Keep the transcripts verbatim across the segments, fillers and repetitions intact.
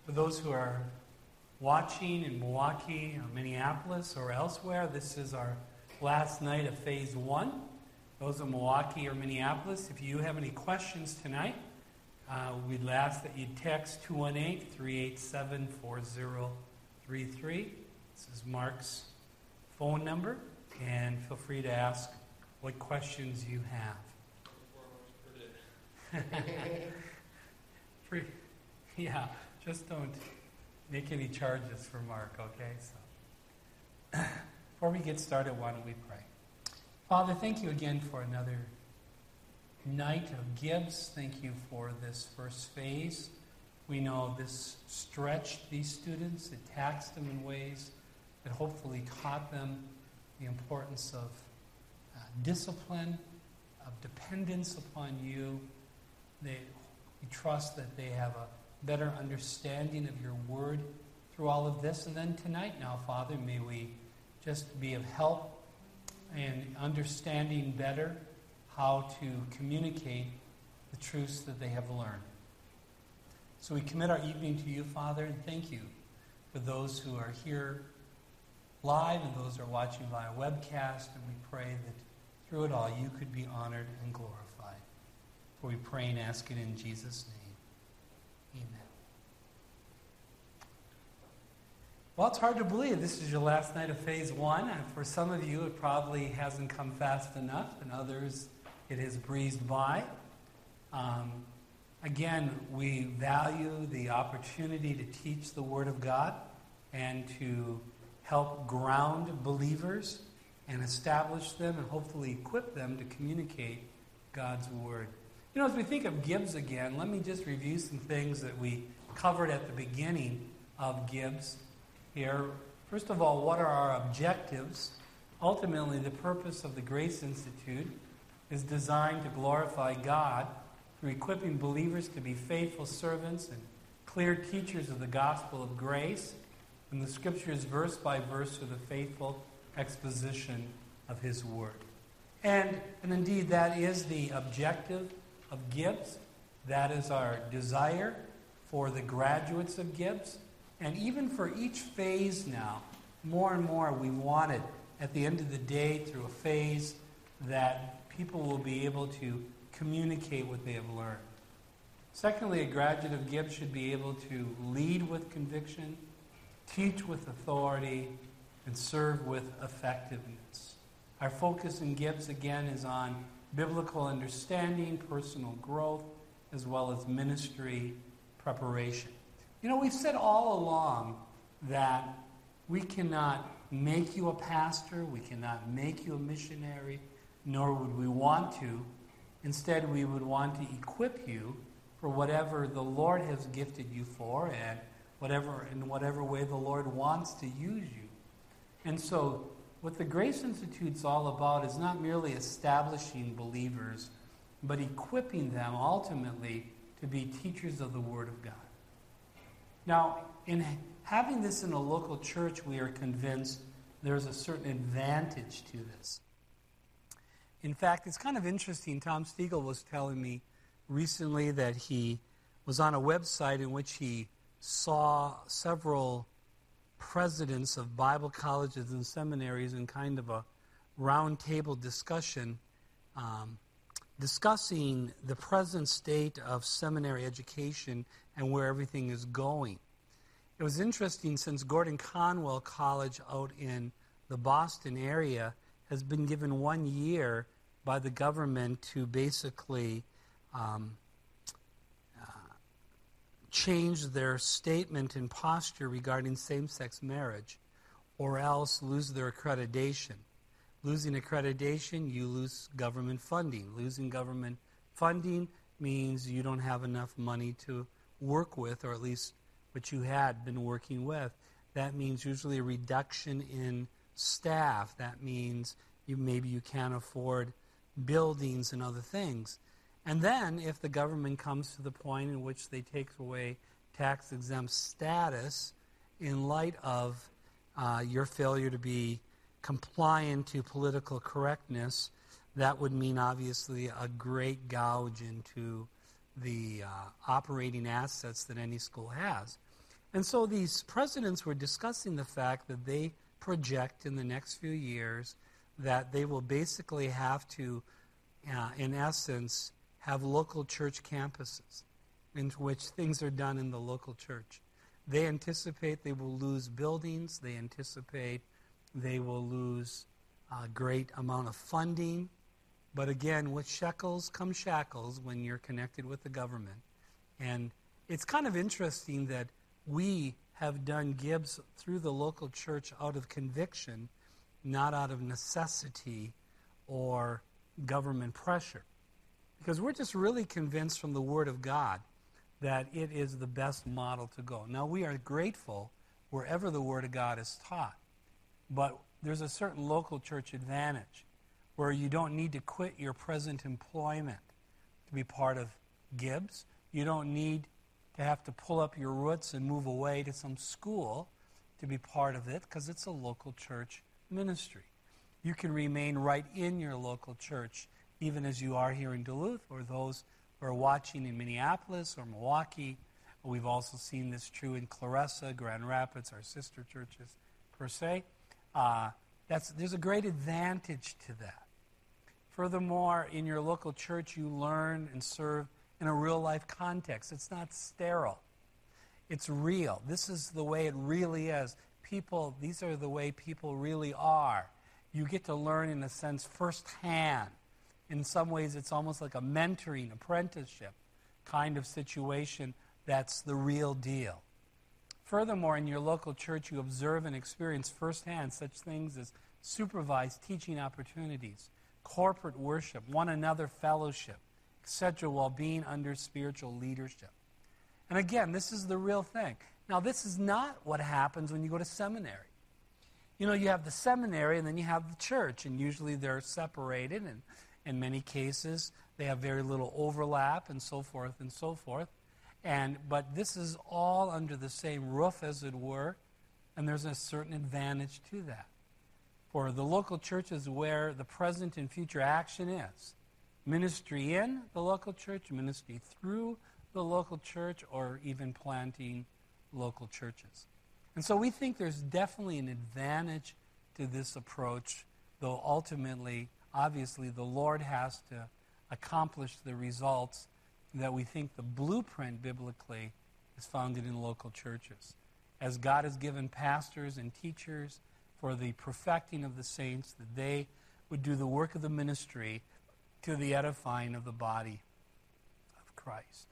For those who are watching in Milwaukee or Minneapolis or elsewhere, this is our last night of phase one. Those in Milwaukee or Minneapolis, if you have any questions tonight, uh, we'd ask that you text two one eight, three eight seven, four zero three three. This is Mark's phone number, and feel free to ask what questions you have. Free, yeah, just don't make any charges for Mark, okay? So, before we get started, why don't we pray? Father, thank you again for another night of Gibbs. Thank you for this first phase. We know this stretched these students. It taxed them in ways that hopefully taught them the importance of uh, discipline, of dependence upon you. They, we trust that they have a better understanding of your word through all of this. And then tonight now, Father, may we just be of help in understanding better how to communicate the truths that they have learned. So we commit our evening to you, Father, and thank you for those who are here live and those who are watching via webcast, and we pray that through it all you could be honored and glorified. For we pray and ask it in Jesus' name. Amen. Well, it's hard to believe this is your last night of phase one. And for some of you, it probably hasn't come fast enough, and others, it has breezed by. Um, again, we value the opportunity to teach the Word of God and to help ground believers and establish them and hopefully equip them to communicate God's Word. You know, as we think of Gibbs again, let me just review some things that we covered at the beginning of Gibbs here. First of all, what are our objectives? Ultimately, the purpose of the Grace Institute is designed to glorify God through equipping believers to be faithful servants and clear teachers of the gospel of grace, and the Scriptures verse by verse through the faithful exposition of His Word. And, and indeed, that is the objective of Gibbs. That is our desire for the graduates of Gibbs. And even for each phase now, more and more we want it at the end of the day through a phase that people will be able to communicate what they have learned. Secondly, a graduate of Gibbs should be able to lead with conviction, teach with authority, and serve with effectiveness. Our focus in Gibbs, again, is on biblical understanding, personal growth, as well as ministry preparation. You know, we've said all along that we cannot make you a pastor, we cannot make you a missionary, nor would we want to. Instead, we would want to equip you for whatever the Lord has gifted you for and whatever in whatever way the Lord wants to use you. And so, what the Grace Institute's all about is not merely establishing believers, but equipping them ultimately to be teachers of the Word of God. Now, in having this in a local church, we are convinced there's a certain advantage to this. In fact, it's kind of interesting. Tom Stiegel was telling me recently that he was on a website in which he saw several presidents of Bible colleges and seminaries in kind of a roundtable discussion um, discussing the present state of seminary education and where everything is going. It was interesting since Gordon Conwell College out in the Boston area has been given one year by the government to basically um, uh, change their statement and posture regarding same-sex marriage, or else lose their accreditation. Losing accreditation, you lose government funding. Losing government funding means you don't have enough money to work with, or at least what you had been working with. That means usually a reduction in staff. That means you maybe you can't afford buildings and other things. And then if the government comes to the point in which they take away tax-exempt status in light of uh, your failure to be compliant to political correctness, that would mean obviously a great gouge into the uh, operating assets that any school has. And so these presidents were discussing the fact that they project in the next few years that they will basically have to, uh, in essence, have local church campuses in which things are done in the local church. They anticipate they will lose buildings. They anticipate they will lose a great amount of funding. But again, with shekels come shackles when you're connected with the government. And it's kind of interesting that we have done Gibbs through the local church out of conviction, not out of necessity or government pressure. Because we're just really convinced from the Word of God that it is the best model to go. Now, we are grateful wherever the Word of God is taught. But there's a certain local church advantage where you don't need to quit your present employment to be part of Gibbs. You don't need to have to pull up your roots and move away to some school to be part of it because it's a local church ministry. You can remain right in your local church even as you are here in Duluth, or those who are watching in Minneapolis or Milwaukee. We've also seen this true in Clarissa, Grand Rapids, our sister churches per se. Uh, that's, there's a great advantage to that. Furthermore, in your local church, you learn and serve in a real-life context. It's not sterile. It's real. This is the way it really is. People, these are the way people really are. You get to learn, in a sense, firsthand. In some ways, it's almost like a mentoring, apprenticeship kind of situation. That's the real deal. Furthermore, in your local church, you observe and experience firsthand such things as supervised teaching opportunities, corporate worship, one another fellowship, et cetera, while being under spiritual leadership. And again, this is the real thing. Now, this is not what happens when you go to seminary. You know, you have the seminary and then you have the church, and usually they're separated, and in many cases they have very little overlap and so forth and so forth. And but this is all under the same roof, as it were, and there's a certain advantage to that. For the local church is where the present and future action is. Ministry in the local church, ministry through the local church, or even planting local churches. And so we think there's definitely an advantage to this approach, though ultimately, obviously, the Lord has to accomplish the results that we think the blueprint biblically is founded in local churches. As God has given pastors and teachers for the perfecting of the saints, that they would do the work of the ministry to the edifying of the body of Christ.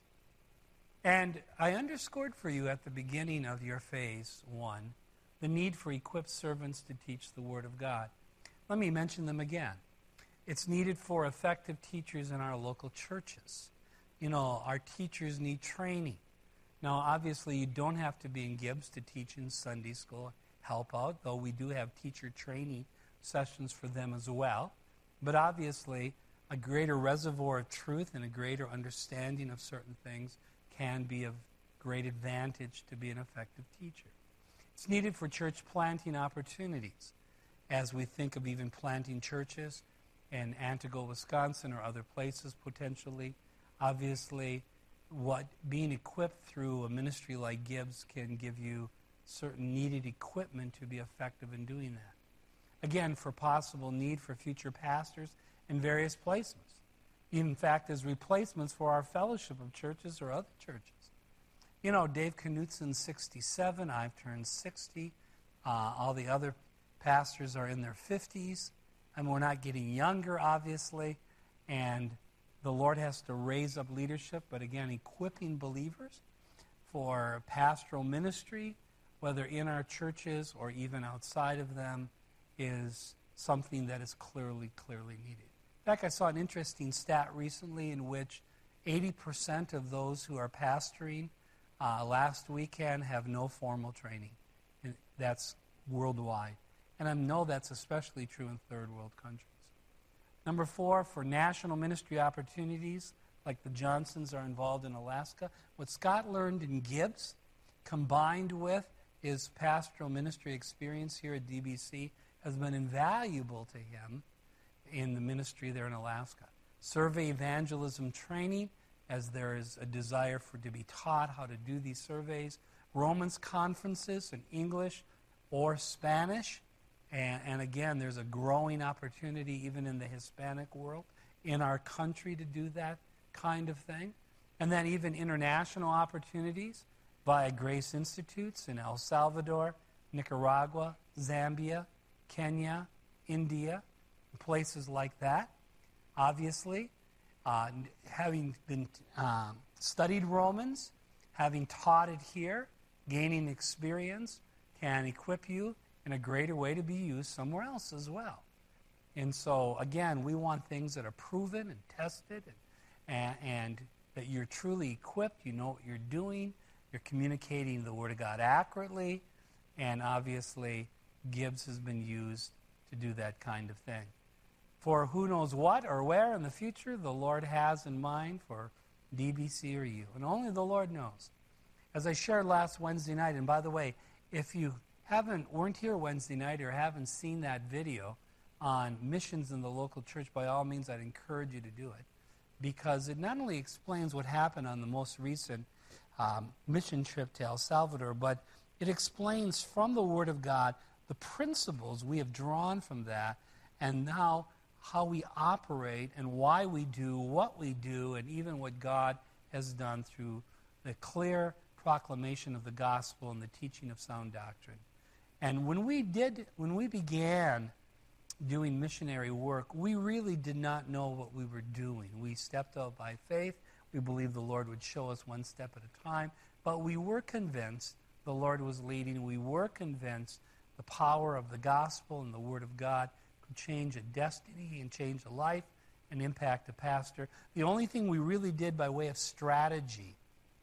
And I underscored for you at the beginning of your phase one the need for equipped servants to teach the Word of God. Let me mention them again. It's needed for effective teachers in our local churches. You know, our teachers need training. Now, obviously, you don't have to be in Gibbs to teach in Sunday school, help out, though we do have teacher training sessions for them as well. But obviously, a greater reservoir of truth and a greater understanding of certain things can be of great advantage to be an effective teacher. It's needed for church planting opportunities, as we think of even planting churches in Antigo, Wisconsin, or other places potentially. Obviously, what being equipped through a ministry like Gibbs can give you certain needed equipment to be effective in doing that. Again, for possible need for future pastors in various placements. In fact, as replacements for our fellowship of churches or other churches. You know, Dave Knutson's sixty-seven, I've turned sixty. Uh, all the other pastors are in their fifties. And we're not getting younger, obviously. And the Lord has to raise up leadership, but again, equipping believers for pastoral ministry, whether in our churches or even outside of them, is something that is clearly, clearly needed. In fact, I saw an interesting stat recently in which eighty percent of those who are pastoring uh, last weekend have no formal training. That's worldwide. And I know that's especially true in third world countries. Number four, for national ministry opportunities, like the Johnsons are involved in Alaska, what Scott learned in Gibbs, combined with his pastoral ministry experience here at D B C, has been invaluable to him in the ministry there in Alaska. Survey evangelism training, as there is a desire for to be taught how to do these surveys, Romans conferences in English or Spanish. And, and again, there's a growing opportunity even in the Hispanic world, in our country, to do that kind of thing. And then even international opportunities via Grace Institutes in El Salvador, Nicaragua, Zambia, Kenya, India, places like that. Obviously, uh, having been um, studied Romans, having taught it here, gaining experience can equip you in a greater way to be used somewhere else as well. And so, again, we want things that are proven and tested and, and that you're truly equipped, you know what you're doing, you're communicating the Word of God accurately, and obviously Gibbs has been used to do that kind of thing. For who knows what or where in the future the Lord has in mind for D B C or you, and only the Lord knows. As I shared last Wednesday night, and by the way, if you haven't weren't here Wednesday night or haven't seen that video on missions in the local church, by all means, I'd encourage you to do it, because it not only explains what happened on the most recent um, mission trip to El Salvador, but it explains from the Word of God the principles we have drawn from that, and now how we operate and why we do what we do, and even what God has done through the clear proclamation of the gospel and the teaching of sound doctrine. And when we did, when we began doing missionary work, we really did not know what we were doing. We stepped out by faith. We believed the Lord would show us one step at a time, but we were convinced the Lord was leading. We were convinced the power of the gospel and the Word of God could change a destiny and change a life and impact a pastor. The only thing we really did by way of strategy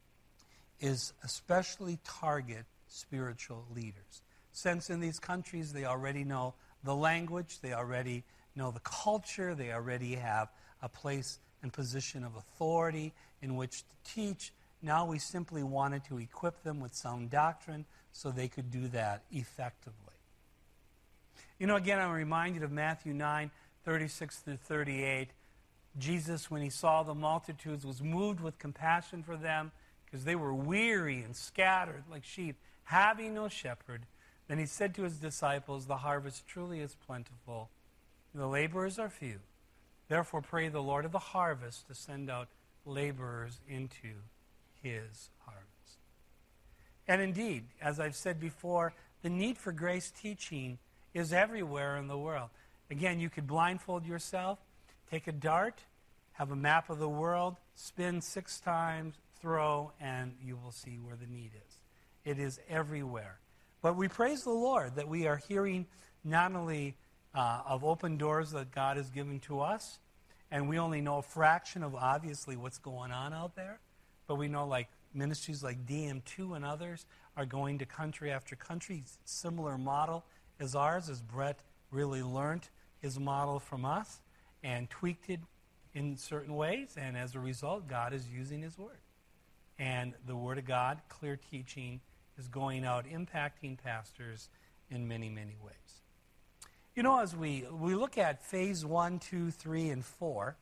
is especially target spiritual leaders. Since in these countries they already know the language, they already know the culture, they already have a place and position of authority in which to teach, now we simply wanted to equip them with sound doctrine so they could do that effectively. You know, again, I'm reminded of Matthew nine, thirty-six through thirty-eight. Jesus, when he saw the multitudes, was moved with compassion for them because they were weary and scattered like sheep, having no shepherd. Then he said to his disciples, the harvest truly is plentiful, the laborers are few. Therefore pray the Lord of the harvest to send out laborers into his harvest. And indeed, as I've said before, the need for grace teaching is everywhere in the world. Again, you could blindfold yourself, take a dart, have a map of the world, spin six times, throw, and you will see where the need is. It is everywhere. But we praise the Lord that we are hearing not only uh, of open doors that God has given to us, and we only know a fraction of obviously what's going on out there, but we know like ministries like D M two and others are going to country after country, similar model as ours, as Brett really learned his model from us and tweaked it in certain ways, and as a result, God is using his word. And the Word of God, clear teaching, is going out impacting pastors in many, many ways. You know, as we, we look at phase one, two, three, and four,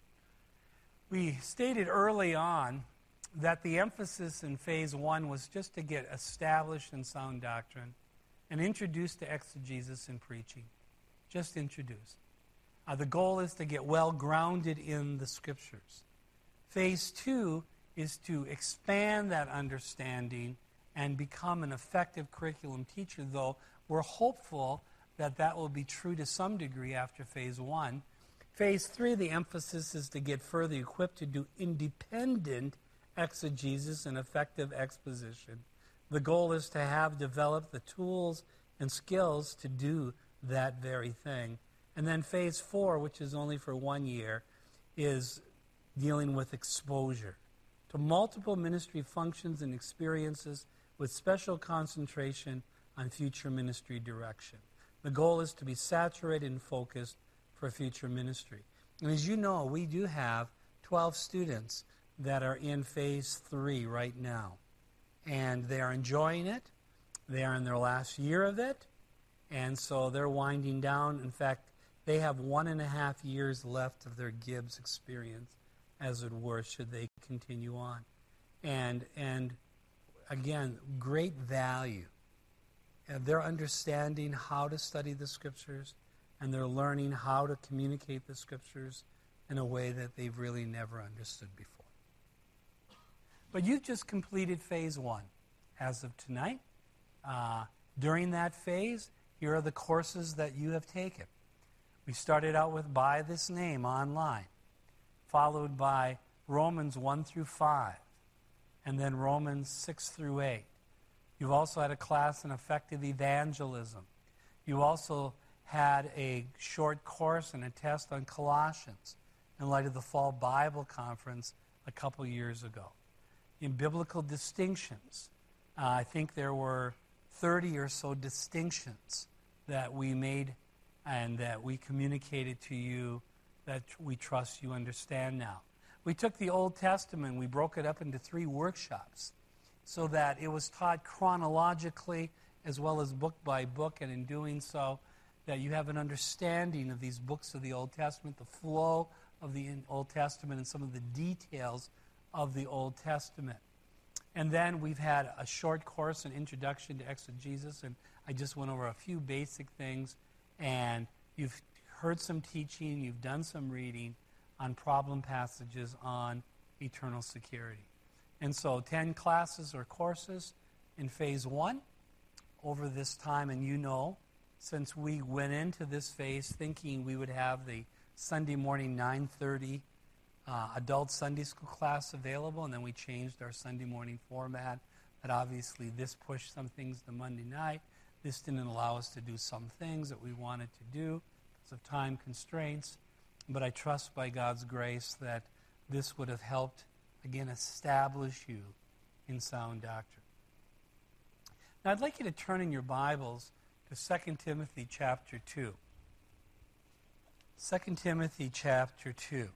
we stated early on that the emphasis in phase one was just to get established in sound doctrine and introduced to exegesis and preaching. Just introduced. Uh, the goal is to get well grounded in the Scriptures. Phase two is to expand that understanding and become an effective curriculum teacher, though we're hopeful that that will be true to some degree after phase one. Phase three, the emphasis is to get further equipped to do independent exegesis and effective exposition. The goal is to have developed the tools and skills to do that very thing. And then phase four, which is only for one year, is dealing with exposure to multiple ministry functions and experiences with special concentration on future ministry direction. The goal is to be saturated and focused for future ministry. And as you know, we do have twelve students that are in phase three right now. And they are enjoying it. They are in their last year of it. And so they're winding down. In fact, they have one and a half years left of their Gibbs experience, as it were, should they continue on. And and again, great value. And they're understanding how to study the Scriptures, and they're learning how to communicate the Scriptures in a way that they've really never understood before. But you've just completed phase one as of tonight. Uh, during that phase, here are the courses that you have taken. We started out with By This Name online, followed by Romans one through five, and then Romans six through eight. You've also had a class in effective evangelism. You also had a short course and a test on Colossians in light of the Fall Bible Conference a couple years ago. In biblical distinctions, uh, I think there were thirty or so distinctions that we made and that we communicated to you that we trust you understand now. We took the Old Testament, we broke it up into three workshops so that it was taught chronologically as well as book by book, and in doing so, that you have an understanding of these books of the Old Testament, the flow of the Old Testament, and some of the details of the Old Testament. And then we've had a short course, an introduction to exegesis, and I just went over a few basic things, and you've heard some teaching, you've done some reading on problem passages on eternal security. And so ten classes or courses in phase one over this time, and you know, since we went into this phase thinking we would have the Sunday morning nine thirty uh, adult Sunday school class available, and then we changed our Sunday morning format, that obviously this pushed some things to Monday night. This didn't allow us to do some things that we wanted to do because of time constraints. But I trust by God's grace that this would have helped, again, establish you in sound doctrine. Now I'd like you to turn in your Bibles to Second Timothy chapter two. Second Timothy chapter two.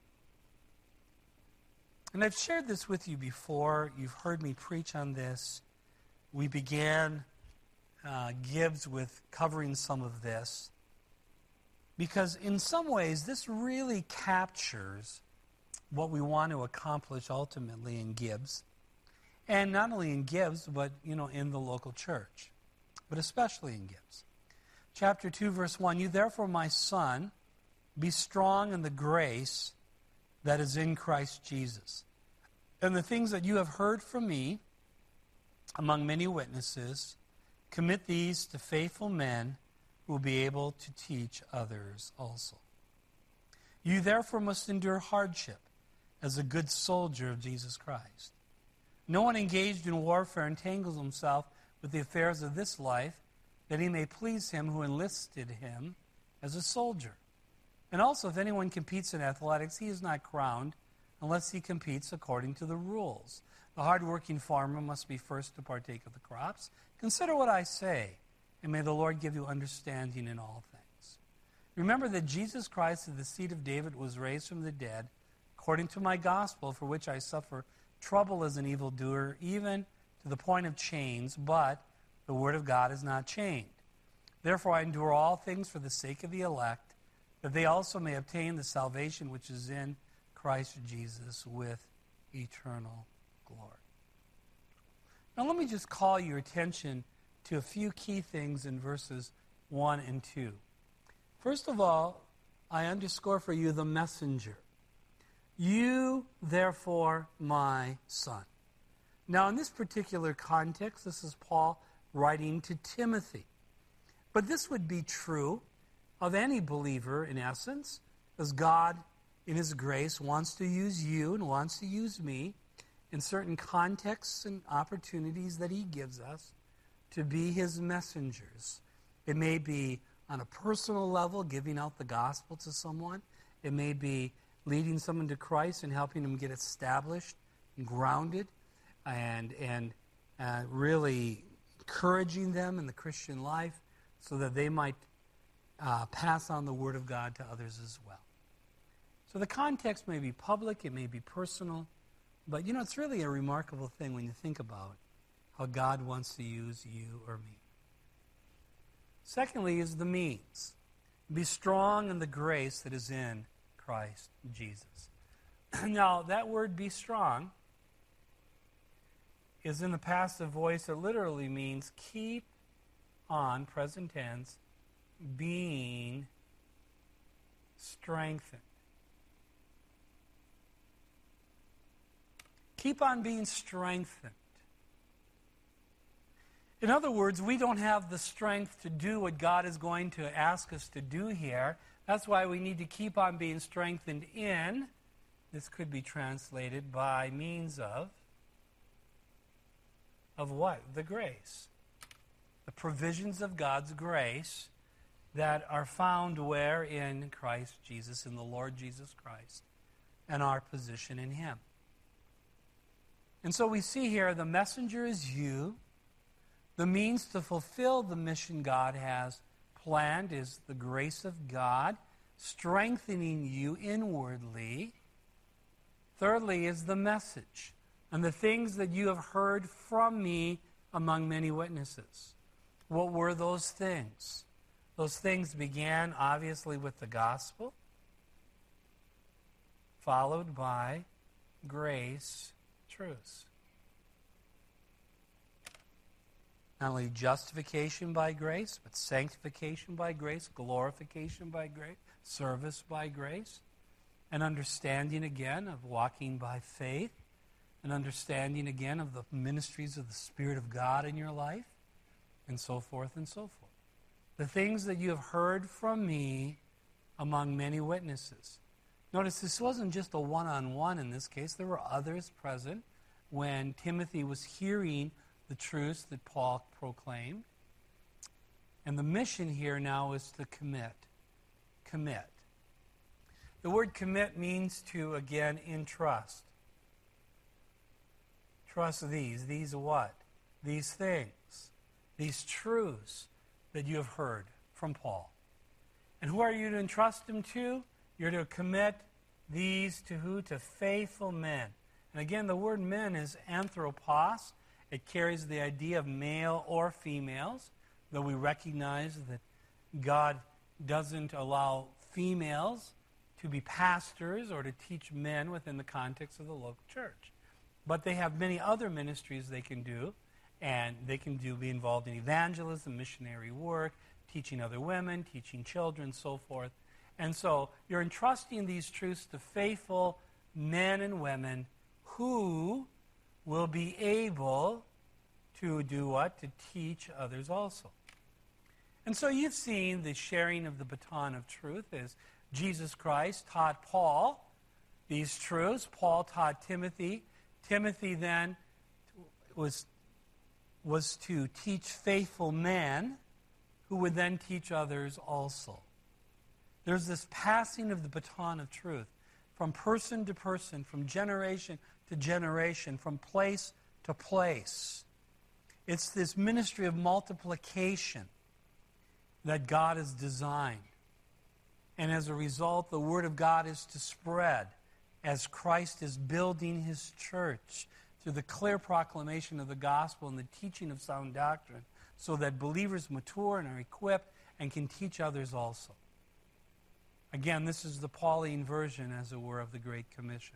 And I've shared this with you before. You've heard me preach on this. We began uh, Gibbs with covering some of this, because in some ways this really captures what we want to accomplish ultimately in Gibbs. And not only in Gibbs, but you know, in the local church, but especially in Gibbs. Chapter two, verse one, "You therefore, my son, be strong in the grace that is in Christ Jesus. And the things that you have heard from me among many witnesses, commit these to faithful men who will be able to teach others also. You therefore must endure hardship as a good soldier of Jesus Christ. No one engaged in warfare entangles himself with the affairs of this life, that he may please him who enlisted him as a soldier. And also, if anyone competes in athletics, he is not crowned unless he competes according to the rules. The hard-working farmer must be first to partake of the crops. Consider what I say, and may the Lord give you understanding in all things. Remember that Jesus Christ, of the seed of David, was raised from the dead, according to my gospel, for which I suffer trouble as an evildoer, even to the point of chains, but the word of God is not chained. Therefore I endure all things for the sake of the elect, that they also may obtain the salvation which is in Christ Jesus with eternal glory." Now let me just call your attention to a few key things in verses one and two. First of all, I underscore for you the messenger. You, therefore, my son. Now, in this particular context, this is Paul writing to Timothy. But this would be true of any believer, in essence, as God, in his grace, wants to use you and wants to use me in certain contexts and opportunities that he gives us to be his messengers. It may be on a personal level, giving out the gospel to someone. It may be leading someone to Christ and helping them get established and grounded, and, and uh, really encouraging them in the Christian life so that they might uh, pass on the Word of God to others as well. So the context may be public, it may be personal, but you know, it's really a remarkable thing when you think about how God wants to use you or me. Secondly is the means. Be strong in the grace that is in Christ Jesus. Now, that word "be strong" is in the passive voice. It literally means keep on, present tense, being strengthened. Keep on being strengthened. In other words, we don't have the strength to do what God is going to ask us to do here. That's why we need to keep on being strengthened in, this could be translated by means of, of what? The grace. The provisions of God's grace that are found where? In Christ Jesus, in the Lord Jesus Christ, and our position in Him. And so we see here the messenger is you. The means to fulfill the mission God has planned is the grace of God, strengthening you inwardly. Thirdly is the message, and the things that you have heard from me among many witnesses. What were those things? Those things began, obviously, with the gospel, followed by grace truths. Not only justification by grace, but sanctification by grace, glorification by grace, service by grace, an understanding again of walking by faith, an understanding again of the ministries of the Spirit of God in your life, and so forth and so forth. The things that you have heard from me among many witnesses. Notice this wasn't just a one-on-one in this case. There were others present when Timothy was hearing the truths that Paul proclaimed. And the mission here now is to commit. Commit. The word commit means to, again, entrust. Trust these. These what? These things. These truths that you have heard from Paul. And who are you to entrust them to? You're to commit these to who? To faithful men. And again, the word men is anthropos. It carries the idea of male or females, though we recognize that God doesn't allow females to be pastors or to teach men within the context of the local church. But they have many other ministries they can do, and they can do be involved in evangelism, missionary work, teaching other women, teaching children, so forth. And so you're entrusting these truths to faithful men and women who will be able to do what? To teach others also. And so you've seen the sharing of the baton of truth as Jesus Christ taught Paul these truths. Paul taught Timothy. Timothy then was, was to teach faithful men who would then teach others also. There's this passing of the baton of truth from person to person, from generation to generation, from place to place. It's this ministry of multiplication that God has designed. And as a result, the Word of God is to spread as Christ is building His church through the clear proclamation of the gospel and the teaching of sound doctrine, so that believers mature and are equipped and can teach others also. Again, this is the Pauline version, as it were, of the Great Commission.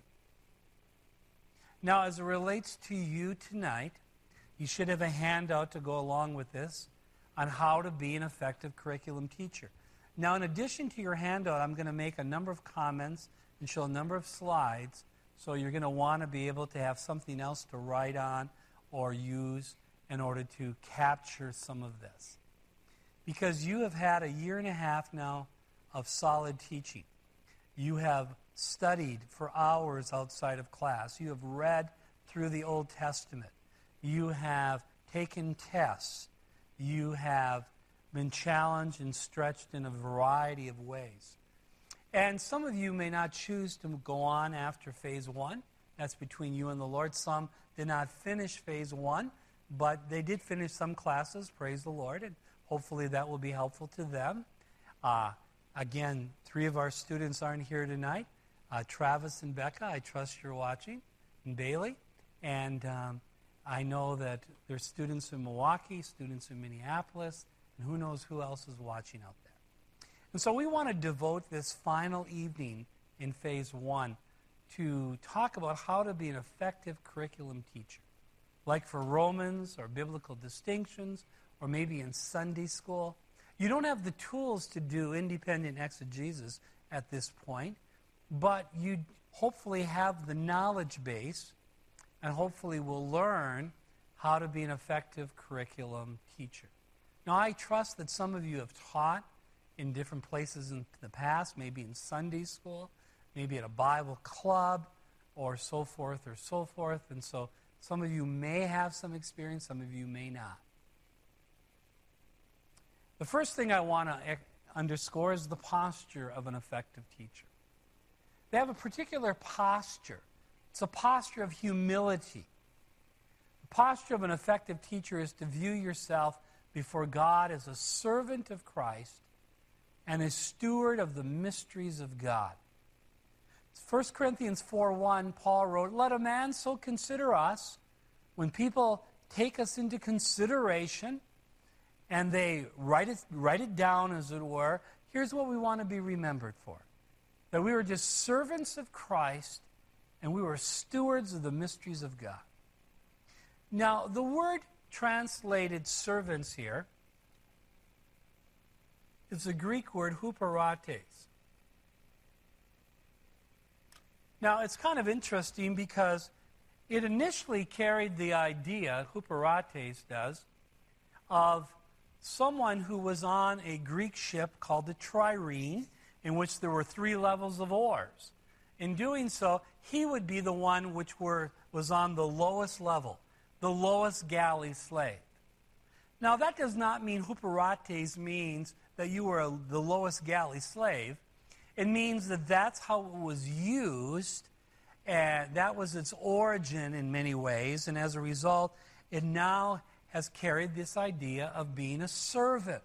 Now, as it relates to you tonight, you should have a handout to go along with this on how to be an effective curriculum teacher. Now, in addition to your handout, I'm going to make a number of comments and show a number of slides, so you're going to want to be able to have something else to write on or use in order to capture some of this. Because you have had a year and a half now of solid teaching. You have studied for hours outside of class. You have read through the Old Testament. You have taken tests. You have been challenged and stretched in a variety of ways. And some of you may not choose to go on after phase one. That's between you and the Lord. Some did not finish phase one, but they did finish some classes, praise the Lord, and hopefully that will be helpful to them. Uh, again, three of our students aren't here tonight. Uh, Travis and Becca, I trust you're watching, and Bailey. And um, I know that there's students in Milwaukee, students in Minneapolis, and who knows who else is watching out there. And so we want to devote this final evening in phase one to talk about how to be an effective curriculum teacher. like for Romans or biblical distinctions, or maybe in Sunday school. You don't have the tools to do independent exegesis at this point, but you hopefully have the knowledge base and hopefully will learn how to be an effective curriculum teacher. Now, I trust that some of you have taught in different places in the past, maybe in Sunday school, maybe at a Bible club, or so forth or so forth. And so some of you may have some experience, some of you may not. The first thing I want to underscore is the posture of an effective teacher. They have a particular posture. It's a posture of humility. The posture of an effective teacher is to view yourself before God as a servant of Christ and a steward of the mysteries of God. First Corinthians four one, Paul wrote, "Let a man so consider us." When people take us into consideration and they write it, write it down, as it were, here's what we want to be remembered for. That we were just servants of Christ and we were stewards of the mysteries of God. Now, the word translated servants here is the Greek word huperetes. Now, it's kind of interesting because it initially carried the idea, huperetes does, of someone who was on a Greek ship called the trireme, in which there were three levels of oars. In doing so, he would be the one which were, was on the lowest level, the lowest galley slave. Now, that does not mean huperetes means that you were a, the lowest galley slave. It means that that's how it was used, and that was its origin in many ways, and as a result, it now has carried this idea of being a servant.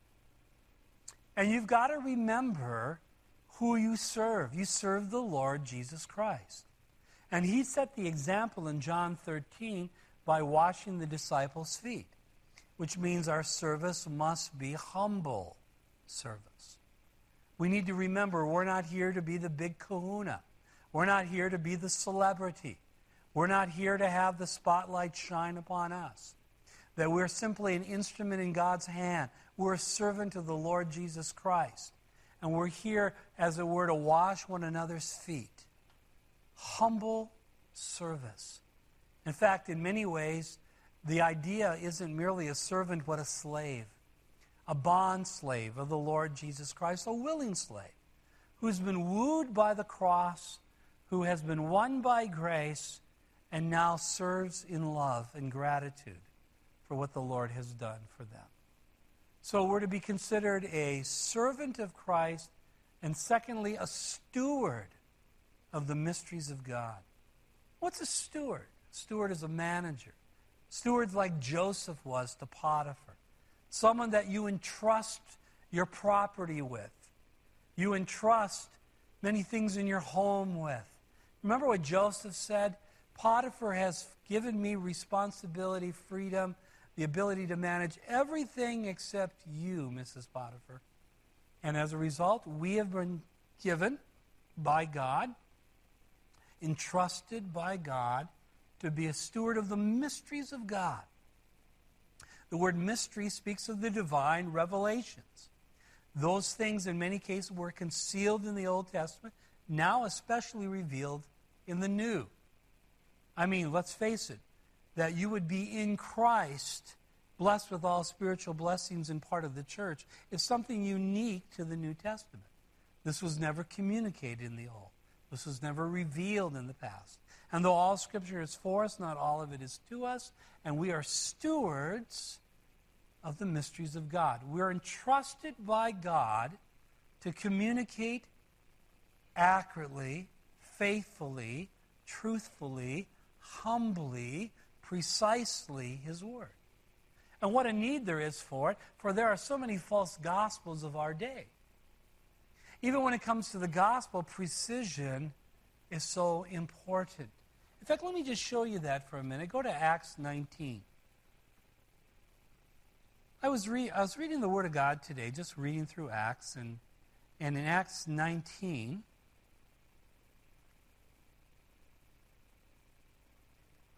And you've got to remember who you serve. You serve the Lord Jesus Christ. And he set the example in John thirteen by washing the disciples' feet, which means our service must be humble service. We need to remember we're not here to be the big kahuna. We're not here to be the celebrity. We're not here to have the spotlight shine upon us. That we're simply an instrument in God's hand. We're a servant of the Lord Jesus Christ. And we're here, as it were, to wash one another's feet. Humble service. In fact, in many ways, the idea isn't merely a servant, but a slave. A bond slave of the Lord Jesus Christ, a willing slave, who's been wooed by the cross, who has been won by grace, and now serves in love and gratitude for what the Lord has done for them. So we're to be considered a servant of Christ, and secondly, a steward of the mysteries of God. What's a steward? A steward is a manager. Stewards like Joseph was to Potiphar. Someone that you entrust your property with. You entrust many things in your home with. Remember what Joseph said? Potiphar has given me responsibility, freedom, the ability to manage everything except you, Missus Potiphar. And as a result, we have been given by God, entrusted by God, to be a steward of the mysteries of God. The word mystery speaks of the divine revelations. Those things in many cases were concealed in the Old Testament, now especially revealed in the New. I mean, let's face it, that you would be in Christ, blessed with all spiritual blessings and part of the church, is something unique to the New Testament. This was never communicated in the Old. This was never revealed in the past. And though all Scripture is for us, not all of it is to us, and we are stewards of the mysteries of God. We're entrusted by God to communicate accurately, faithfully, truthfully, humbly, precisely His Word. And what a need there is for it, for there are so many false gospels of our day. Even when it comes to the gospel, precision is so important. In fact, let me just show you that for a minute. Go to Acts nineteen. I was, re- I was reading the Word of God today, just reading through Acts, and, and in Acts nineteen,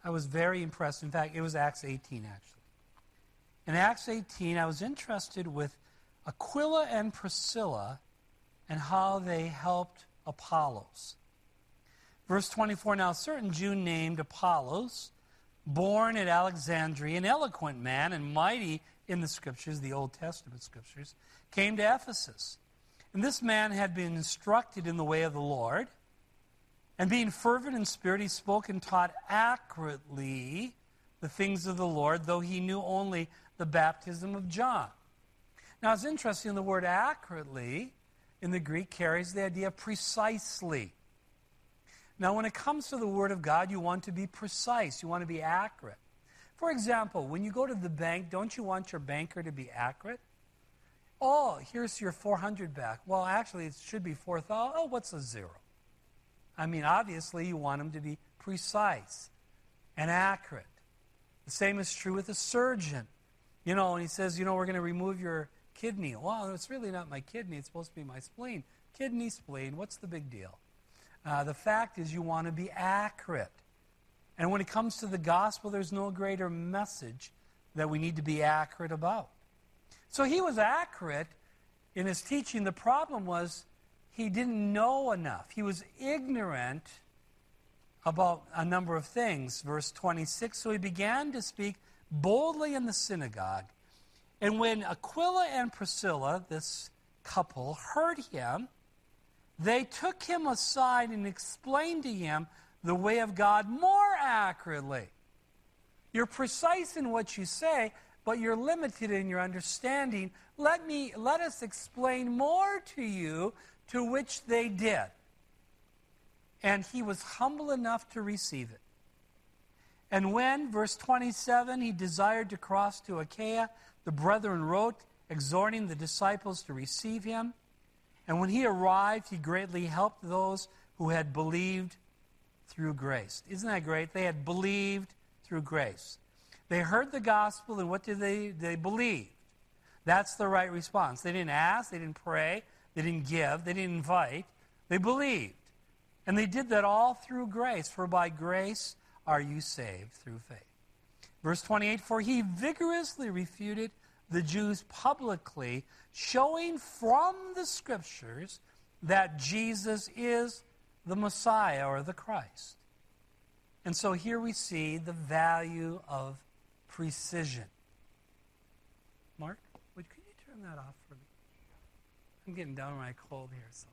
I was very impressed. In fact, it was Acts eighteen, actually. In Acts eighteen, I was interested with Aquila and Priscilla and how they helped Apollos. Verse twenty-four, now a certain Jew named Apollos, born at Alexandria, an eloquent man and mighty in the Scriptures, the Old Testament Scriptures, came to Ephesus. And this man had been instructed in the way of the Lord, and being fervent in spirit, he spoke and taught accurately the things of the Lord, though he knew only the baptism of John. Now, it's interesting, the word accurately in the Greek carries the idea of precisely. Now, when it comes to the Word of God, you want to be precise. You want to be accurate. For example, when you go to the bank, don't you want your banker to be accurate? Oh, here's your four hundred back. Well, actually, it should be four thousand. Oh, what's a zero? I mean, obviously, you want him to be precise and accurate. The same is true with a surgeon. You know, and he says, you know, we're going to remove your kidney. Well, it's really not my kidney. It's supposed to be my spleen. Kidney, spleen, what's the big deal? Uh, the fact is you want to be accurate. And when it comes to the gospel, there's no greater message that we need to be accurate about. So he was accurate in his teaching. The problem was he didn't know enough. He was ignorant about a number of things. Verse twenty-six, so he began to speak boldly in the synagogue. And when Aquila and Priscilla, this couple, heard him, they took him aside and explained to him the way of God more accurately. You're precise in what you say, but you're limited in your understanding. Let me let us explain more to you, to which they did. And he was humble enough to receive it. And when, verse twenty-seven, he desired to cross to Achaia, the brethren wrote, exhorting the disciples to receive him. And when he arrived, he greatly helped those who had believed through grace. Isn't that great? They had believed through grace. They heard the gospel, and what did they? They believed. That's the right response. They didn't ask, they didn't pray, they didn't give, they didn't invite. They believed. And they did that all through grace, for by grace are you saved through faith. Verse twenty-eight, for he vigorously refuted the Jews publicly, showing from the Scriptures that Jesus is the Messiah or the Christ. And so here we see the value of precision. Mark, would, could you turn that off for me? I'm getting down on my cold here. So.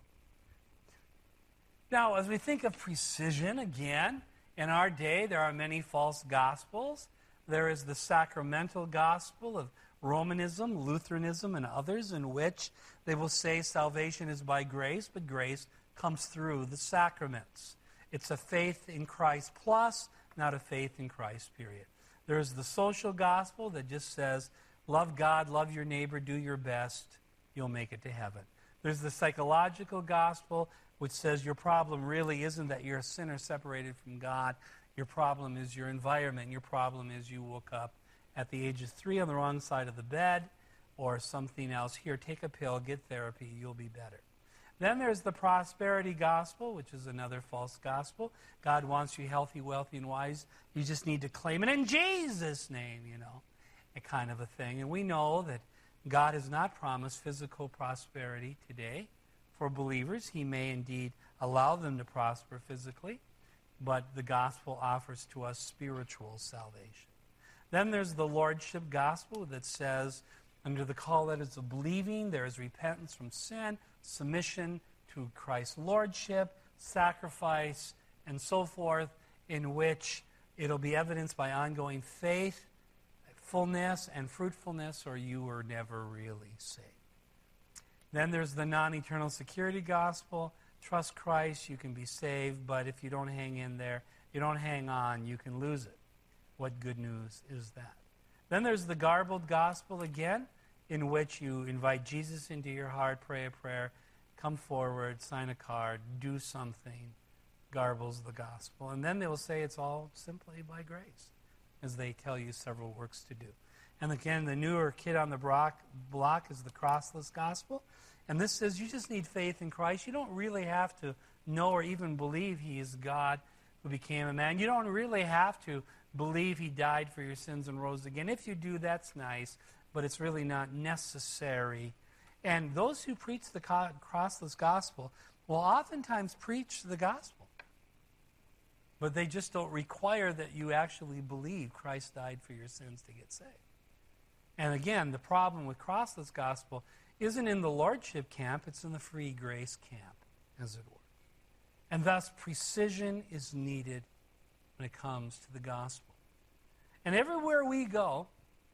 Now, as we think of precision, again, in our day there are many false gospels. There is the sacramental gospel of Romanism, Lutheranism, and others, in which they will say salvation is by grace, but grace comes through the sacraments. It's a faith in Christ plus, not a faith in Christ, period. There's the social gospel that just says, love God, love your neighbor, do your best, you'll make it to heaven. There's the psychological gospel, which says your problem really isn't that you're a sinner separated from God. Your problem is your environment. Your problem is you woke up at the age of three on the wrong side of the bed, or something else. Here, take a pill, get therapy, you'll be better. Then there's the prosperity gospel, which is another false gospel. God wants you healthy, wealthy, and wise. You just need to claim it in Jesus' name, you know, a kind of a thing. And we know that God has not promised physical prosperity today for believers. He may indeed allow them to prosper physically, but the gospel offers to us spiritual salvation. Then there's the lordship gospel that says, under the call that is of believing, there is repentance from sin, submission to Christ's lordship, sacrifice, and so forth, in which it'll be evidenced by ongoing faith, fullness, and fruitfulness, or you were never really saved. Then there's the non-eternal security gospel. Trust Christ, you can be saved, but if you don't hang in there, you don't hang on, you can lose it. What good news is that? Then there's the garbled gospel again, in which you invite Jesus into your heart, pray a prayer, come forward, sign a card, do something, garbles the gospel. And then they will say it's all simply by grace, as they tell you several works to do. And again, the newer kid on the block, block is the crossless gospel. And this says you just need faith in Christ. You don't really have to know or even believe he is God who became a man. You don't really have to believe he died for your sins and rose again. If you do, that's nice, but it's really not necessary. And those who preach the crossless gospel will oftentimes preach the gospel, but they just don't require that you actually believe Christ died for your sins to get saved. And again, the problem with crossless gospel isn't in the lordship camp, it's in the free grace camp, as it were. And thus, precision is needed when it comes to the gospel. And everywhere we go,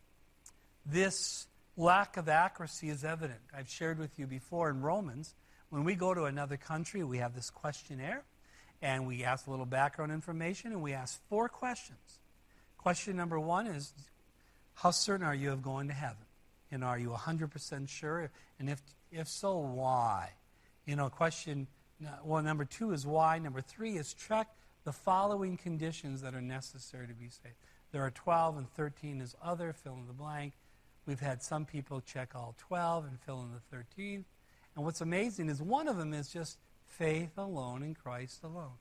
this lack of accuracy is evident. I've shared with you before in Romans, when we go to another country, we have this questionnaire, and we ask a little background information, and we ask four questions. Question number one is, how certain are you of going to heaven? And are you one hundred percent sure? And if if so, why? You know, question, well, number two is why. Number three is check the following conditions that are necessary to be saved. There are twelve, and thirteen is other, fill in the blank. We've had some people check all twelve and fill in the thirteen. And what's amazing is one of them is just faith alone in Christ alone.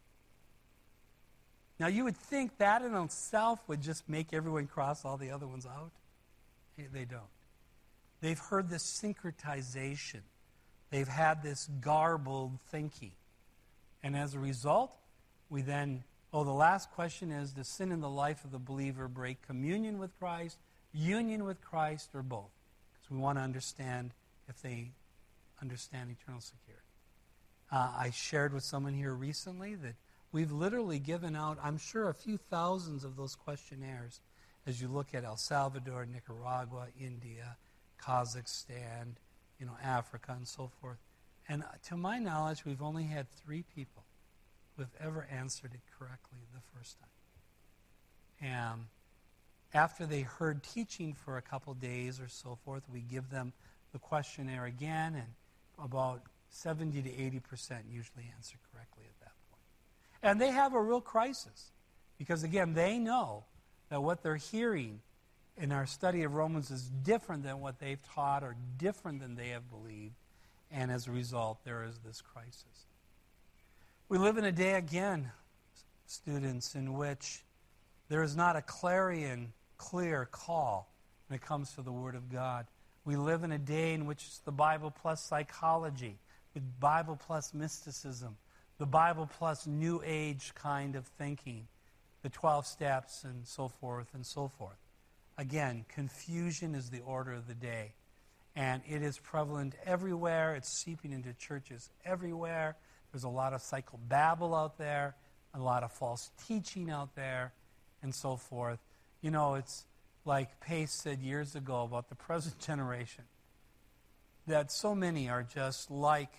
Now, you would think that in itself would just make everyone cross all the other ones out. They don't. They've heard this syncretization. They've had this garbled thinking. And as a result, we then, oh, the last question is, does sin in the life of the believer break communion with Christ, union with Christ, or both? Because we want to understand if they understand eternal security. Uh, I shared with someone here recently that we've literally given out, I'm sure, a few thousands of those questionnaires as you look at El Salvador, Nicaragua, India, Kazakhstan, you know, Africa, and so forth. And to my knowledge, we've only had three people who have ever answered it correctly the first time. And after they heard teaching for a couple days or so forth, we give them the questionnaire again, and about seventy to eighty percent usually answer correctly at that point. And they have a real crisis because, again, they know that what they're hearing in our study of Romans is different than what they've taught or different than they have believed, and as a result, there is this crisis. We live in a day, again, students, in which there is not a clarion clear call when it comes to the Word of God. We live in a day in which it's the Bible plus psychology, the Bible plus mysticism, the Bible plus New Age kind of thinking, the twelve steps and so forth and so forth. Again, confusion is the order of the day. And it is prevalent everywhere. It's seeping into churches everywhere. There's a lot of psychobabble out there, a lot of false teaching out there, and so forth. You know, it's like Pace said years ago about the present generation, that so many are just like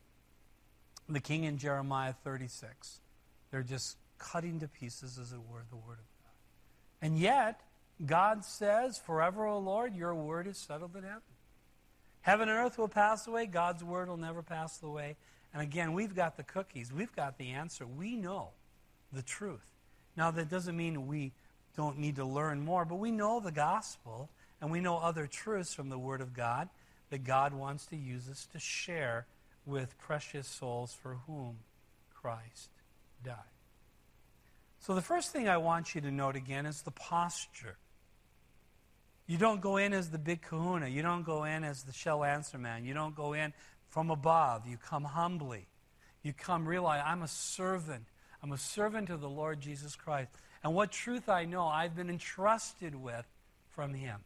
the king in Jeremiah thirty-six. They're just cutting to pieces, as it were, the Word of God. And yet, God says, forever, O Lord, your word is settled in heaven. Heaven and earth will pass away. God's word will never pass away. And again, we've got the cookies. We've got the answer. We know the truth. Now, that doesn't mean we don't need to learn more, but we know the gospel, and we know other truths from the Word of God that God wants to use us to share with precious souls for whom Christ died. So the first thing I want you to note again is the posture. You don't go in as the big kahuna. You don't go in as the shell answer man. You don't go in from above. You come humbly. You come realize, I'm a servant. I'm a servant of the Lord Jesus Christ. And what truth I know, I've been entrusted with from Him.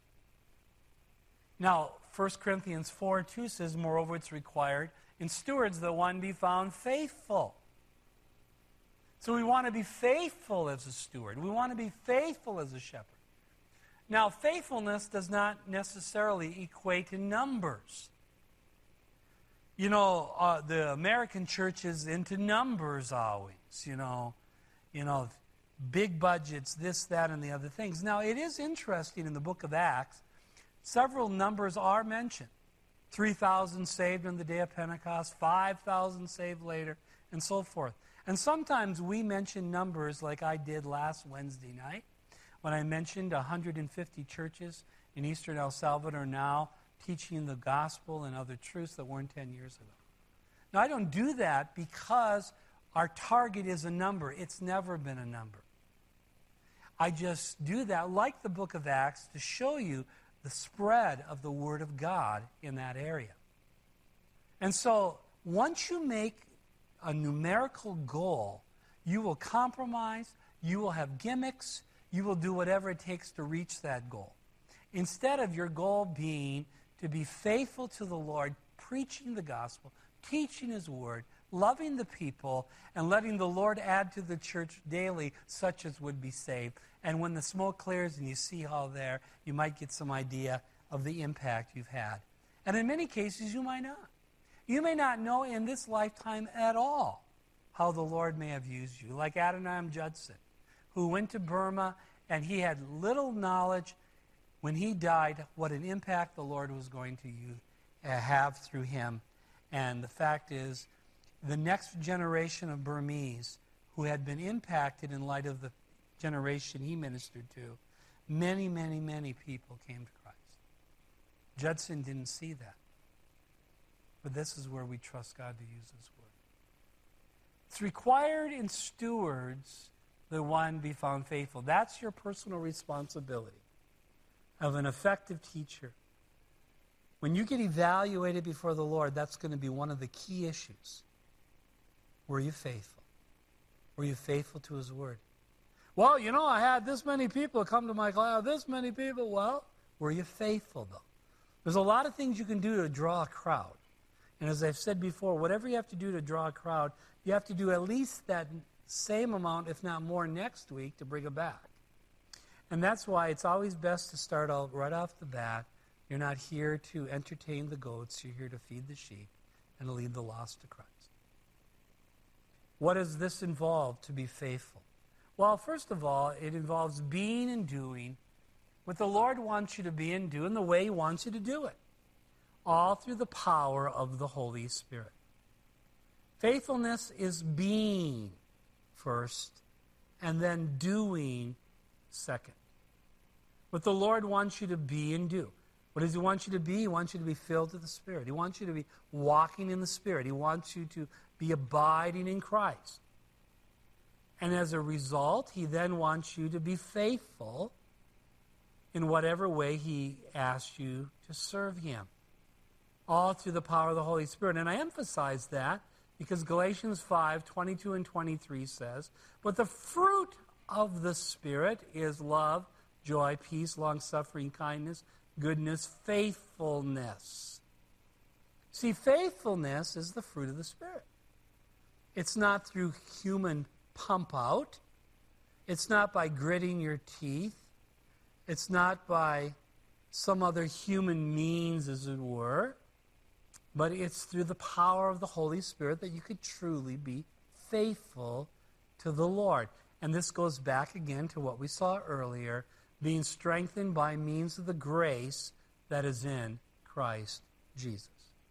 Now, First Corinthians four two says, moreover, it's required in stewards that one be found faithful. So we want to be faithful as a steward. We want to be faithful as a shepherd. Now, faithfulness does not necessarily equate to numbers. You know, uh, the American church is into numbers always, you know, you know, big budgets, this, that, and the other things. Now, it is interesting in the book of Acts, several numbers are mentioned. three thousand saved on the day of Pentecost, five thousand saved later, and so forth. And sometimes we mention numbers like I did last Wednesday night when I mentioned one hundred fifty churches in eastern El Salvador now teaching the gospel and other truths that weren't ten years ago. Now, I don't do that because our target is a number. It's never been a number. I just do that, like the book of Acts, to show you the spread of the Word of God in that area. And so, once you make a numerical goal, you will compromise, you will have gimmicks, you will do whatever it takes to reach that goal. Instead of your goal being to be faithful to the Lord, preaching the gospel, teaching His Word, loving the people, and letting the Lord add to the church daily such as would be saved. And when the smoke clears and you see all there, you might get some idea of the impact you've had. And in many cases, you might not. You may not know in this lifetime at all how the Lord may have used you, like Adoniram Judson, who went to Burma and he had little knowledge when he died what an impact the Lord was going to use, uh, have through him. And the fact is, the next generation of Burmese who had been impacted in light of the generation he ministered to, many, many, many people came to Christ. Judson didn't see that. But this is where we trust God to use His Word. It's required in stewards that one be found faithful. That's your personal responsibility of an effective teacher. When you get evaluated before the Lord, that's going to be one of the key issues. Were you faithful? Were you faithful to His Word? Well, you know, I had this many people come to my class, this many people. Well, were you faithful, though? There's a lot of things you can do to draw a crowd. And as I've said before, whatever you have to do to draw a crowd, you have to do at least that same amount, if not more, next week to bring it back. And that's why it's always best to start out right off the bat. You're not here to entertain the goats. You're here to feed the sheep and to lead the lost to Christ. What does this involve to be faithful? Well, first of all, it involves being and doing what the Lord wants you to be and do in the way He wants you to do it, all through the power of the Holy Spirit. Faithfulness is being first and then doing second. What the Lord wants you to be and do. What does He want you to be? He wants you to be filled with the Spirit. He wants you to be walking in the Spirit. He wants you to be abiding in Christ. And as a result, He then wants you to be faithful in whatever way He asks you to serve Him. All through the power of the Holy Spirit. And I emphasize that because Galatians five, twenty-two and twenty-three says, but the fruit of the Spirit is love, joy, peace, long-suffering, kindness, goodness, faithfulness. See, faithfulness is the fruit of the Spirit. It's not through human pump out. It's not by gritting your teeth. It's not by some other human means, as it were. But it's through the power of the Holy Spirit that you could truly be faithful to the Lord. And this goes back again to what we saw earlier, being strengthened by means of the grace that is in Christ Jesus.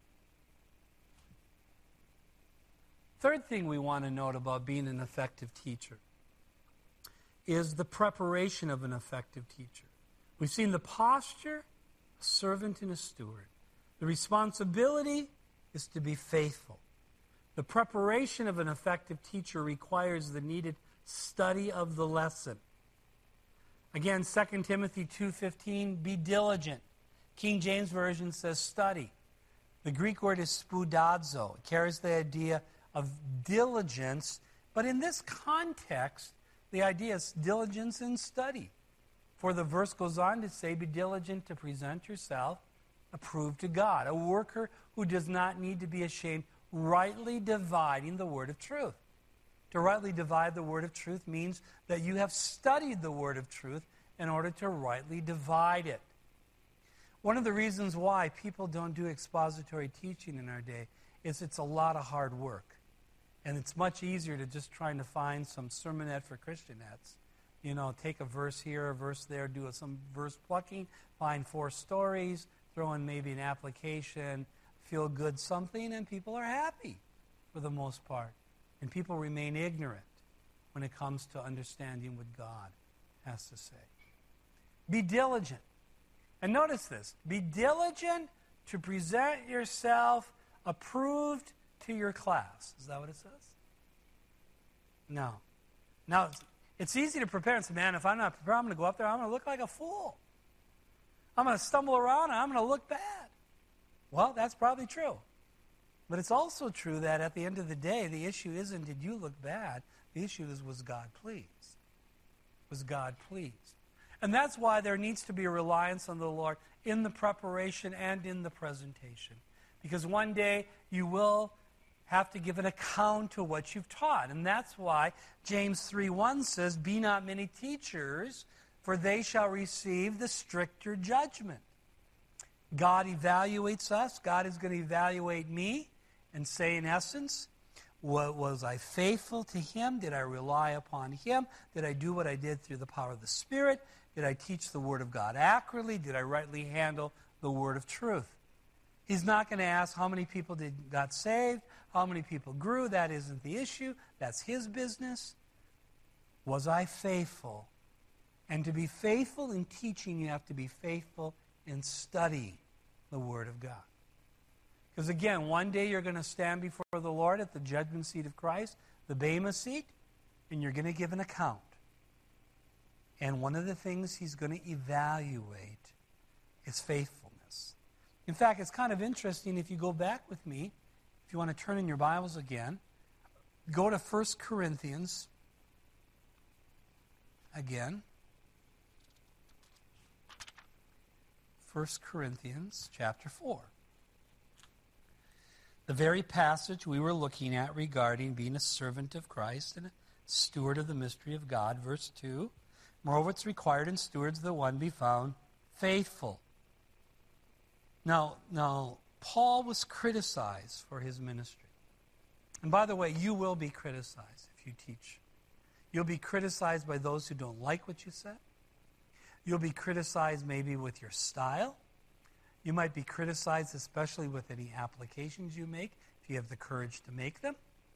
Third thing we want to note about being an effective teacher is the preparation of an effective teacher. We've seen the posture, a servant and a steward. The responsibility is to be faithful. The preparation of an effective teacher requires the needed study of the lesson. Again, Second Timothy two fifteen, be diligent. King James Version says study. The Greek word is spoudazo. It carries the idea of diligence, but in this context, the idea is diligence in study. For the verse goes on to say, be diligent to present yourself approved to God, a worker who does not need to be ashamed, rightly dividing the word of truth. To rightly divide the word of truth means that you have studied the word of truth in order to rightly divide it. One of the reasons why people don't do expository teaching in our day is it's a lot of hard work. And it's much easier to just trying to find some sermonette for Christianettes. You know, take a verse here, a verse there, do some verse plucking, find four stories, throw in maybe an application, feel good something, and people are happy for the most part. And people remain ignorant when it comes to understanding what God has to say. Be diligent. And notice this. Be diligent to present yourself approved to your class. Is that what it says? No. Now, It's easy to prepare and say, man, if I'm not prepared, I'm going to go up there, I'm going to look like a fool. I'm going to stumble around and I'm going to look bad. Well, that's probably true. But it's also true that at the end of the day, the issue isn't did you look bad. The issue is was God pleased? Was God pleased? And that's why there needs to be a reliance on the Lord in the preparation and in the presentation. Because one day you will have to give an account to what you've taught. And that's why James three one says, be not many teachers, for they shall receive the stricter judgment. God evaluates us. God is going to evaluate me and say, in essence, was I faithful to Him? Did I rely upon Him? Did I do what I did through the power of the Spirit? Did I teach the Word of God accurately? Did I rightly handle the Word of truth? He's not going to ask how many people did got saved, how many people grew. That isn't the issue. That's His business. Was I faithful? And to be faithful in teaching, you have to be faithful in studying the Word of God. Because again, one day you're going to stand before the Lord at the judgment seat of Christ, the Bema seat, and you're going to give an account. And one of the things He's going to evaluate is faithfulness. In fact, it's kind of interesting if you go back with me, if you want to turn in your Bibles again, go to First Corinthians again. First Corinthians chapter four. The very passage we were looking at regarding being a servant of Christ and a steward of the mystery of God. Verse two, moreover it's required in stewards that one be found faithful. Now, now, Paul was criticized for his ministry. And by the way, you will be criticized if you teach. You'll be criticized by those who don't like what you said. You'll be criticized maybe with your style. You might be criticized especially with any applications you make, if you have the courage to make them.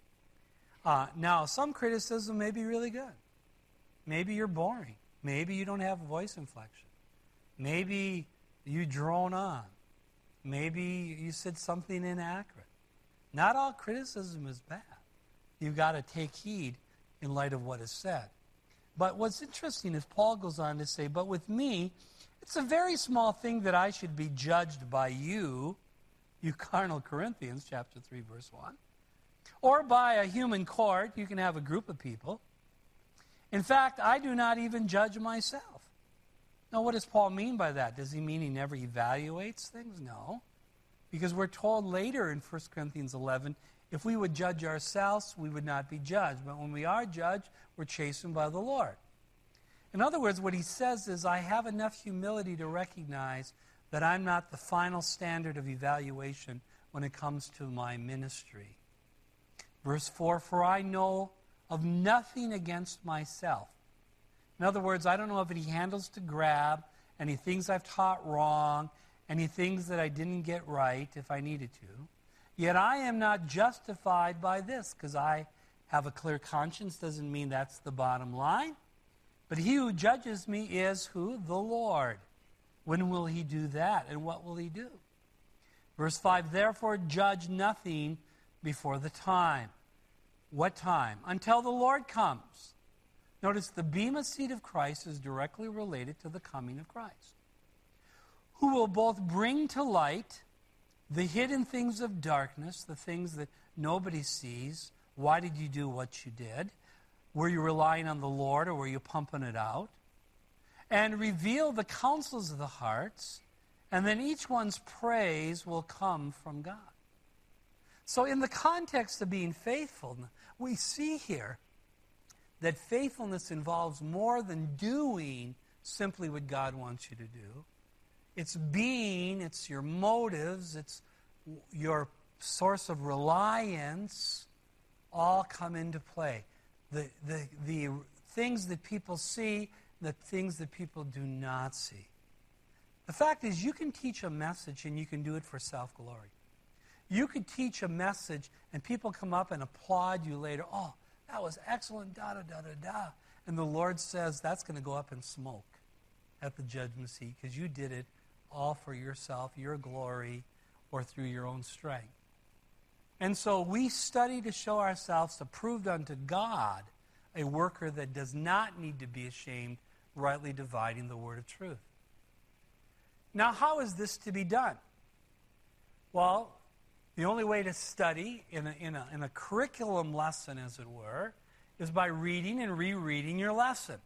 Uh, now, some criticism may be really good. Maybe you're boring. Maybe you don't have voice inflection. Maybe you drone on. Maybe you said something inaccurate. Not all criticism is bad. You've got to take heed in light of what is said. But what's interesting is Paul goes on to say, but with me, it's a very small thing that I should be judged by you, you carnal Corinthians, chapter three, verse one, or by a human court. You can have a group of people. In fact, I do not even judge myself. Now, what does Paul mean by that? Does he mean he never evaluates things? No. Because we're told later in First Corinthians eleven, if we would judge ourselves, we would not be judged. But when we are judged, we're chastened by the Lord. In other words, what he says is, I have enough humility to recognize that I'm not the final standard of evaluation when it comes to my ministry. Verse four, for I know of nothing against myself. In other words, I don't know of any handles to grab, any things I've taught wrong, any things that I didn't get right if I needed to. Yet I am not justified by this, because I have a clear conscience doesn't mean that's the bottom line. But he who judges me is who? The Lord. When will he do that, and what will he do? Verse five, therefore judge nothing before the time. What time? Until the Lord comes. Notice the Bema seat of Christ is directly related to the coming of Christ, who will both bring to light the hidden things of darkness, the things that nobody sees. Why did you do what you did? Were you relying on the Lord, or were you pumping it out? And reveal the counsels of the hearts, and then each one's praise will come from God. So in the context of being faithful, we see here that faithfulness involves more than doing simply what God wants you to do. It's being, it's your motives, it's your source of reliance, all come into play. The, the, the things that people see, the things that people do not see. The fact is, you can teach a message and you can do it for self-glory. You could teach a message and people come up and applaud you later. Oh, that was excellent, da-da-da-da-da. And the Lord says that's going to go up in smoke at the judgment seat because you did it all for yourself, your glory, or through your own strength. And so we study to show ourselves approved unto God, a worker that does not need to be ashamed, rightly dividing the word of truth. Now, how is this to be done? Well, the only way to study in a, in a, in a curriculum lesson, as it were, is by reading and rereading your lesson.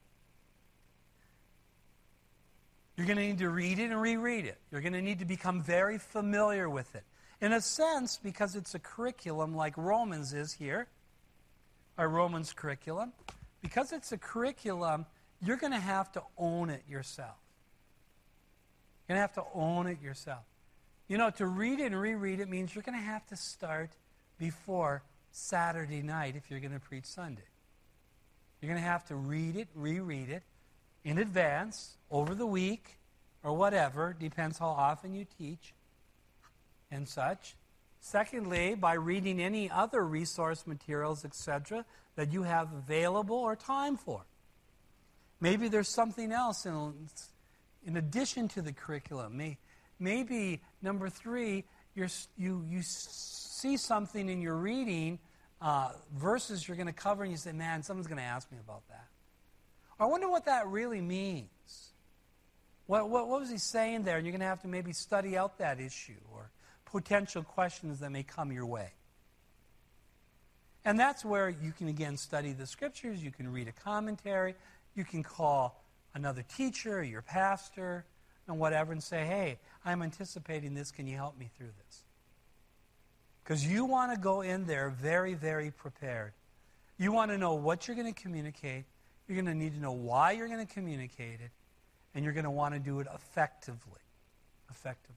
You're going to need to read it and reread it. You're going to need to become very familiar with it. In a sense, because it's a curriculum like Romans is here, our Romans curriculum, because it's a curriculum, you're going to have to own it yourself. You're going to have to own it yourself. You know, to read it and reread it means you're going to have to start before Saturday night if you're going to preach Sunday. You're going to have to read it, reread it in advance, over the week, or whatever, depends how often you teach and such. Secondly, by reading any other resource materials, et cetera, that you have available or time for. Maybe there's something else in, in addition to the curriculum. Maybe, maybe number three, you're, you, you see something in your reading, uh, verses you're going to cover, and you say, man, someone's going to ask me about that. I wonder what that really means. What, what, what was he saying there? And you're going to have to maybe study out that issue or potential questions that may come your way. And that's where you can, again, study the scriptures. You can read a commentary. You can call another teacher, your pastor, and whatever, and say, hey, I'm anticipating this. Can you help me through this? Because you want to go in there very, very prepared. You want to know what you're going to communicate. You're going to need to know why you're going to communicate it, and you're going to want to do it effectively. Effectively.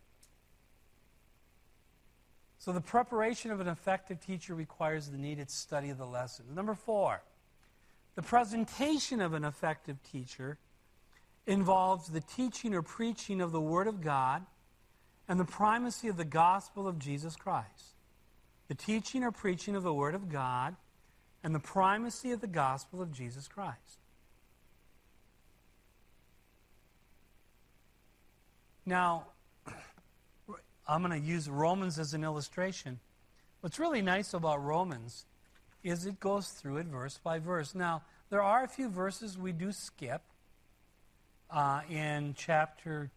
So the preparation of an effective teacher requires the needed study of the lesson. Number four, the presentation of an effective teacher involves the teaching or preaching of the Word of God and the primacy of the gospel of Jesus Christ. The teaching or preaching of the Word of God and the primacy of the gospel of Jesus Christ. Now, I'm going to use Romans as an illustration. What's really nice about Romans is it goes through it verse by verse. Now, there are a few verses we do skip uh, in chapter,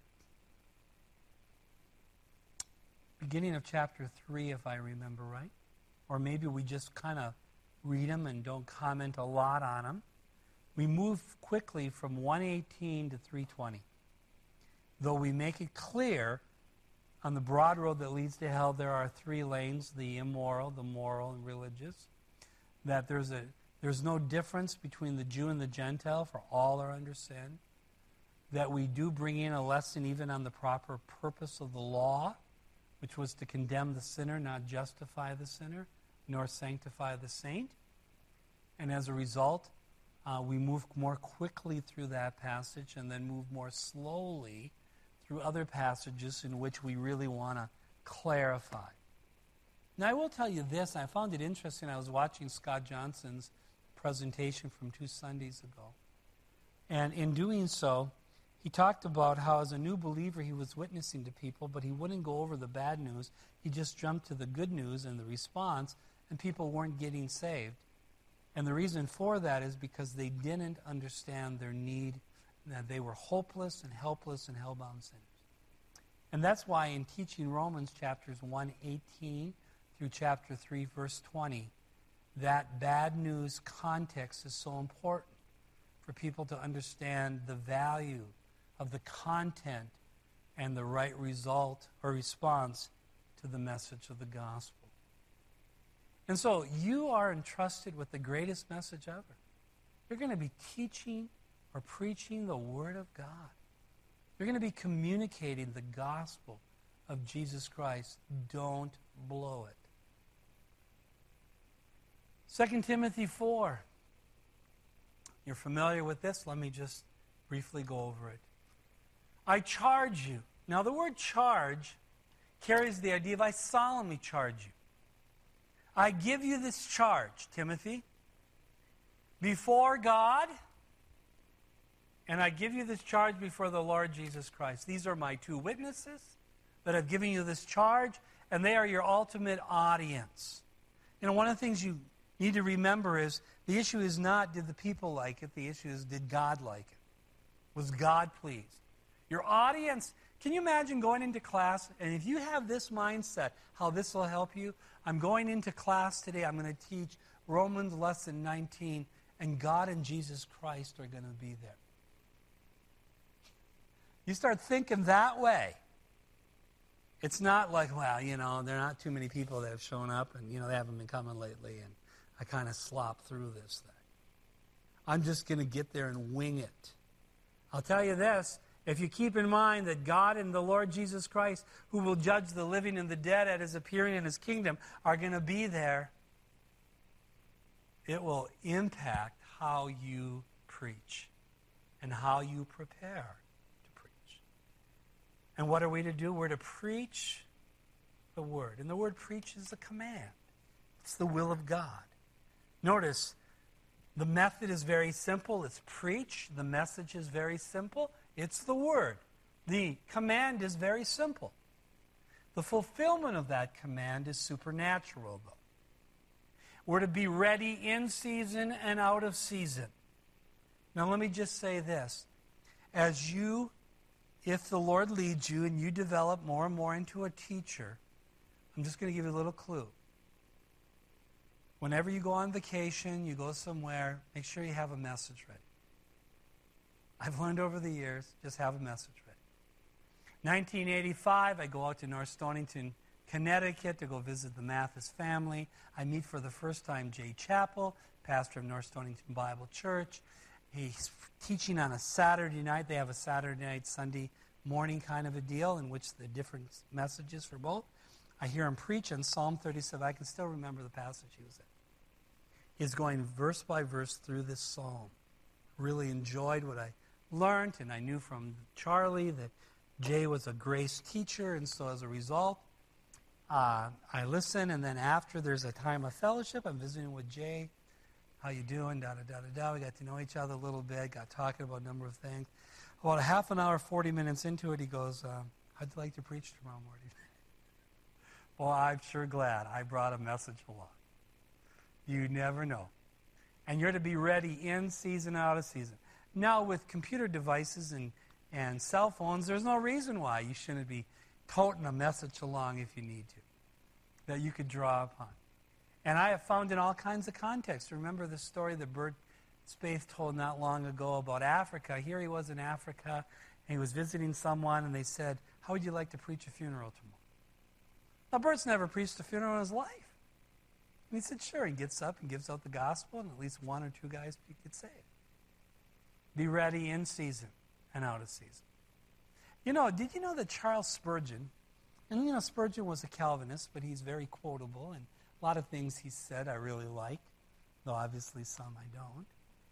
beginning of chapter three, if I remember right. Or maybe we just kind of read them and don't comment a lot on them. We move quickly from one eighteen to three twenty. Though we make it clear on the broad road that leads to hell, there are three lanes, the immoral, the moral, and religious. That there's a there's no difference between the Jew and the Gentile, for all are under sin. That we do bring in a lesson even on the proper purpose of the law, which was to condemn the sinner, not justify the sinner, nor sanctify the saint. And as a result, uh, we move more quickly through that passage and then move more slowly through other passages in which we really want to clarify. Now, I will tell you this. I found it interesting. I was watching Scott Johnson's presentation from two Sundays ago. And in doing so, he talked about how as a new believer he was witnessing to people, but he wouldn't go over the bad news. He just jumped to the good news and the response, and people weren't getting saved. And the reason for that is because they didn't understand their need, that they were hopeless and helpless and hell-bound sinners. And that's why in teaching Romans chapters one eighteen through chapter three, verse twenty, that bad news context is so important for people to understand the value of the content and the right result or response to the message of the gospel. And so you are entrusted with the greatest message ever. You're going to be teaching or preaching the Word of God. You're going to be communicating the gospel of Jesus Christ. Don't blow it. Second Timothy four. You're familiar with this? Let me just briefly go over it. I charge you. Now, the word charge carries the idea of I solemnly charge you. I give you this charge, Timothy, before God, and I give you this charge before the Lord Jesus Christ. These are my two witnesses that have given you this charge, and they are your ultimate audience. You know, one of the things you need to remember is The issue is not, did the people like it? The issue is, did God like it? Was God pleased? Your audience, can you imagine going into class, and if you have this mindset, how this will help you? I'm going into class today, I'm going to teach Romans lesson nineteen, and God and Jesus Christ are going to be there. You start thinking that way. It's not like, well, you know, there are not too many people that have shown up, and, you know, they haven't been coming lately, and I kind of slop through this thing. I'm just going to get there and wing it. I'll tell you this, if you keep in mind that God and the Lord Jesus Christ, who will judge the living and the dead at his appearing in his kingdom, are going to be there, it will impact how you preach and how you prepare to preach. And what are we to do? We're to preach the word. And the word preach is a command. It's the will of God. Notice, the method is very simple. It's preach. The message is very simple. It's the word. The command is very simple. The fulfillment of that command is supernatural, though. We're to be ready in season and out of season. Now, let me just say this. As you, if the Lord leads you and you develop more and more into a teacher, I'm just going to give you a little clue. Whenever you go on vacation, you go somewhere, make sure you have a message ready. I've learned over the years, just have a message ready. nineteen eighty-five, I go out to North Stonington, Connecticut to go visit the Mathis family. I meet for the first time Jay Chappell, pastor of North Stonington Bible Church. He's teaching on a Saturday night. They have a Saturday night, Sunday morning kind of a deal in which the different messages for both. I hear him preach on Psalm thirty-seven. I can still remember the passage he was in. He's going verse by verse through this psalm. Really enjoyed what I learned, and I knew from Charlie that Jay was a grace teacher, and so as a result, uh, I listen, and then after there's a time of fellowship, I'm visiting with Jay. How you doing? Da da da da da. We got to know each other a little bit, got talking about a number of things. About a half an hour, forty minutes into it, he goes, uh, how'd you like to preach tomorrow morning? Well, I'm sure glad I brought a message along. You never know. And you're to be ready in season, out of season. Now, with computer devices and, and cell phones, there's no reason why you shouldn't be toting a message along if you need to, that you could draw upon. And I have found in all kinds of contexts. Remember the story that Bert Spaeth told not long ago about Africa. Here he was in Africa, and he was visiting someone, and they said, how would you like to preach a funeral tomorrow? Now, Bert's never preached a funeral in his life. And he said, sure. He gets up and gives out the gospel, and at least one or two guys get saved. Be ready in season and out of season. You know, did you know that Charles Spurgeon, and you know, Spurgeon was a Calvinist, but he's very quotable, and a lot of things he said I really like, though obviously some I don't.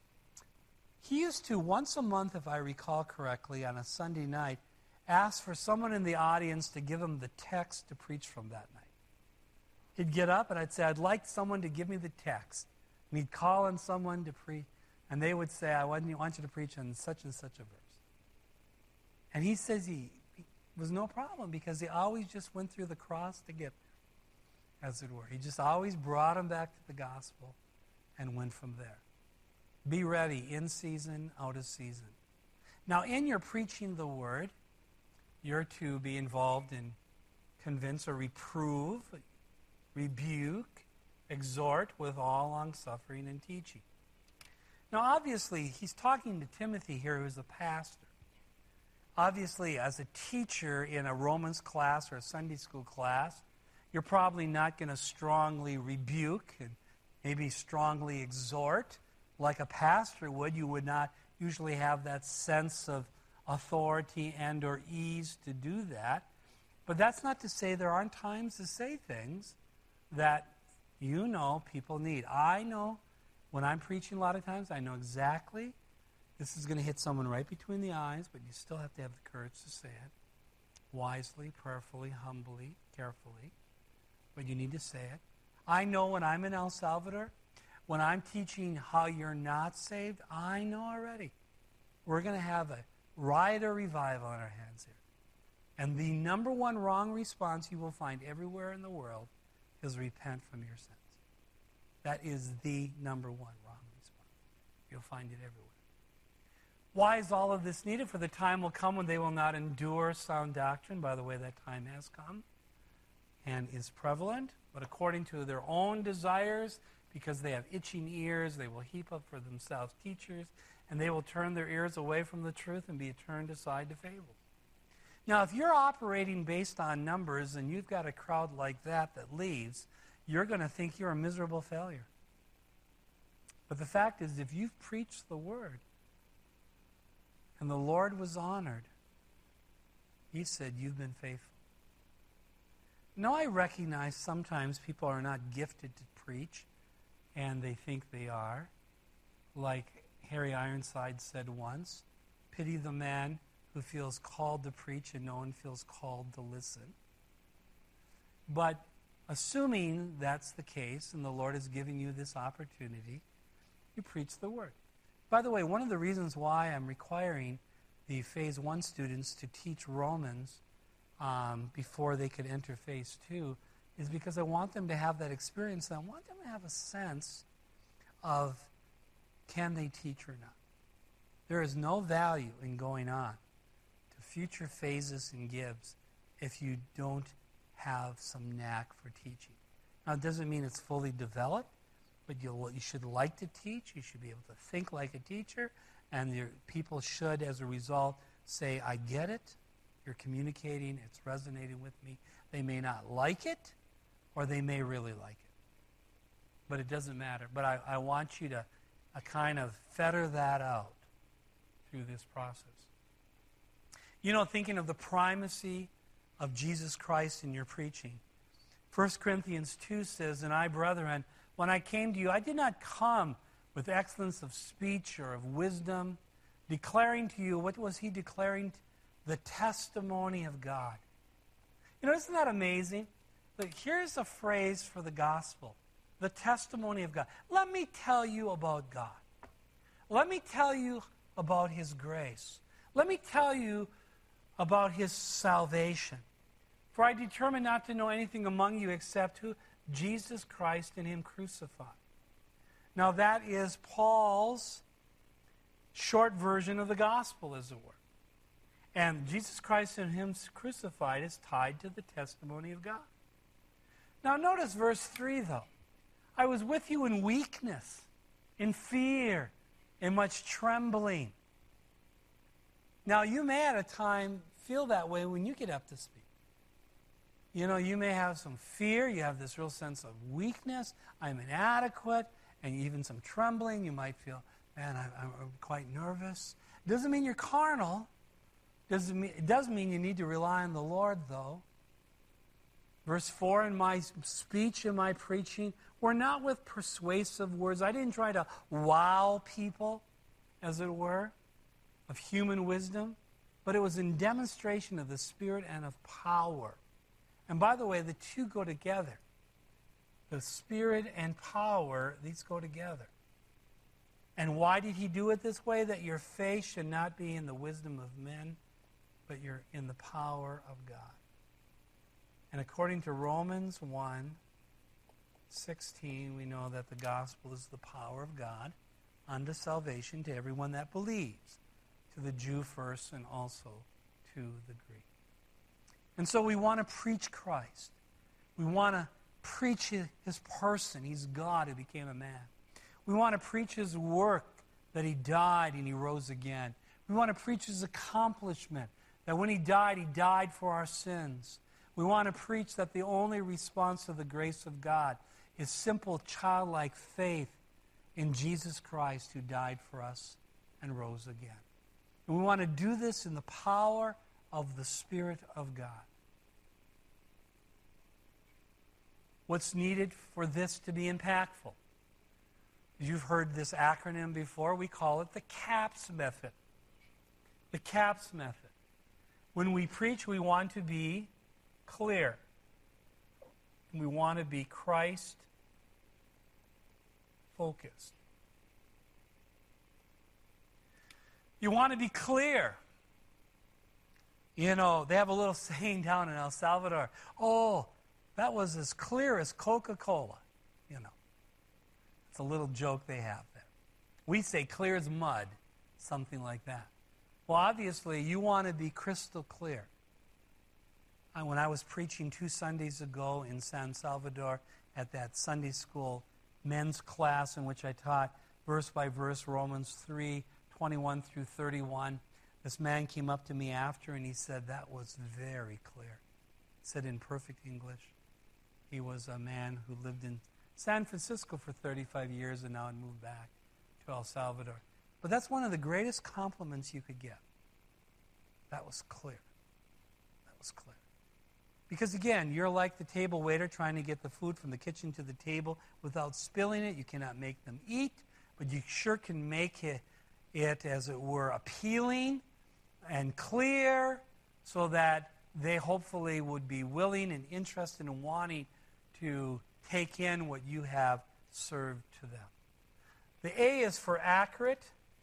He used to, once a month, if I recall correctly, on a Sunday night, ask for someone in the audience to give him the text to preach from that night. He'd get up and I'd say, I'd like someone to give me the text. And he'd call on someone to preach, and they would say, I want you to preach on such and such a verse. And he says he, he was no problem because he always just went through the cross to get there, as it were. He just always brought him back to the gospel and went from there. Be ready, in season, out of season. Now, in your preaching the word, you're to be involved in convince or reprove, rebuke, exhort with all long-suffering and teaching. Now, obviously, he's talking to Timothy here, who's a pastor. Obviously, as a teacher in a Romans class or a Sunday school class, you're probably not going to strongly rebuke and maybe strongly exhort like a pastor would. You would not usually have that sense of authority and or ease to do that. But that's not to say there aren't times to say things that you know people need. I know when I'm preaching a lot of times, I know exactly this is going to hit someone right between the eyes, but you still have to have the courage to say it wisely, prayerfully, humbly, carefully. But you need to say it. I know when I'm in El Salvador, when I'm teaching how you're not saved, I know already we're going to have a riot or revival on our hands here. And the number one wrong response you will find everywhere in the world is repent from your sins. That is the number one wrong response. You'll find it everywhere. Why is all of this needed? For the time will come when they will not endure sound doctrine. By the way, that time has come and is prevalent. But according to their own desires, because they have itching ears, they will heap up for themselves teachers, and they will turn their ears away from the truth and be turned aside to fables. Now, if you're operating based on numbers and you've got a crowd like that that leaves, you're going to think you're a miserable failure. But the fact is, if you've preached the word and the Lord was honored, he said, you've been faithful. Now, I recognize sometimes people are not gifted to preach, and they think they are. Like Harry Ironside said once, pity the man who feels called to preach and no one feels called to listen. But assuming that's the case and the Lord is giving you this opportunity, you preach the word. By the way, one of the reasons why I'm requiring the Phase one students to teach Romans um, before they could enter Phase two is because I want them to have that experience. And I want them to have a sense of, can they teach or not? There is no value in going on to future phases and gives if you don't have some knack for teaching. Now, it doesn't mean it's fully developed, but you'll, you should like to teach. You should be able to think like a teacher, and your people should, as a result, say, I get it. You're communicating. It's resonating with me. They may not like it, or they may really like it. But it doesn't matter. But I, I want you to uh, kind of fetter that out through this process. You know, thinking of the primacy of Jesus Christ in your preaching, First Corinthians two says, and I, brethren, when I came to you, I did not come with excellence of speech or of wisdom, declaring to you, what was he declaring? The testimony of God. You know, isn't that amazing? Look, here's a phrase for the gospel, the testimony of God. Let me tell you about God. Let me tell you about his grace. Let me tell you about his salvation. For I determined not to know anything among you except who? Jesus Christ and him crucified. Now that is Paul's short version of the gospel, as it were. And Jesus Christ and him crucified is tied to the testimony of God. Now notice verse three, though. I was with you in weakness, in fear, in much trembling. Now you may at a time feel that way when you get up to speak. You know, you may have some fear. You have this real sense of weakness. I'm inadequate. And even some trembling. You might feel, man, I, I'm quite nervous. It doesn't mean you're carnal. Doesn't mean, it does mean you need to rely on the Lord, though. Verse four, in my speech and my preaching were not with persuasive words. I didn't try to wow people, as it were, of human wisdom. But it was in demonstration of the Spirit and of power. And by the way, the two go together. The Spirit and power, these go together. And why did he do it this way? That your faith should not be in the wisdom of men, but you're in the power of God. And according to Romans one sixteen, we know that the gospel is the power of God unto salvation to everyone that believes, to the Jew first and also to the Greek. And so we want to preach Christ. We want to preach his, his person. He's God who became a man. We want to preach his work, that he died and he rose again. We want to preach his accomplishment, that when he died, he died for our sins. We want to preach that the only response to the grace of God is simple, childlike faith in Jesus Christ who died for us and rose again. And we want to do this in the power of the Spirit of God. What's needed for this to be impactful? You've heard this acronym before. We call it the CAPS method. The CAPS method. When we preach, we want to be clear. We want to be Christ-focused. You want to be clear. You know, they have a little saying down in El Salvador. Oh, that was as clear as Coca-Cola. You know, it's a little joke they have there. We say clear as mud, something like that. Well, obviously, you want to be crystal clear. And when I was preaching two Sundays ago in San Salvador at that Sunday school men's class in which I taught verse by verse Romans three, twenty-one through thirty-one, this man came up to me after and he said, that was very clear. He said in perfect English. He was a man who lived in San Francisco for thirty-five years and now had moved back to El Salvador. But that's one of the greatest compliments you could get. That was clear. That was clear. Because again, you're like the table waiter trying to get the food from the kitchen to the table without spilling it. You cannot make them eat, but you sure can make it, it as it were, appealing and clear so that they hopefully would be willing and interested in wanting to take in what you have served to them. The A is for accurate.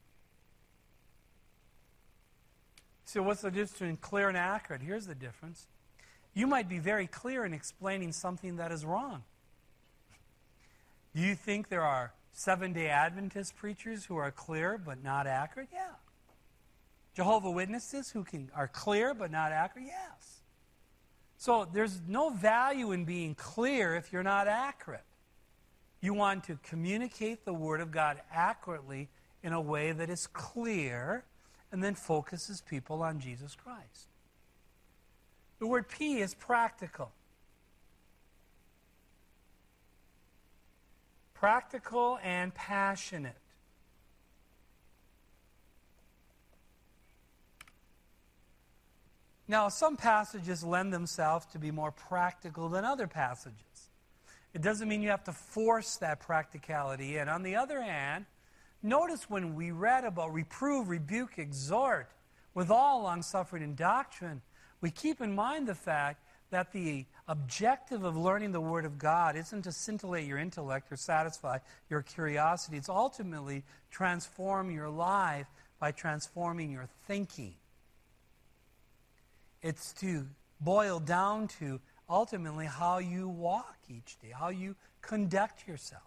So what's the difference between clear and accurate? Here's the difference. You might be very clear in explaining something that is wrong. Do you think there are Seventh-day Adventist preachers who are clear but not accurate? Yeah. Jehovah's Witnesses who can, are clear but not accurate? Yes. So there's no value in being clear if you're not accurate. You want to communicate the Word of God accurately in a way that is clear and then focuses people on Jesus Christ. The word P is practical. Practical and passionate. Now, some passages lend themselves to be more practical than other passages. It doesn't mean you have to force that practicality in. On the other hand, notice when we read about reprove, rebuke, exhort, with all long-suffering and doctrine, we keep in mind the fact that the objective of learning the Word of God isn't to scintillate your intellect or satisfy your curiosity. It's ultimately transform your life by transforming your thinking. It's to boil down to ultimately how you walk each day, how you conduct yourself.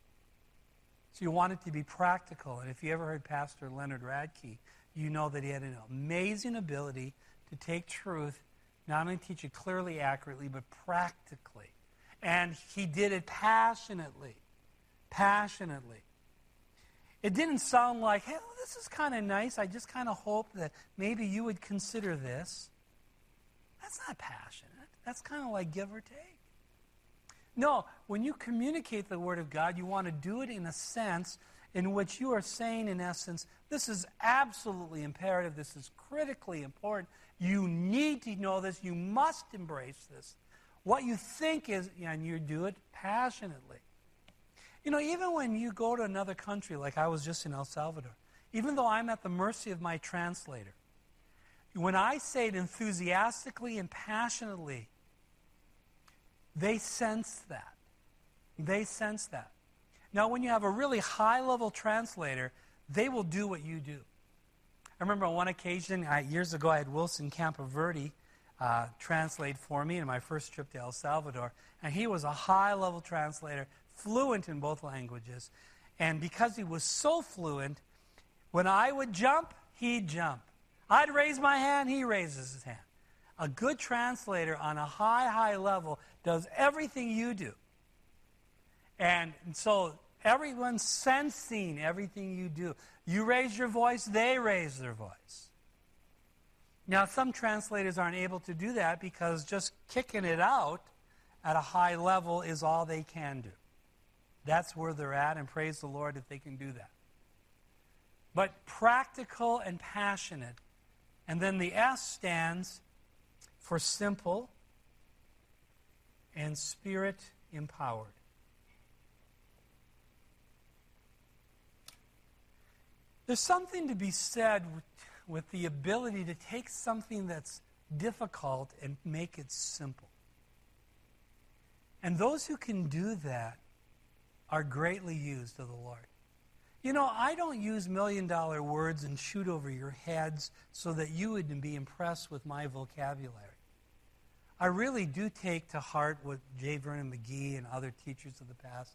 So you want it to be practical. And if you ever heard Pastor Leonard Radke, you know that he had an amazing ability to take truth, not only teach it clearly, accurately, but practically. And he did it passionately. Passionately. It didn't sound like, hey, well, this is kind of nice. I just kind of hope that maybe you would consider this. That's not passionate. That's kind of like give or take. No, when you communicate the Word of God, you want to do it in a sense in which you are saying, in essence, this is absolutely imperative. This is critically important. You need to know this. You must embrace this. What you think is, and you do it passionately. You know, even when you go to another country, like I was just in El Salvador, even though I'm at the mercy of my translator, when I say it enthusiastically and passionately, they sense that. They sense that. Now, when you have a really high-level translator, they will do what you do. I remember on one occasion, I, years ago, I had Wilson Campoverde uh, translate for me in my first trip to El Salvador, and he was a high-level translator, fluent in both languages. And because he was so fluent, when I would jump, he'd jump. I'd raise my hand, he raises his hand. A good translator on a high, high level does everything you do. And so everyone's sensing everything you do. You raise your voice, they raise their voice. Now, some translators aren't able to do that because just kicking it out at a high level is all they can do. That's where they're at, and praise the Lord if they can do that. But practical and passionate. And then the S stands for simple and Spirit-empowered. There's something to be said with, with the ability to take something that's difficult and make it simple. And those who can do that are greatly used of the Lord. You know, I don't use million-dollar words and shoot over your heads so that you would be impressed with my vocabulary. I really do take to heart what J. Vernon McGee and other teachers of the past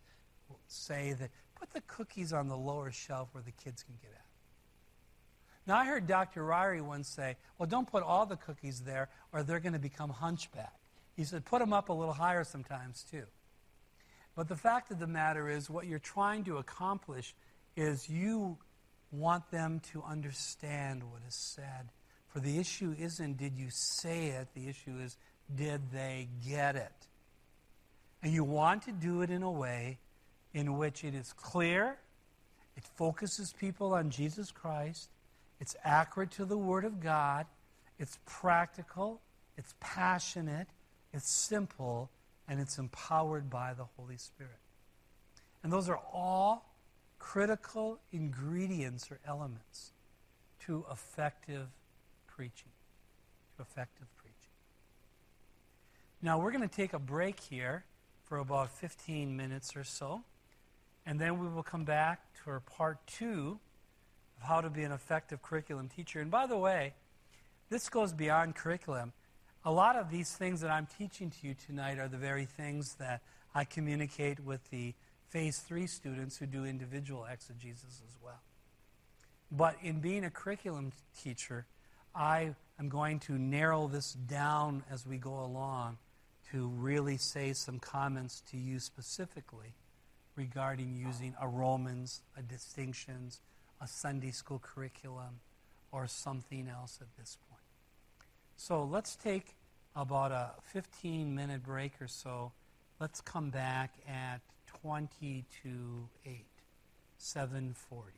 say that put the cookies on the lower shelf where the kids can get at. Now, I heard Doctor Ryrie once say, well, don't put all the cookies there or they're going to become hunchback. He said, put them up a little higher sometimes, too. But the fact of the matter is, what you're trying to accomplish is you want them to understand what is said. For the issue isn't, did you say it? The issue is, did they get it? And you want to do it in a way in which it is clear, it focuses people on Jesus Christ, it's accurate to the Word of God, it's practical, it's passionate, it's simple, and it's empowered by the Holy Spirit. And those are all critical ingredients or elements to effective preaching. To effective preaching. Now, we're going to take a break here for about fifteen minutes or so, and then we will come back to our part two of how to be an effective curriculum teacher. And by the way, this goes beyond curriculum. A lot of these things that I'm teaching to you tonight are the very things that I communicate with the Phase three students who do individual exegesis as well. But in being a curriculum teacher, I am going to narrow this down as we go along to really say some comments to you specifically regarding using a Romans, a distinctions, a Sunday school curriculum, or something else at this point. So let's take about a fifteen-minute break or so. Let's come back at twenty to eight, seven forty.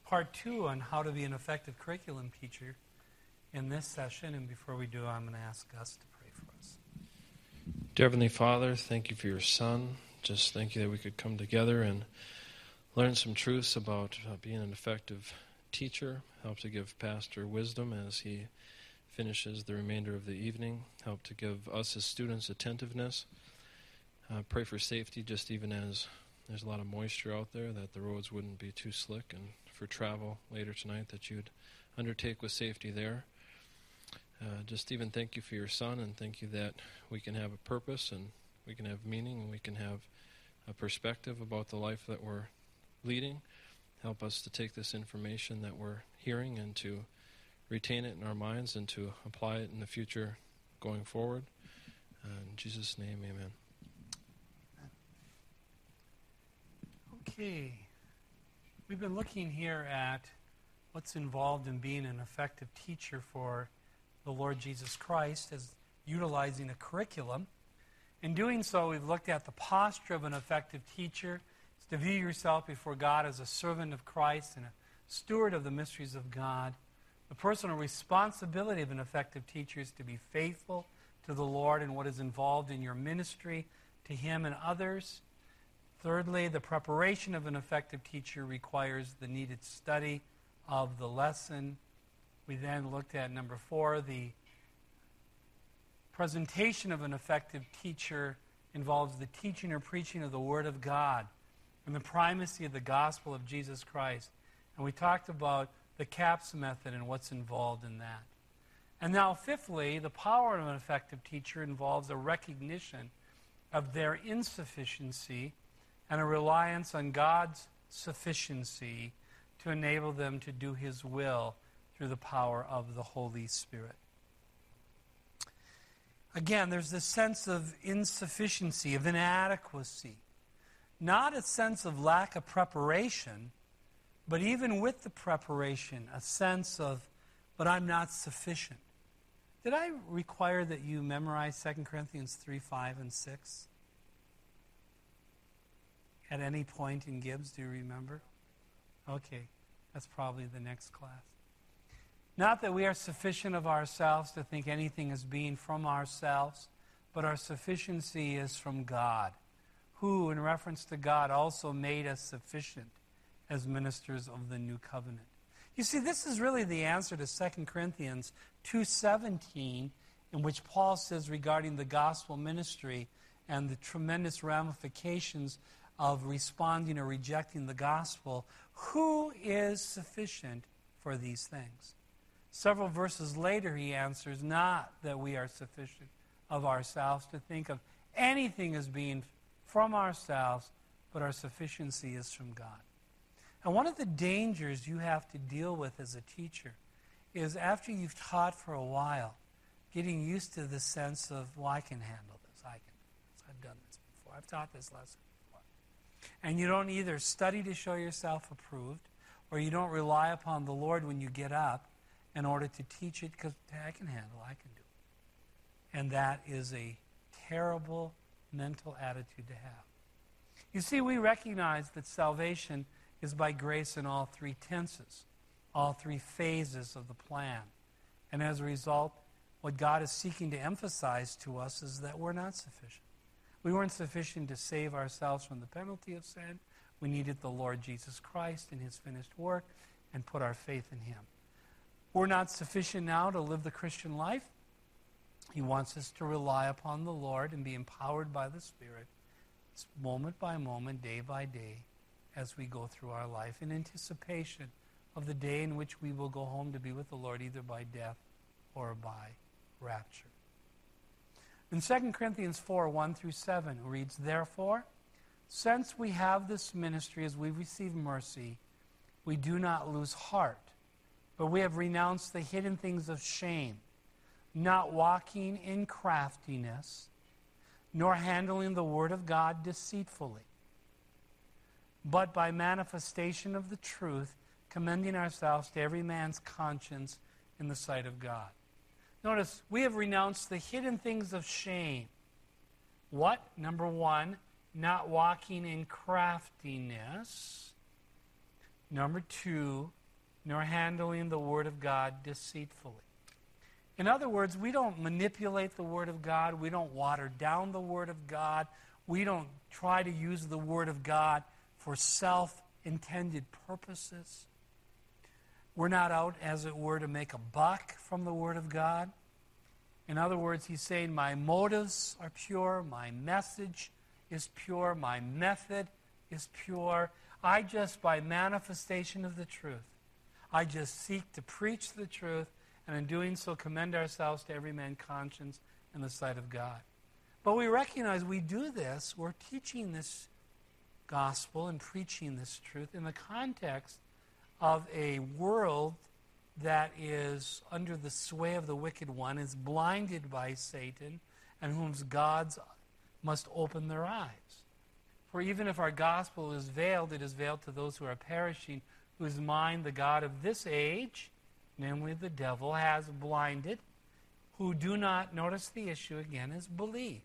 part two on how to be an effective curriculum teacher in this session. And before we do, I'm going to ask Gus to pray for us. Dear Heavenly Father, thank you for your Son. Just thank you that we could come together and learn some truths about uh, being an effective teacher. Help to give Pastor wisdom as he finishes the remainder of the evening. Help to give us as students attentiveness. Uh, pray for safety, just even as there's a lot of moisture out there, that the roads wouldn't be too slick, and for travel later tonight that you'd undertake with safety there. Uh, just even thank you for your Son, and thank you that we can have a purpose and we can have meaning and we can have a perspective about the life that we're leading. Help us to take this information that we're hearing and to retain it in our minds and to apply it in the future going forward. Uh, in Jesus' name, amen. Okay. We've been looking here at what's involved in being an effective teacher for the Lord Jesus Christ as utilizing a curriculum. In doing so, we've looked at the posture of an effective teacher. It's to view yourself before God as a servant of Christ and a steward of the mysteries of God. The personal responsibility of an effective teacher is to be faithful to the Lord and what is involved in your ministry to Him and others. Thirdly, the preparation of an effective teacher requires the needed study of the lesson. We then looked at number four, the presentation of an effective teacher involves the teaching or preaching of the Word of God and the primacy of the gospel of Jesus Christ. And we talked about the CAPS method and what's involved in that. And now, fifthly, the power of an effective teacher involves a recognition of their insufficiency and a reliance on God's sufficiency to enable them to do His will through the power of the Holy Spirit. Again, there's this sense of insufficiency, of inadequacy. Not a sense of lack of preparation, but even with the preparation, a sense of, but I'm not sufficient. Did I require that you memorize Second Corinthians three, five, and six? At any point in Gibbs, do you remember? Okay, that's probably the next class. Not that we are sufficient of ourselves to think anything as being from ourselves, but our sufficiency is from God, who, in reference to God, also made us sufficient as ministers of the new covenant. You see, this is really the answer to Second Corinthians two seventeen, in which Paul says regarding the gospel ministry and the tremendous ramifications of responding or rejecting the gospel, who is sufficient for these things? Several verses later, he answers, not that we are sufficient of ourselves to think of anything as being from ourselves, but our sufficiency is from God. And one of the dangers you have to deal with as a teacher is after you've taught for a while, getting used to the sense of, well, I can handle this. I can. I've done this before. I've taught this lesson before. And you don't either study to show yourself approved, or you don't rely upon the Lord when you get up in order to teach it because I can handle, I can do it. And that is a terrible mental attitude to have. You see, we recognize that salvation is by grace in all three tenses, all three phases of the plan. And as a result, what God is seeking to emphasize to us is that we're not sufficient. We weren't sufficient to save ourselves from the penalty of sin. We needed the Lord Jesus Christ and His finished work and put our faith in Him. We're not sufficient now to live the Christian life. He wants us to rely upon the Lord and be empowered by the Spirit moment by moment, day by day, as we go through our life in anticipation of the day in which we will go home to be with the Lord either by death or by rapture. In Second Corinthians four, one through seven, it reads, Therefore, since we have this ministry as we receive mercy, we do not lose heart, but we have renounced the hidden things of shame, not walking in craftiness, nor handling the word of God deceitfully, but by manifestation of the truth, commending ourselves to every man's conscience in the sight of God. Notice, we have renounced the hidden things of shame. What? Number one, not walking in craftiness. Number two, nor handling the Word of God deceitfully. In other words, we don't manipulate the Word of God. We don't water down the Word of God. We don't try to use the Word of God for self-intended purposes. We're not out, as it were, to make a buck from the Word of God. In other words, he's saying, my motives are pure, my message is pure, my method is pure. I just, by manifestation of the truth, I just seek to preach the truth, and in doing so commend ourselves to every man's conscience in the sight of God. But we recognize we do this, we're teaching this gospel and preaching this truth in the context of a world that is under the sway of the wicked one, is blinded by Satan, and whom God's must open their eyes. For even if our gospel is veiled, it is veiled to those who are perishing, whose mind the God of this age, namely the devil, has blinded, who do not, notice the issue again, is believe.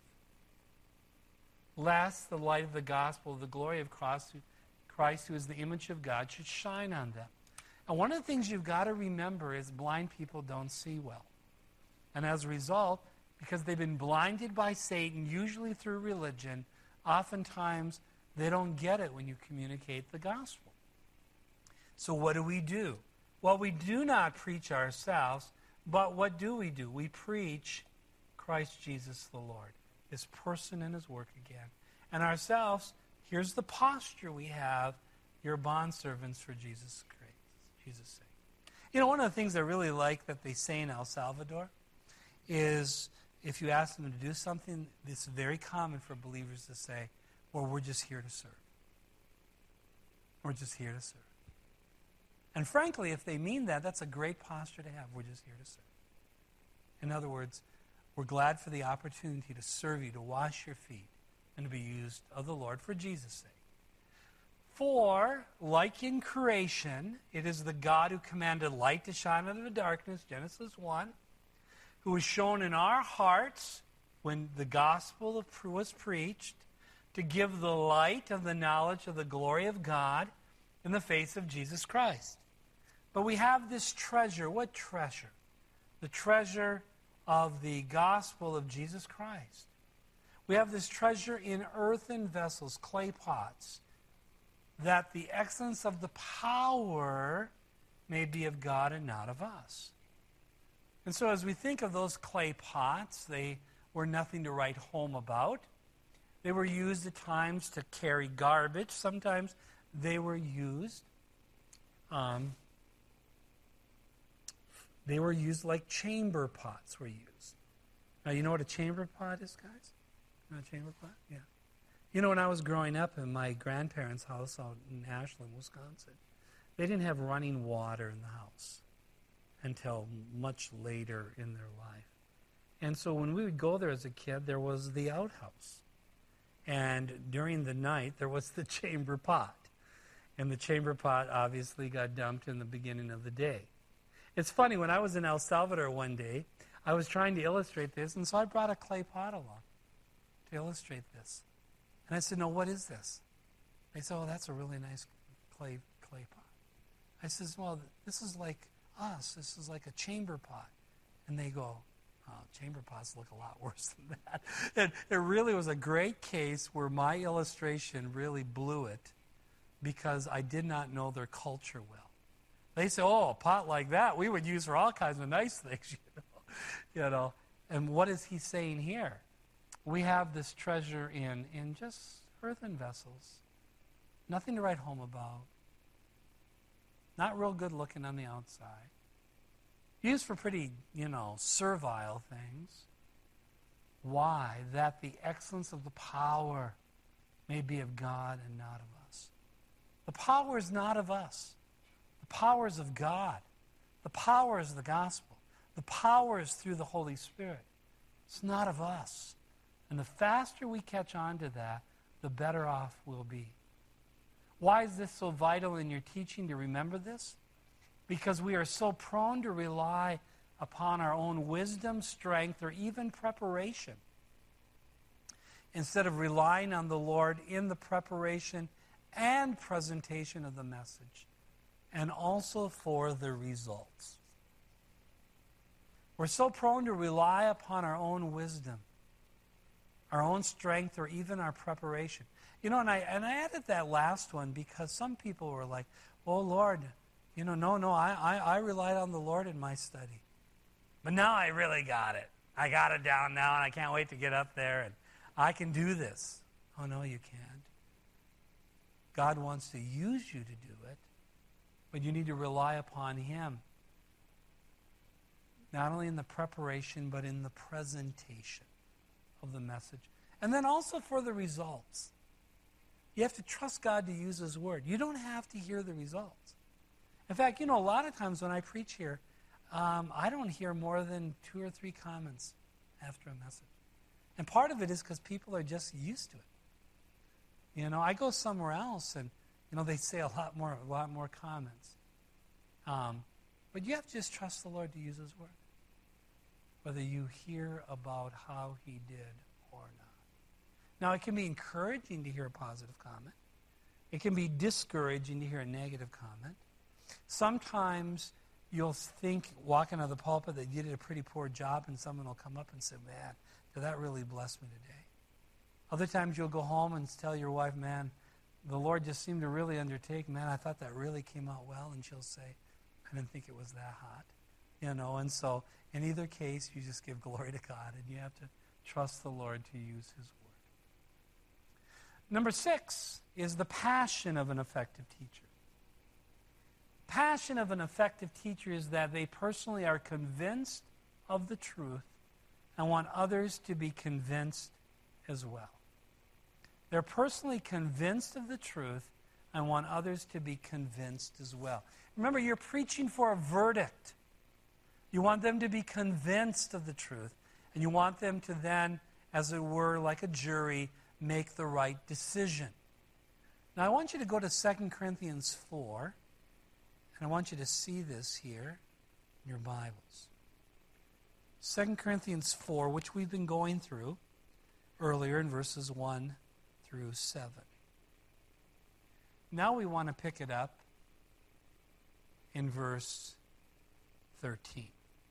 Lest the light of the gospel of the glory of Christ, Christ, who is the image of God, should shine on them. And one of the things you've got to remember is blind people don't see well. And as a result, because they've been blinded by Satan, usually through religion, oftentimes they don't get it when you communicate the gospel. So what do we do? Well, we do not preach ourselves, but what do we do? We preach Christ Jesus the Lord, his person and his work again. And ourselves, here's the posture we have, your bondservants for Jesus Christ. Jesus' sake. You know, one of the things I really like that they say in El Salvador is if you ask them to do something, it's very common for believers to say, well, we're just here to serve. We're just here to serve. And frankly, if they mean that, that's a great posture to have. We're just here to serve. In other words, we're glad for the opportunity to serve you, to wash your feet, and to be used of the Lord for Jesus' sake. For, like in creation, it is the God who commanded light to shine out of the darkness, Genesis one, who was shown in our hearts when the gospel was preached to give the light of the knowledge of the glory of God in the face of Jesus Christ. But we have this treasure. What treasure? The treasure of the gospel of Jesus Christ. We have this treasure in earthen vessels, clay pots, that the excellence of the power may be of God and not of us. And so as we think of those clay pots, they were nothing to write home about. They were used at times to carry garbage. Sometimes they were used, um, they were used like chamber pots were used. Now, you know what a chamber pot is, guys? You know a chamber pot? Yeah. You know, when I was growing up in my grandparents' house out in Ashland, Wisconsin, they didn't have running water in the house until much later in their life. And so when we would go there as a kid, there was the outhouse. And during the night, there was the chamber pot. And the chamber pot obviously got dumped in the beginning of the day. It's funny, when I was in El Salvador one day, I was trying to illustrate this, and so I brought a clay pot along to illustrate this. And I said, no, what is this? They said, oh, that's a really nice clay clay pot. I says, well, this is like us. This is like a chamber pot. And they go, oh, chamber pots look a lot worse than that. And it really was a great case where my illustration really blew it because I did not know their culture well. They say, oh, a pot like that we would use for all kinds of nice things, you know. You know. And what is he saying here? We have this treasure in, in just earthen vessels. Nothing to write home about. Not real good looking on the outside. Used for pretty, you know, servile things. Why? That the excellence of the power may be of God and not of us. The power is not of us. The power is of God. The power is the gospel. The power is through the Holy Spirit. It's not of us. And the faster we catch on to that, the better off we'll be. Why is this so vital in your teaching to remember this? Because we are so prone to rely upon our own wisdom, strength, or even preparation, instead of relying on the Lord in the preparation and presentation of the message. and also for the results. We're so prone to rely upon our own wisdom, our own strength, or even our preparation. You know, and I and I added that last one because some people were like, oh, Lord, you know, no, no, I, I, I relied on the Lord in my study. But now I really got it. I got it down now, and I can't wait to get up there, and I can do this. Oh, no, you can't. God wants to use you to do it, but you need to rely upon Him. Not only in the preparation, but in the presentation of the message. And then also for the results. You have to trust God to use His Word. You don't have to hear the results. In fact, you know, a lot of times when I preach here, um, I don't hear more than two or three comments after a message. And part of it is because people are just used to it. You know, I go somewhere else and, you know, they say a lot more, a lot more comments. Um, but you have to just trust the Lord to use His Word, whether you hear about how He did or not. Now, it can be encouraging to hear a positive comment. It can be discouraging to hear a negative comment. Sometimes you'll think, walking out of the pulpit, that you did a pretty poor job, and someone will come up and say, man, did that really bless me today? Other times you'll go home and tell your wife, man, the Lord just seemed to really undertake. Man, I thought that really came out well. And she'll say, I didn't think it was that hot. You know, and so in either case, you just give glory to God, and you have to trust the Lord to use His Word. Number six is the passion of an effective teacher. Passion of an effective teacher is that they personally are convinced of the truth and want others to be convinced as well. They're personally convinced of the truth and want others to be convinced as well. Remember, you're preaching for a verdict. You want them to be convinced of the truth, and you want them to then, as it were, like a jury, make the right decision. Now, I want you to go to Second Corinthians four, and I want you to see this here in your Bibles. Second Corinthians four, which we've been going through earlier in verses one through seven. Now we want to pick it up in verse thirteen.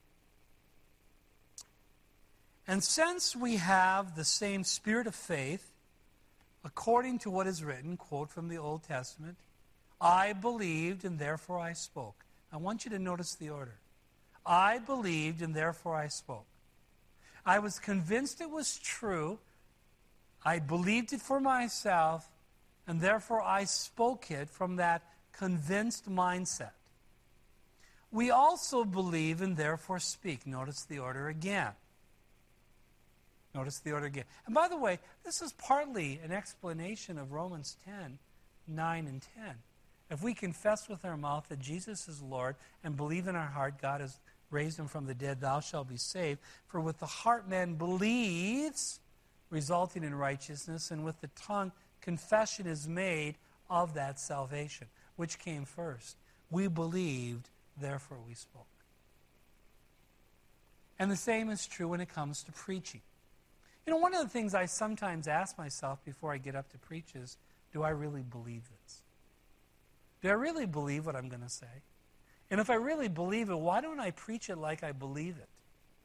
And since we have the same spirit of faith, according to what is written, quote from the Old Testament, I believed and therefore I spoke. I want you to notice the order. I believed and therefore I spoke. I was convinced it was true. I believed it for myself, and therefore I spoke it from that convinced mindset. We also believe and therefore speak. Notice the order again. Notice the order again. And by the way, this is partly an explanation of Romans ten, nine and ten. If we confess with our mouth that Jesus is Lord and believe in our heart God has raised Him from the dead, thou shalt be saved. For with the heart man believes, resulting in righteousness, and with the tongue confession is made of that salvation. Which came first? We believed, therefore we spoke. And the same is true when it comes to preaching. You know, one of the things I sometimes ask myself before I get up to preach is, do I really believe this? Do I really believe what I'm going to say? And if I really believe it, why don't I preach it like I believe it?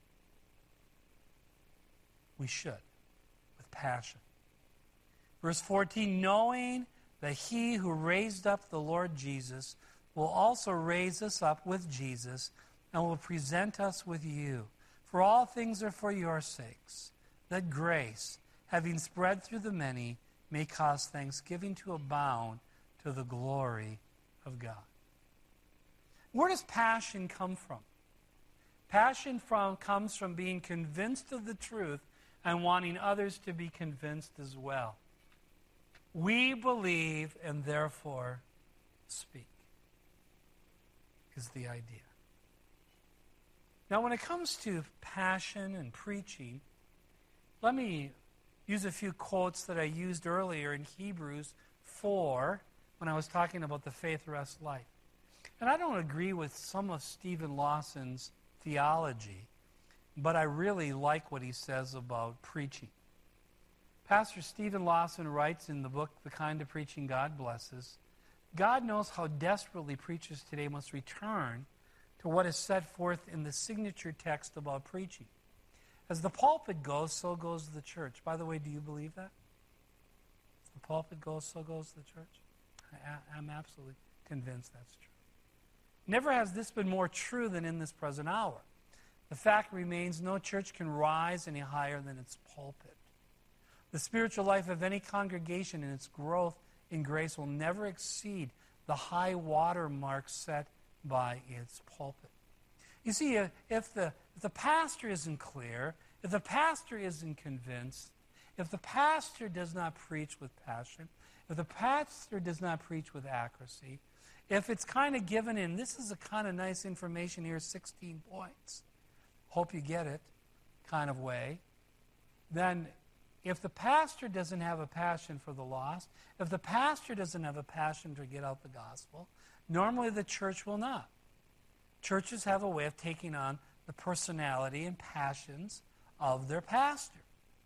We should, with passion. Verse fourteen, knowing that He who raised up the Lord Jesus will also raise us up with Jesus and will present us with you. For all things are for your sakes, that grace, having spread through the many, may cause thanksgiving to abound to the glory of God. Where does passion come from? Passion from comes from being convinced of the truth and wanting others to be convinced as well. We believe and therefore speak, is the idea. Now, when it comes to passion and preaching, let me use a few quotes that I used earlier in Hebrews four when I was talking about the faith rest life. And I don't agree with some of Stephen Lawson's theology, but I really like what he says about preaching. Pastor Stephen Lawson writes in the book, The Kind of Preaching God Blesses, God knows how desperately preachers today must return to what is set forth in the signature text about preaching. As the pulpit goes, so goes the church. By the way, do you believe that? As the pulpit goes, so goes the church? I, I'm absolutely convinced that's true. Never has this been more true than in this present hour. The fact remains no church can rise any higher than its pulpit. The spiritual life of any congregation and its growth in grace will never exceed the high water mark set by its pulpit. You see, if the, if the pastor isn't clear, if the pastor isn't convinced, if the pastor does not preach with passion, if the pastor does not preach with accuracy, if it's kind of given in, this is a kind of nice information here, sixteen points, hope you get it, kind of way, then if the pastor doesn't have a passion for the lost, if the pastor doesn't have a passion to get out the gospel, normally the church will not. Churches have a way of taking on the personality and passions of their pastor.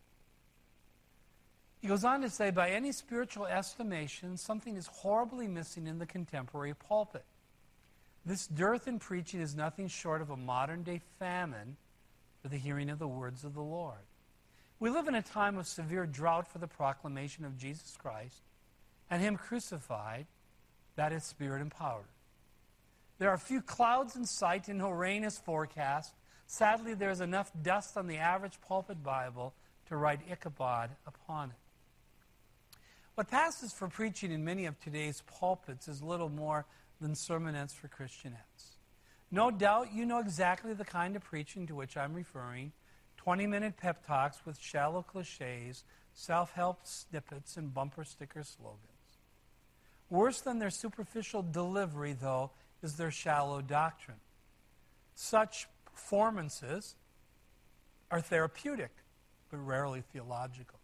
He goes on to say, by any spiritual estimation, something is horribly missing in the contemporary pulpit. This dearth in preaching is nothing short of a modern-day famine for the hearing of the words of the Lord. We live in a time of severe drought for the proclamation of Jesus Christ and Him crucified, that is Spirit-empowered. There are few clouds in sight and no rain is forecast. Sadly, there is enough dust on the average pulpit Bible to write Ichabod upon it. What passes for preaching in many of today's pulpits is little more than sermonettes for Christianettes. No doubt you know exactly the kind of preaching to which I'm referring, twenty-minute pep talks with shallow cliches, self-help snippets, and bumper sticker slogans. Worse than their superficial delivery, though, is their shallow doctrine. Such performances are therapeutic, but rarely theological.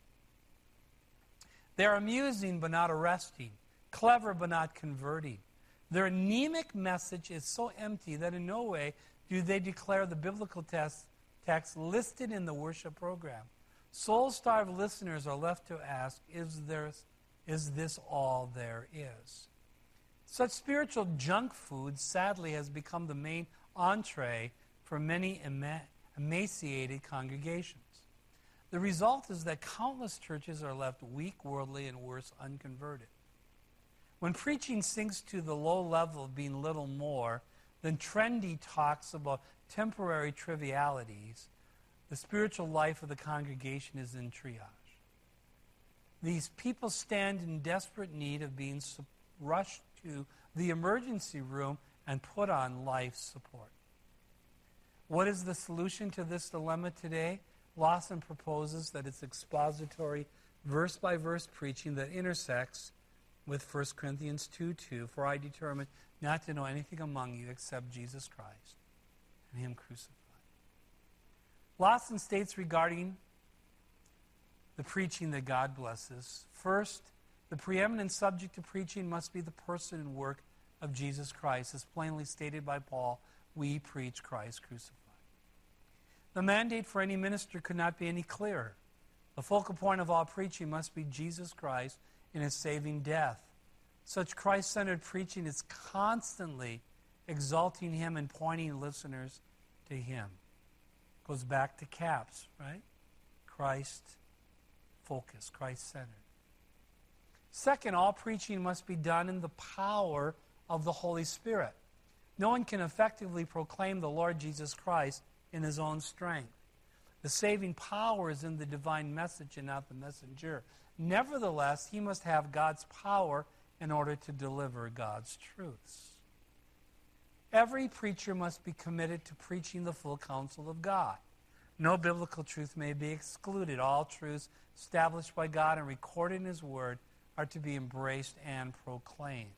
They're amusing but not arresting, clever but not converting. Their anemic message is so empty that in no way do they declare the biblical text, text listed in the worship program. Soul-starved listeners are left to ask, is, there, is this all there is? Such spiritual junk food, sadly, has become the main entree for many ema- emaciated congregations. The result is that countless churches are left weak, worldly, and worse, unconverted. When preaching sinks to the low level of being little more than trendy talks about temporary trivialities, the spiritual life of the congregation is in triage. These people stand in desperate need of being rushed to the emergency room and put on life support. What is the solution to this dilemma today? Lawson proposes that it's expository, verse-by-verse preaching that intersects with First Corinthians two two, for I determined not to know anything among you except Jesus Christ and Him crucified. Lawson states regarding the preaching that God blesses, first, the preeminent subject of preaching must be the person and work of Jesus Christ, as plainly stated by Paul, we preach Christ crucified. The mandate for any minister could not be any clearer. The focal point of all preaching must be Jesus Christ in His saving death. Such Christ-centered preaching is constantly exalting Him and pointing listeners to Him. Goes back to CAPS, right? Christ-focused, Christ-centered. Second, all preaching must be done in the power of the Holy Spirit. No one can effectively proclaim the Lord Jesus Christ in his own strength. The saving power is in the divine message and not the messenger. Nevertheless, he must have God's power in order to deliver God's truths. Every preacher must be committed to preaching the full counsel of God. No biblical truth may be excluded. All truths established by God and recorded in His Word are to be embraced and proclaimed.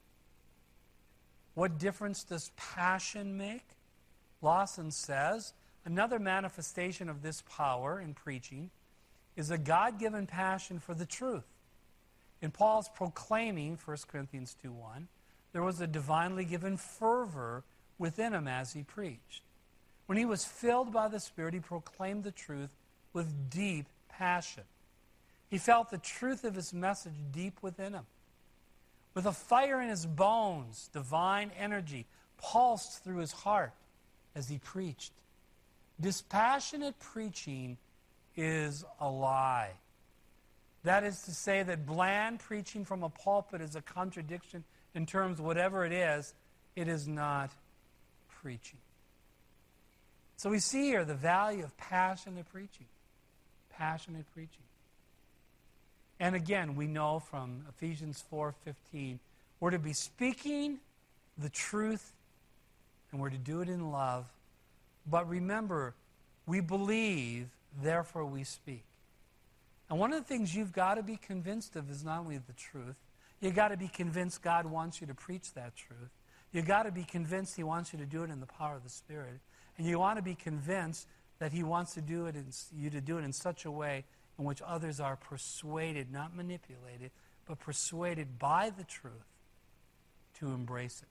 What difference does passion make? Lawson says, another manifestation of this power in preaching is a God-given passion for the truth. In Paul's proclaiming, First Corinthians two one, there was a divinely given fervor within him as he preached. When he was filled by the Spirit, he proclaimed the truth with deep passion. He felt the truth of his message deep within him. with a fire in his bones, divine energy pulsed through his heart as he preached. Dispassionate preaching is a lie. That is to say that bland preaching from a pulpit is a contradiction in terms of whatever it is. It is not preaching. So we see here the value of passionate preaching. Passionate preaching. And again, we know from Ephesians four fifteen, we're to be speaking the truth and we're to do it in love. But remember, we believe, therefore we speak. And one of the things you've got to be convinced of is not only the truth, you've got to be convinced God wants you to preach that truth. You've got to be convinced He wants you to do it in the power of the Spirit. And you want to be convinced that He wants to do it in, you to do it in such a way in which others are persuaded, not manipulated, but persuaded by the truth to embrace it.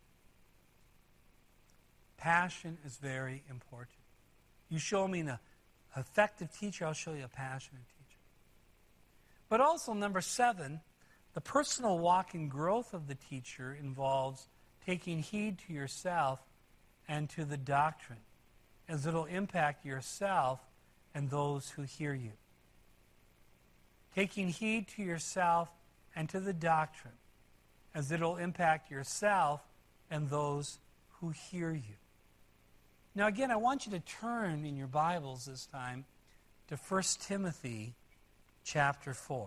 Passion is very important. You show me an effective teacher, I'll show you a passionate teacher. But also, number seven, the personal walk and growth of the teacher involves taking heed to yourself and to the doctrine, as it'll impact yourself and those who hear you. Taking heed to yourself and to the doctrine, as it'll impact yourself and those who hear you. Now again, I want you to turn in your Bibles this time to First Timothy chapter four.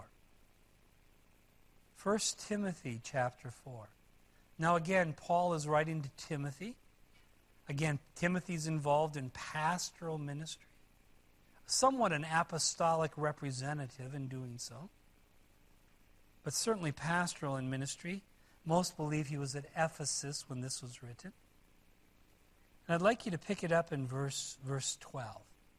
First Timothy chapter four. Now again, Paul is writing to Timothy. Again, Timothy's involved in pastoral ministry. Somewhat an apostolic representative in doing so. But certainly pastoral in ministry. Most believe he was at Ephesus when this was written. And I'd like you to pick it up in verse, verse twelve.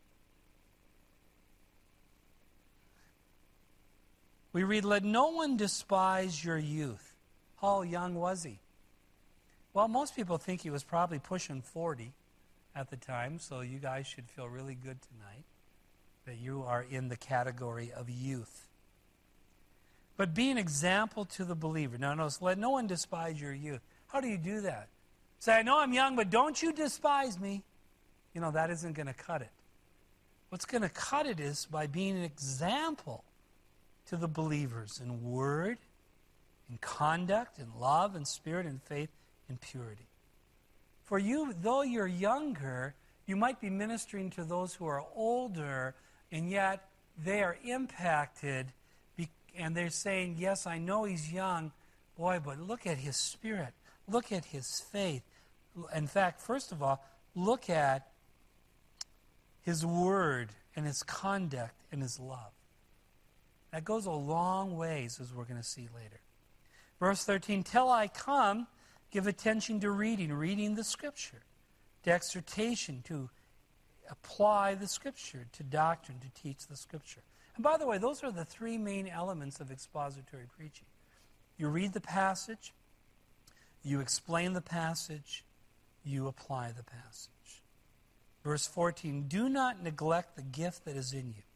We read, "Let no one despise your youth." How young was he? Well, most people think he was probably pushing forty at the time, so you guys should feel really good tonight that you are in the category of youth. But be an example to the believer. Now notice, let no one despise your youth. How do you do that? Say, I know I'm young, but don't you despise me. You know, that isn't going to cut it. What's going to cut it is by being an example to the believers in word, in conduct, in love, in spirit, in faith, in purity. For you, though you're younger, you might be ministering to those who are older, and yet they are impacted, be- and they're saying, yes, I know he's young, boy, but look at his spirit. Look at his faith. In fact, first of all, look at his word and his conduct and his love. That goes a long ways, as we're going to see later. Verse thirteen, till I come, give attention to reading, reading the Scripture, to exhortation, to apply the Scripture, to doctrine, to teach the Scripture. And by the way, those are the three main elements of expository preaching. You read the passage, you explain the passage, you apply the passage. Verse fourteen, do not neglect the gift that is in you,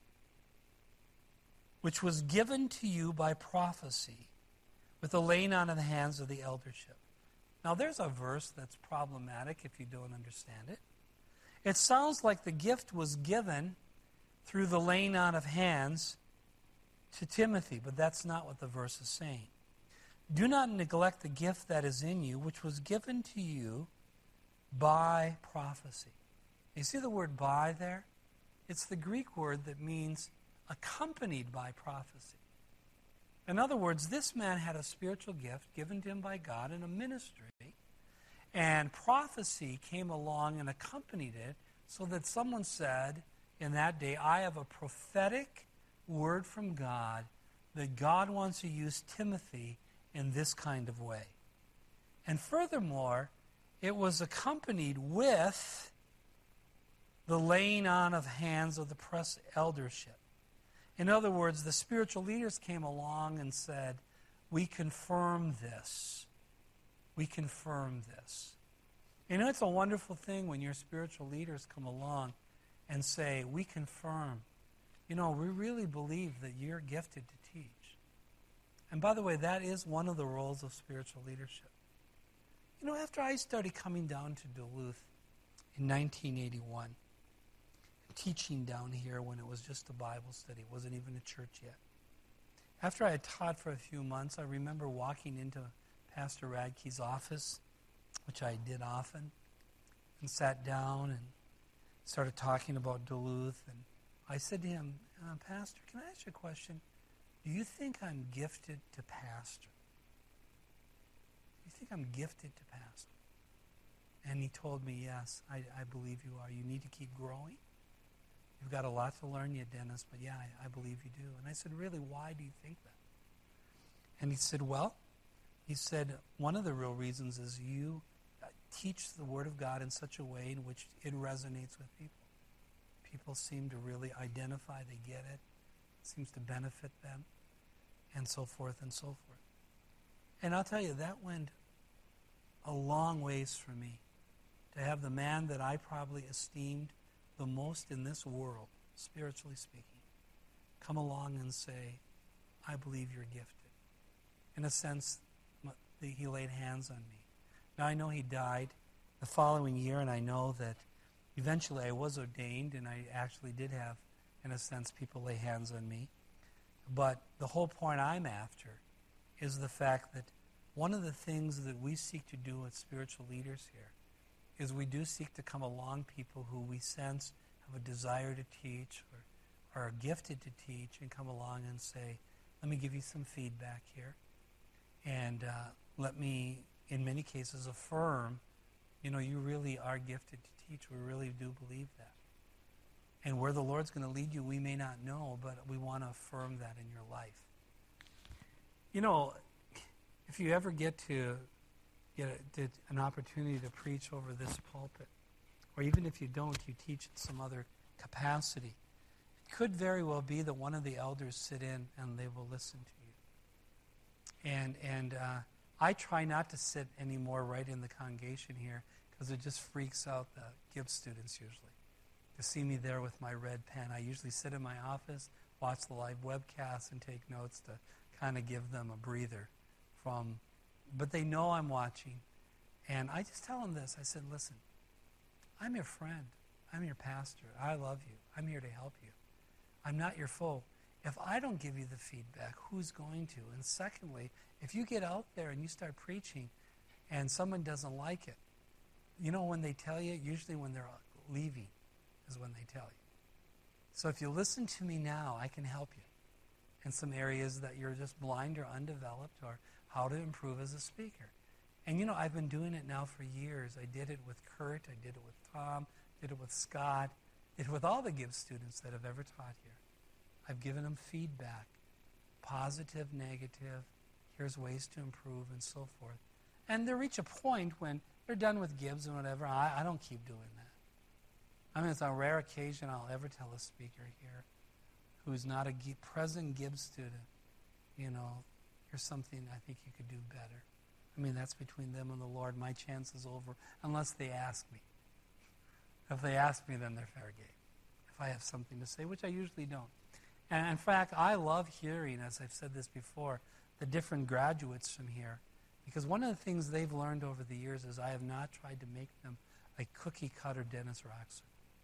which was given to you by prophecy, with the laying on of the hands of the eldership. Now there's a verse that's problematic if you don't understand it. It sounds like the gift was given through the laying on of hands to Timothy, but that's not what the verse is saying. Do not neglect the gift that is in you, which was given to you by prophecy. You see the word by there? It's the Greek word that means accompanied by prophecy. In other words, this man had a spiritual gift given to him by God in a ministry, and prophecy came along and accompanied it so that someone said in that day, I have a prophetic word from God that God wants to use Timothy in this kind of way. And furthermore, it was accompanied with the laying on of hands of the press eldership. In other words, the spiritual leaders came along and said, we confirm this. We confirm this. You know, it's a wonderful thing when your spiritual leaders come along and say, we confirm. You know, we really believe that you're gifted to teach. And by the way, that is one of the roles of spiritual leadership. You know, after I started coming down to Duluth in nineteen eighty-one, teaching down here when it was just a Bible study, it wasn't even a church yet. After I had taught for a few months, I remember walking into Pastor Radke's office, which I did often, and sat down and started talking about Duluth. And I said to him, uh, Pastor, can I ask you a question? Do you think I'm gifted to pastor? Do you think I'm gifted to pastor? And he told me, yes, I, I believe you are. You need to keep growing. You've got a lot to learn yet, Dennis, but yeah, I, I believe you do. And I said, really, why do you think that? And he said, well, he said, one of the real reasons is you teach the Word of God in such a way in which it resonates with people. People seem to really identify, they get it, it seems to benefit them, and so forth and so forth. And I'll tell you, that went a long ways for me to have the man that I probably esteemed the most in this world, spiritually speaking, come along and say, I believe you're gifted. In a sense, he laid hands on me. Now, I know he died the following year, and I know that eventually I was ordained, and I actually did have, in a sense, people lay hands on me. But the whole point I'm after is the fact that one of the things that we seek to do as spiritual leaders here is we do seek to come along people who we sense have a desire to teach or are gifted to teach and come along and say, let me give you some feedback here. And uh, let me, in many cases, affirm, you know, you really are gifted to teach. We really do believe that. And where the Lord's going to lead you, we may not know, but we want to affirm that in your life. You know, if you ever get to get a, did an opportunity to preach over this pulpit, or even if you don't, you teach in some other capacity, it could very well be that one of the elders sit in and they will listen to you. And and uh, I try not to sit anymore right in the congregation here because it just freaks out the Gibbs students usually to see me there with my red pen. I usually sit in my office, watch the live webcast, and take notes to kind of give them a breather from, but they know I'm watching. And I just tell them this. I said, listen, I'm your friend. I'm your pastor. I love you. I'm here to help you. I'm not your foe. If I don't give you the feedback, who's going to? And secondly, if you get out there and you start preaching and someone doesn't like it, you know when they tell you? Usually when they're leaving is when they tell you. So if you listen to me now, I can help you in some areas that you're just blind or undeveloped, or how to improve as a speaker. And you know, I've been doing it now for years. I did it with Kurt, I did it with Tom, did it with Scott, did it with all the Gibbs students that have ever taught here. I've given them feedback, positive, negative, here's ways to improve, and so forth. And they reach a point when they're done with Gibbs and whatever, I, I don't keep doing that. I mean, it's on a rare occasion I'll ever tell a speaker here who's not a G- present Gibbs student, you know, here's something I think you could do better. I mean, that's between them and the Lord. My chance is over unless they ask me. If they ask me, then they're fair game. If I have something to say, which I usually don't. And in fact, I love hearing, as I've said this before, the different graduates from here. Because one of the things they've learned over the years is I have not tried to make them a cookie-cutter Dennis Roxer.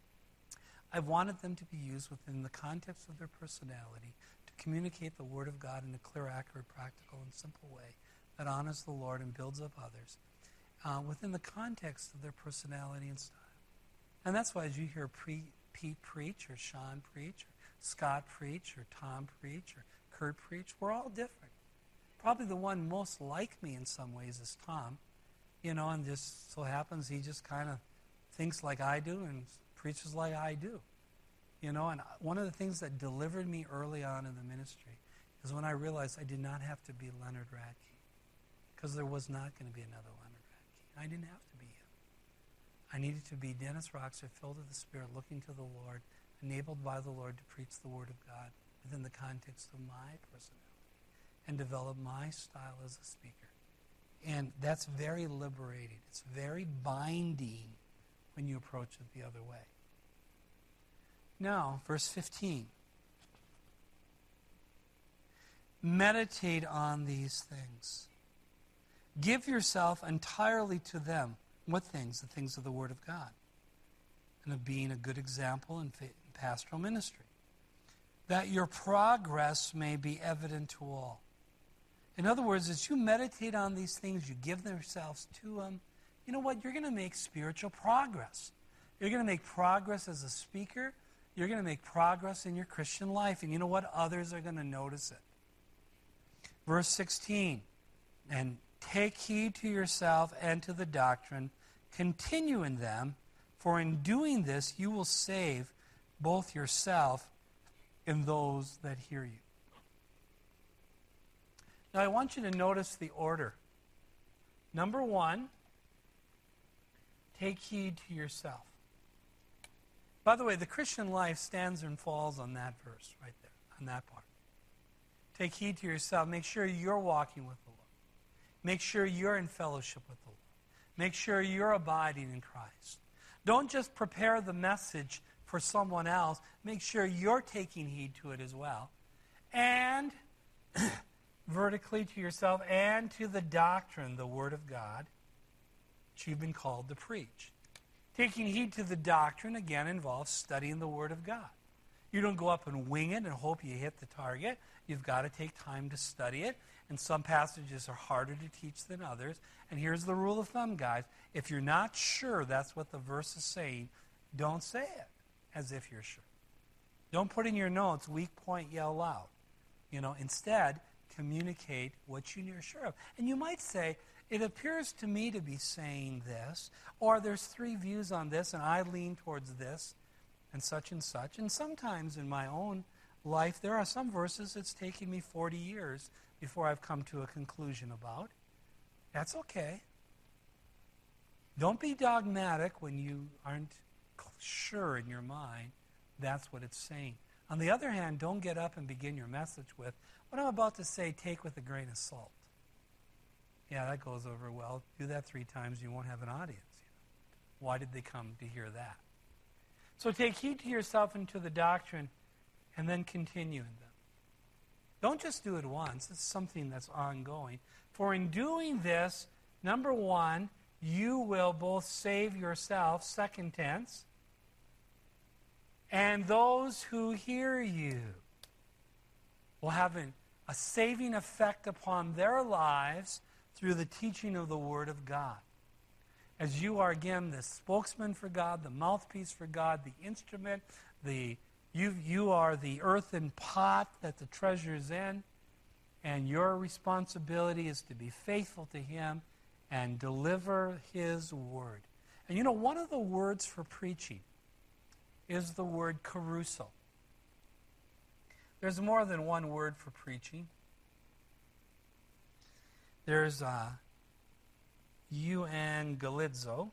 I've wanted them to be used within the context of their personality to communicate the Word of God in a clear, accurate, practical, and simple way that honors the Lord and builds up others uh, within the context of their personality and style. And that's why as you hear pre- Pete preach, or Sean preach, or Scott preach, or Tom preach, or Kurt preach, we're all different. Probably the one most like me in some ways is Tom, you know, and just so happens he just kind of thinks like I do and preaches like I do. You know, and one of the things that delivered me early on in the ministry is when I realized I did not have to be Leonard Radke, because there was not going to be another Leonard Radke. I didn't have to be him. I needed to be Dennis Roxer, filled with the Spirit, looking to the Lord, enabled by the Lord to preach the Word of God within the context of my personality and develop my style as a speaker. And that's very liberating. It's very binding when you approach it the other way. Now, verse fifteen. meditate on these things. Give yourself entirely to them. What things? The things of the Word of God. And of being a good example in pastoral ministry. That your progress may be evident to all. In other words, as you meditate on these things, you give yourselves to them, you know what? You're going to make spiritual progress. You're going to make progress as a speaker. You're going to make progress in your Christian life. And you know what? Others are going to notice it. Verse sixteen, and take heed to yourself and to the doctrine. Continue in them, for in doing this you will save both yourself and those that hear you. Now I want you to notice the order. Number one, take heed to yourself. By the way, the Christian life stands and falls on that verse right there, on that part. Take heed to yourself. Make sure you're walking with the Lord. Make sure you're in fellowship with the Lord. Make sure you're abiding in Christ. Don't just prepare the message for someone else. Make sure you're taking heed to it as well. And vertically to yourself and to the doctrine, the Word of God, which you've been called to preach. Taking heed to the doctrine, again, involves studying the Word of God. You don't go up and wing it and hope you hit the target. You've got to take time to study it. And some passages are harder to teach than others. And here's the rule of thumb, guys. If you're not sure that's what the verse is saying, don't say it as if you're sure. Don't put in your notes, weak point, yell loud. You know, instead, communicate what you're sure of. And you might say, it appears to me to be saying this, or there's three views on this, and I lean towards this, and such and such. And sometimes in my own life, there are some verses it's taken me forty years before I've come to a conclusion about. That's okay. Don't be dogmatic when you aren't sure in your mind that's what it's saying. On the other hand, don't get up and begin your message with, what I'm about to say, take with a grain of salt. Yeah, that goes over well. Do that three times, you won't have an audience. Why did they come to hear that? So take heed to yourself and to the doctrine, and then continue in them. Don't just do it once. It's something that's ongoing. For in doing this, number one, you will both save yourself, second tense, and those who hear you will have an, a saving effect upon their lives through the teaching of the Word of God. As you are, again, the spokesman for God, the mouthpiece for God, the instrument, the you, you are the earthen pot that the treasure is in, and your responsibility is to be faithful to Him and deliver His Word. And you know, one of the words for preaching is the word carousel. There's more than one word for preaching. There's uh, euangelizo,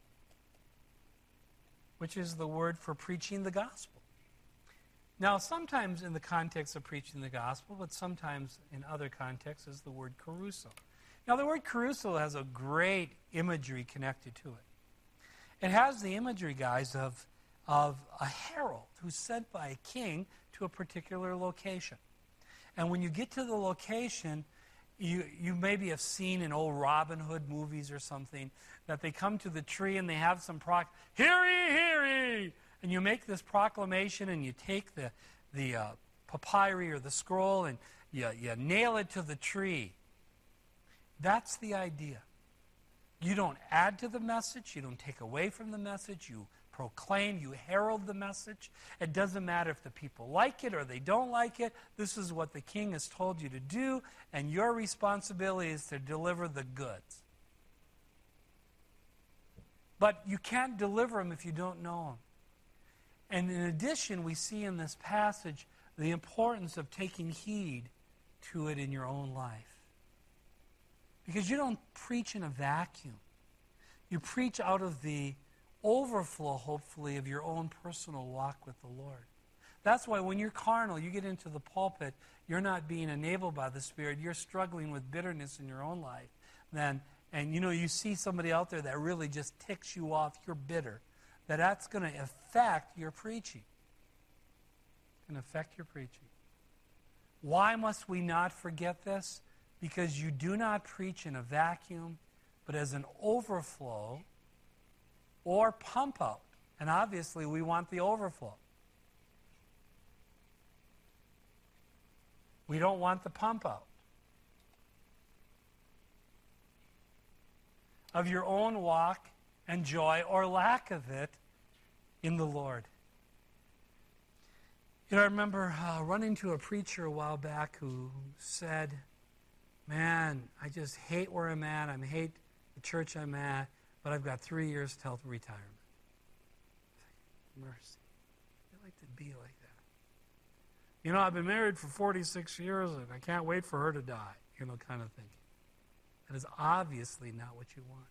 which is the word for preaching the gospel. Now, sometimes in the context of preaching the gospel, but sometimes in other contexts is the word carousel. Now, the word carousel has a great imagery connected to it. It has the imagery, guys, of, of a herald who's sent by a king to a particular location. And when you get to the location, you, you maybe have seen in old Robin Hood movies or something, that they come to the tree and they have some proc, hear ye, hear ye! And you make this proclamation and you take the, the uh, papyri or the scroll and you, you nail it to the tree. That's the idea. You don't add to the message. You don't take away from the message. You proclaim, you herald the message. It doesn't matter if the people like it or they don't like it. This is what the king has told you to do, and your responsibility is to deliver the goods. But you can't deliver them if you don't know them. And in addition, we see in this passage the importance of taking heed to it in your own life. Because you don't preach in a vacuum. You preach out of the overflow, hopefully, of your own personal walk with the Lord. That's why when you're carnal, you get into the pulpit, you're not being enabled by the Spirit. You're struggling with bitterness in your own life. Then, and you know, you see somebody out there that really just ticks you off, you're bitter. That that's going to affect your preaching. It's going to affect your preaching. Why must we not forget this? Because you do not preach in a vacuum, but as an overflow or pump out. And obviously, we want the overflow. We don't want the pump out. Of your own walk and joy, or lack of it, in the Lord. You know, I remember uh, running to a preacher a while back who said, man, I just hate where I'm at. I hate the church I'm at, but I've got three years till retirement. Mercy. I'd like to be like that. You know, I've been married for forty-six years, and I can't wait for her to die, you know, kind of thinking. That is obviously not what you want.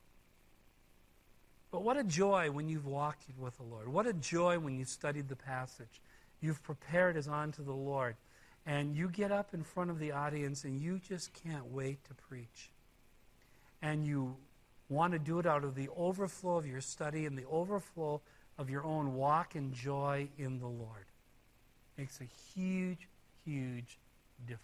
But what a joy when you've walked with the Lord. What a joy when you studied the passage. You've prepared as unto the Lord. And you get up in front of the audience and you just can't wait to preach. And you want to do it out of the overflow of your study and the overflow of your own walk and joy in the Lord. Makes a huge, huge difference.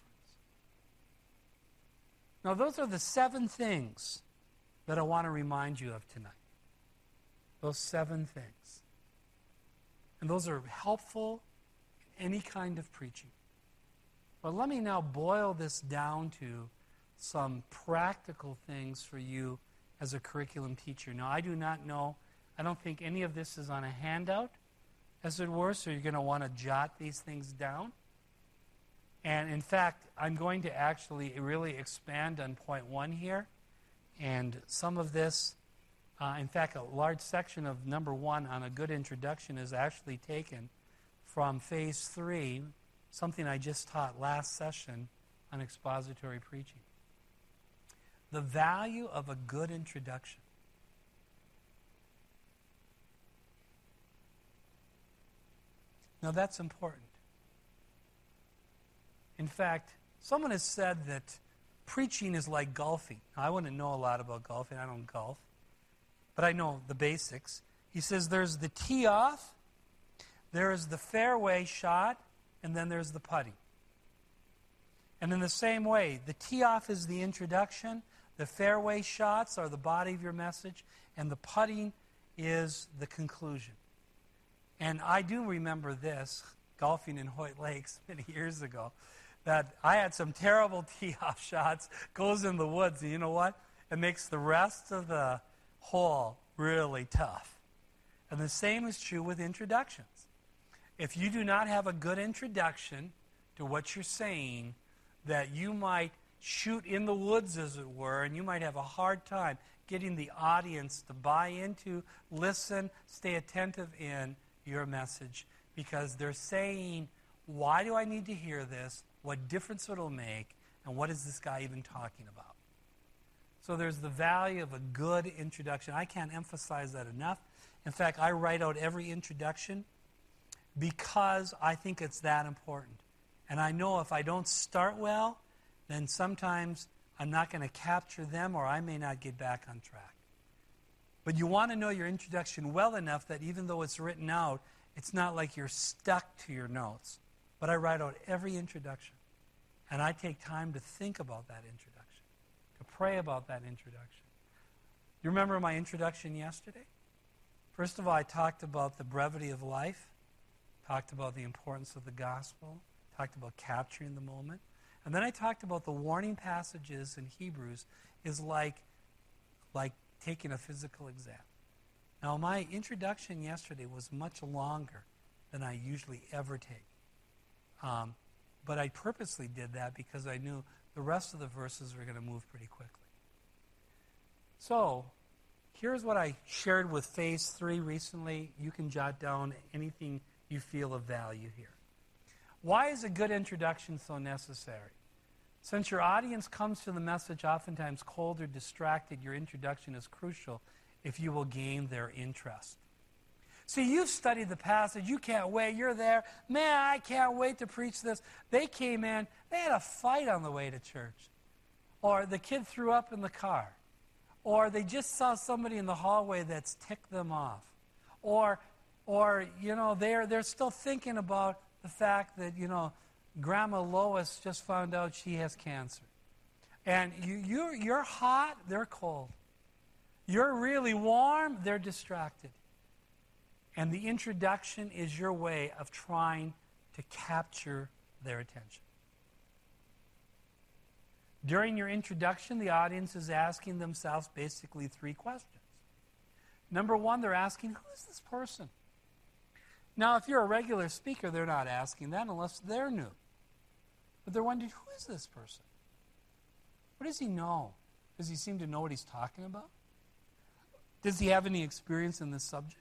Now, those are the seven things that I want to remind you of tonight. Those seven things. And those are helpful in any kind of preaching. But let me now boil this down to some practical things for you as a curriculum teacher. Now, I do not know, I don't think any of this is on a handout, as it were, so you're going to want to jot these things down. And in fact, I'm going to actually really expand on point one here. And some of this, uh, in fact, a large section of number one on a good introduction is actually taken from phase three, something I just taught last session on expository preaching. The value of a good introduction. Now that's important. In fact, someone has said that preaching is like golfing. Now, I wouldn't know a lot about golfing. I don't golf. But I know the basics. He says there's the tee off, there is the fairway shot, and then there's the putting. And in the same way, the tee off is the introduction, the fairway shots are the body of your message, and the putting is the conclusion. And I do remember this, golfing in Hoyt Lakes many years ago, that I had some terrible tee-off shots, goes in the woods, and you know what? It makes the rest of the hole really tough. And the same is true with introductions. If you do not have a good introduction to what you're saying, that you might shoot in the woods, as it were, and you might have a hard time getting the audience to buy into, listen, stay attentive in your message, because they're saying, why do I need to hear this? What difference it'll make? And what is this guy even talking about? So there's the value of a good introduction. I can't emphasize that enough. In fact, I write out every introduction because I think it's that important. And I know if I don't start well, then sometimes I'm not going to capture them, or I may not get back on track. But you want to know your introduction well enough that even though it's written out, it's not like you're stuck to your notes. But I write out every introduction. And I take time to think about that introduction, to pray about that introduction. You remember my introduction yesterday? First of all, I talked about the brevity of life, talked about the importance of the gospel, talked about capturing the moment. And then I talked about the warning passages in Hebrews is like, like taking a physical exam. Now, my introduction yesterday was much longer than I usually ever take. Um, but I purposely did that because I knew the rest of the verses were going to move pretty quickly. So, here's what I shared with Phase three recently. You can jot down anything you feel of value here. Why is a good introduction so necessary? Since your audience comes to the message oftentimes cold or distracted, your introduction is crucial if you will gain their interest. See, you've studied the passage. You can't wait. You're there. Man, I can't wait to preach this. They came in. They had a fight on the way to church. Or the kid threw up in the car. Or they just saw somebody in the hallway that's ticked them off. Or, or you know, they're, they're still thinking about the fact that, you know, Grandma Lois just found out she has cancer. And you, you're, you're hot, they're cold. You're really warm, they're distracted. And the introduction is your way of trying to capture their attention. During your introduction, the audience is asking themselves basically three questions. Number one, they're asking, who is this person? Now, if you're a regular speaker, they're not asking that unless they're new. But they're wondering, who is this person? What does he know? Does he seem to know what he's talking about? Does he have any experience in this subject?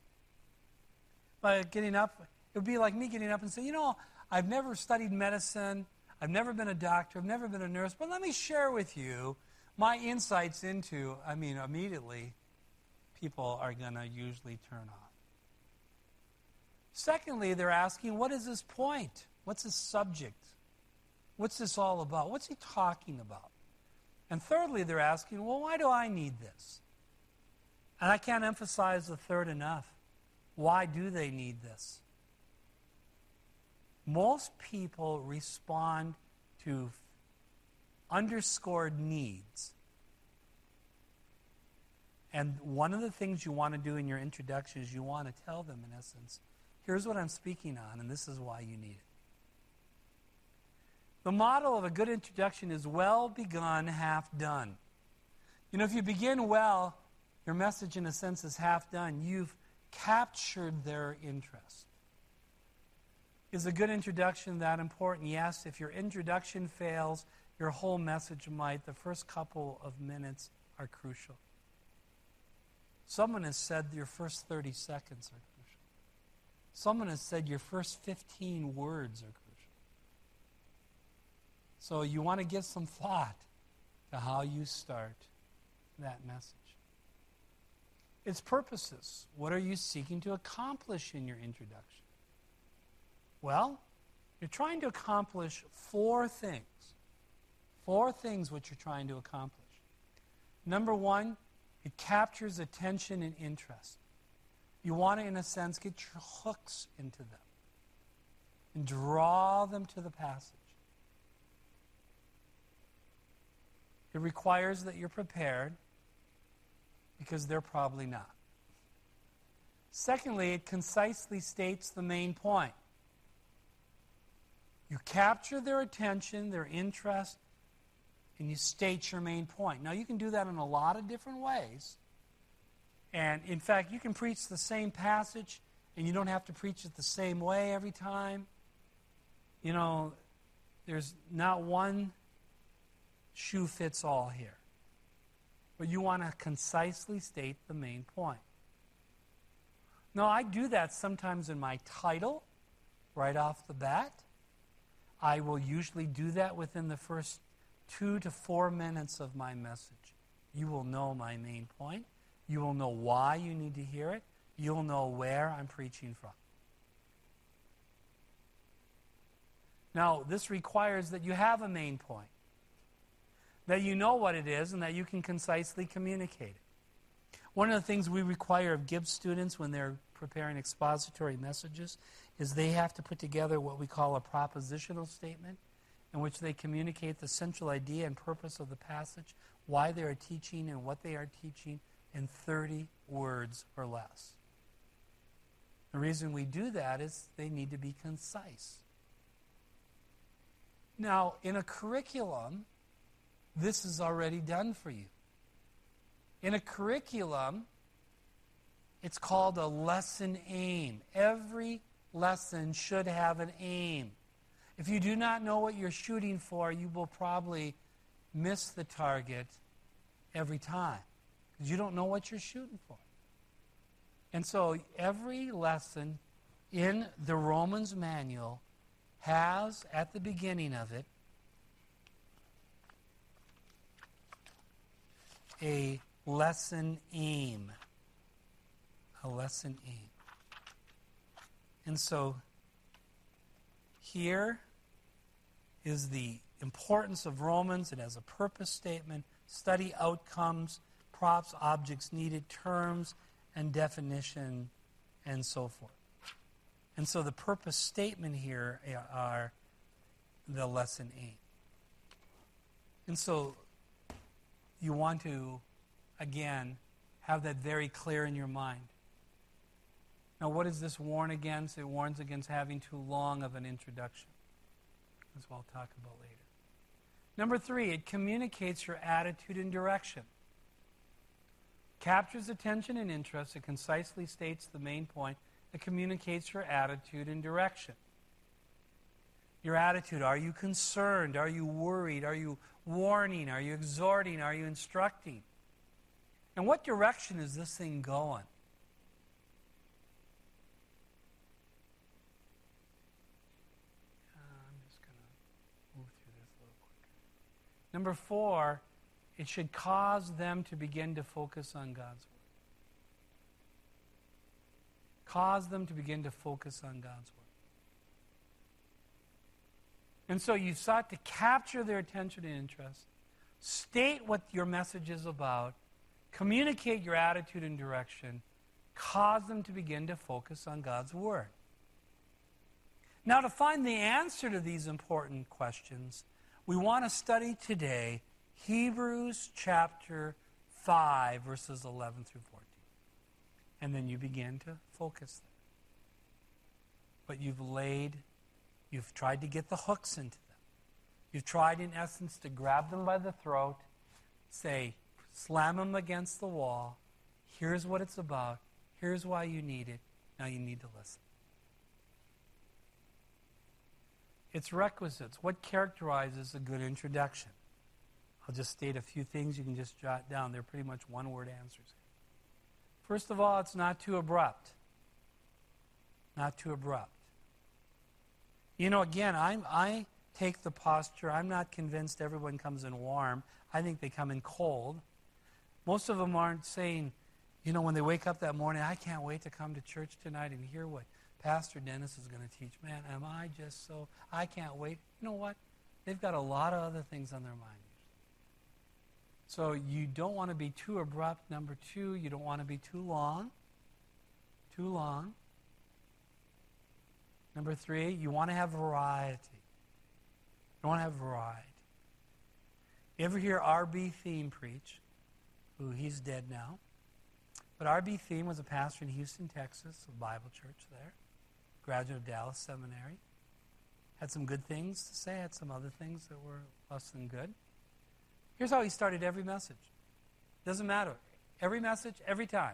By getting up, it would be like me getting up and saying, you know, I've never studied medicine, I've never been a doctor, I've never been a nurse, but let me share with you my insights into, I mean, immediately, people are going to usually turn off. Secondly, they're asking, what is his point? What's his subject? What's this all about? What's he talking about? And thirdly, they're asking, well, why do I need this? And I can't emphasize the third enough. Why do they need this? Most people respond to underscored needs. And one of the things you want to do in your introduction is you want to tell them, in essence, here's what I'm speaking on, and this is why you need it. The model of a good introduction is well begun, half done. You know, if you begin well, your message, in a sense, is half done. You've captured their interest. Is a good introduction that important? Yes. If your introduction fails, your whole message might. The first couple of minutes are crucial. Someone has said your first thirty seconds are crucial. Someone has said your first fifteen words are crucial. So you want to give some thought to how you start that message. Its purposes. What are you seeking to accomplish in your introduction? Well, you're trying to accomplish four things. Four things which you're trying to accomplish. Number one, it captures attention and interest. You want to, in a sense, get your hooks into them and draw them to the passage. It requires that you're prepared because they're probably not. Secondly, it concisely states the main point. You capture their attention, their interest, and you state your main point. Now, you can do that in a lot of different ways. And, in fact, you can preach the same passage, and you don't have to preach it the same way every time. You know, there's not one shoe fits all here. But you want to concisely state the main point. Now, I do that sometimes in my title, right off the bat. I will usually do that within the first two to four minutes of my message. You will know my main point. You will know why you need to hear it. You'll know where I'm preaching from. Now, this requires that you have a main point, that you know what it is, and that you can concisely communicate it. One of the things we require of Gibbs students when they're preparing expository messages is they have to put together what we call a propositional statement, in which they communicate the central idea and purpose of the passage, why they are teaching and what they are teaching, in thirty words or less. The reason we do that is they need to be concise. Now, in a curriculum, this is already done for you. In a curriculum, it's called a lesson aim. Every lesson should have an aim. If you do not know what you're shooting for, you will probably miss the target every time, because you don't know what you're shooting for. And so every lesson in the Romans manual has, at the beginning of it, a lesson aim. A lesson aim. And so here is the importance of Romans. It has a purpose statement, study outcomes, props, objects needed, terms, and definition, and so forth. And so the purpose statement here are the lesson eight. And so you want to, again, have that very clear in your mind. Now, what does this warn against? It warns against having too long of an introduction, as we'll talk about later. Number three, it communicates your attitude and direction. Captures attention and interest. It concisely states the main point. It communicates your attitude and direction. Your attitude, are you concerned? Are you worried? Are you warning? Are you exhorting? Are you instructing? And what direction is this thing going? Number four, it should cause them to begin to focus on God's Word. Cause them to begin to focus on God's Word. And so you sought to capture their attention and interest, state what your message is about, communicate your attitude and direction, cause them to begin to focus on God's Word. Now, to find the answer to these important questions, we want to study today Hebrews chapter five, verses eleven through fourteen. And then you begin to focus there. But you've laid, you've tried to get the hooks into them. You've tried, in essence, to grab them by the throat, say, slam them against the wall. Here's what it's about. Here's why you need it. Now you need to listen. Its requisites. What characterizes a good introduction? I'll just state a few things you can just jot down. They're pretty much one-word answers. First of all, it's not too abrupt. Not too abrupt. You know, again, I'm, I take the posture, I'm not convinced everyone comes in warm. I think they come in cold. Most of them aren't saying, you know, when they wake up that morning, I can't wait to come to church tonight and hear what Pastor Dennis is going to teach. Man, am I just so, I can't wait. You know what? They've got a lot of other things on their mind. So you don't want to be too abrupt. Number two, you don't want to be too long. Too long. Number three, you want to have variety. You want to have variety. You ever hear R B Thiem preach? Ooh, he's dead now. But R B Thiem was a pastor in Houston, Texas, a Bible church there. Graduate of Dallas Seminary. Had some good things to say, had some other things that were less than good. Here's how he started every message. Doesn't matter. Every message, every time.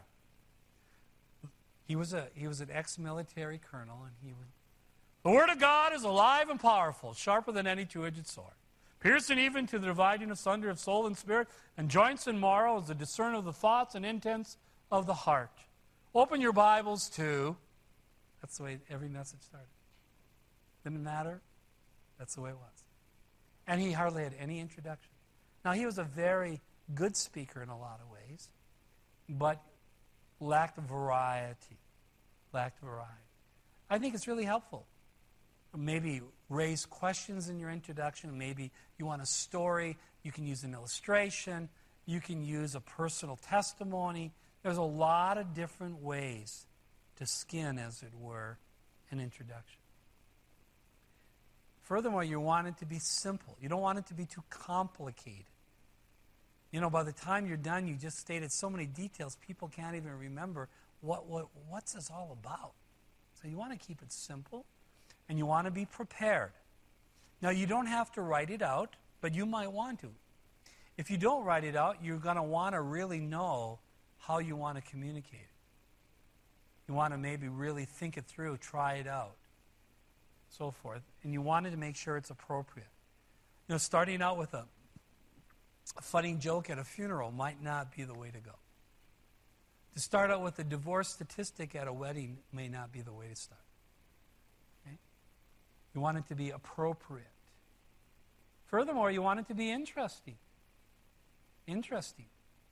He was a he was an ex-military colonel, and he would, the Word of God is alive and powerful, sharper than any two-edged sword, piercing even to the dividing asunder of soul and spirit, and joints and marrow, as the discerner of the thoughts and intents of the heart. Open your Bibles to... That's the way every message started. Didn't matter. That's the way it was. And he hardly had any introduction. Now, he was a very good speaker in a lot of ways, but lacked variety. Lacked variety. I think it's really helpful. Maybe raise questions in your introduction. Maybe you want a story. You can use an illustration. You can use a personal testimony. There's a lot of different ways to skin, as it were, an introduction. Furthermore, you want it to be simple. You don't want it to be too complicated. You know, by the time you're done, you just stated so many details, people can't even remember what, what what's this all about. So you want to keep it simple, and you want to be prepared. Now, you don't have to write it out, but you might want to. If you don't write it out, you're going to want to really know how you want to communicate it. You want to maybe really think it through, try it out, so forth. And you wanted to make sure it's appropriate. You know, starting out with a, a funny joke at a funeral might not be the way to go. To start out with a divorce statistic at a wedding may not be the way to start. Okay? You want it to be appropriate. Furthermore, you want it to be interesting. Interesting.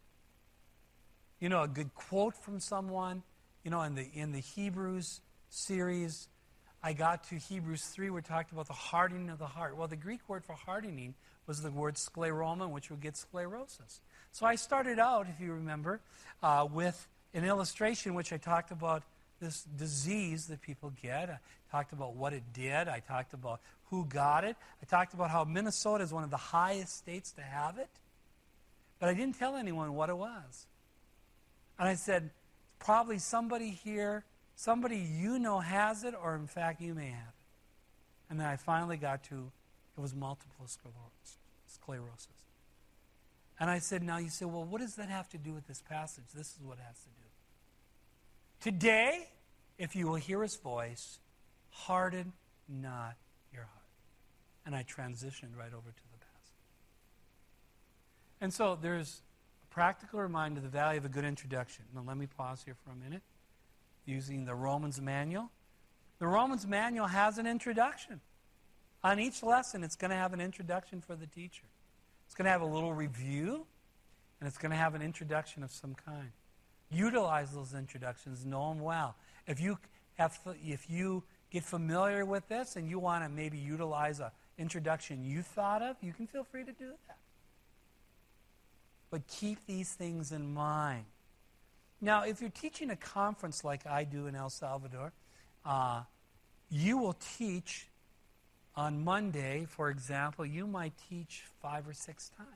You know, a good quote from someone. You know, in the in the Hebrews series, I got to Hebrews three, where it talked about the hardening of the heart. Well, the Greek word for hardening was the word skleroma, which would get sclerosis. So I started out, if you remember, uh, with an illustration which I talked about this disease that people get. I talked about what it did. I talked about who got it. I talked about how Minnesota is one of the highest states to have it. But I didn't tell anyone what it was. And I said, probably somebody here, somebody you know has it, or in fact you may have it. And then I finally got to, it was multiple sclerosis. And I said, now you say, well, what does that have to do with this passage? This is what it has to do. Today, if you will hear his voice, harden not your heart. And I transitioned right over to the passage. And so there's a practical reminder of the value of a good introduction. Now let me pause here for a minute. Using the Romans manual. The Romans manual has an introduction. On each lesson, it's going to have an introduction for the teacher. It's going to have a little review, and it's going to have an introduction of some kind. Utilize those introductions. Know them well. If you have, if you get familiar with this and you want to maybe utilize an introduction you thought of, you can feel free to do that. But keep these things in mind. Now, if you're teaching a conference like I do in El Salvador, uh, you will teach on Monday, for example, you might teach five or six times.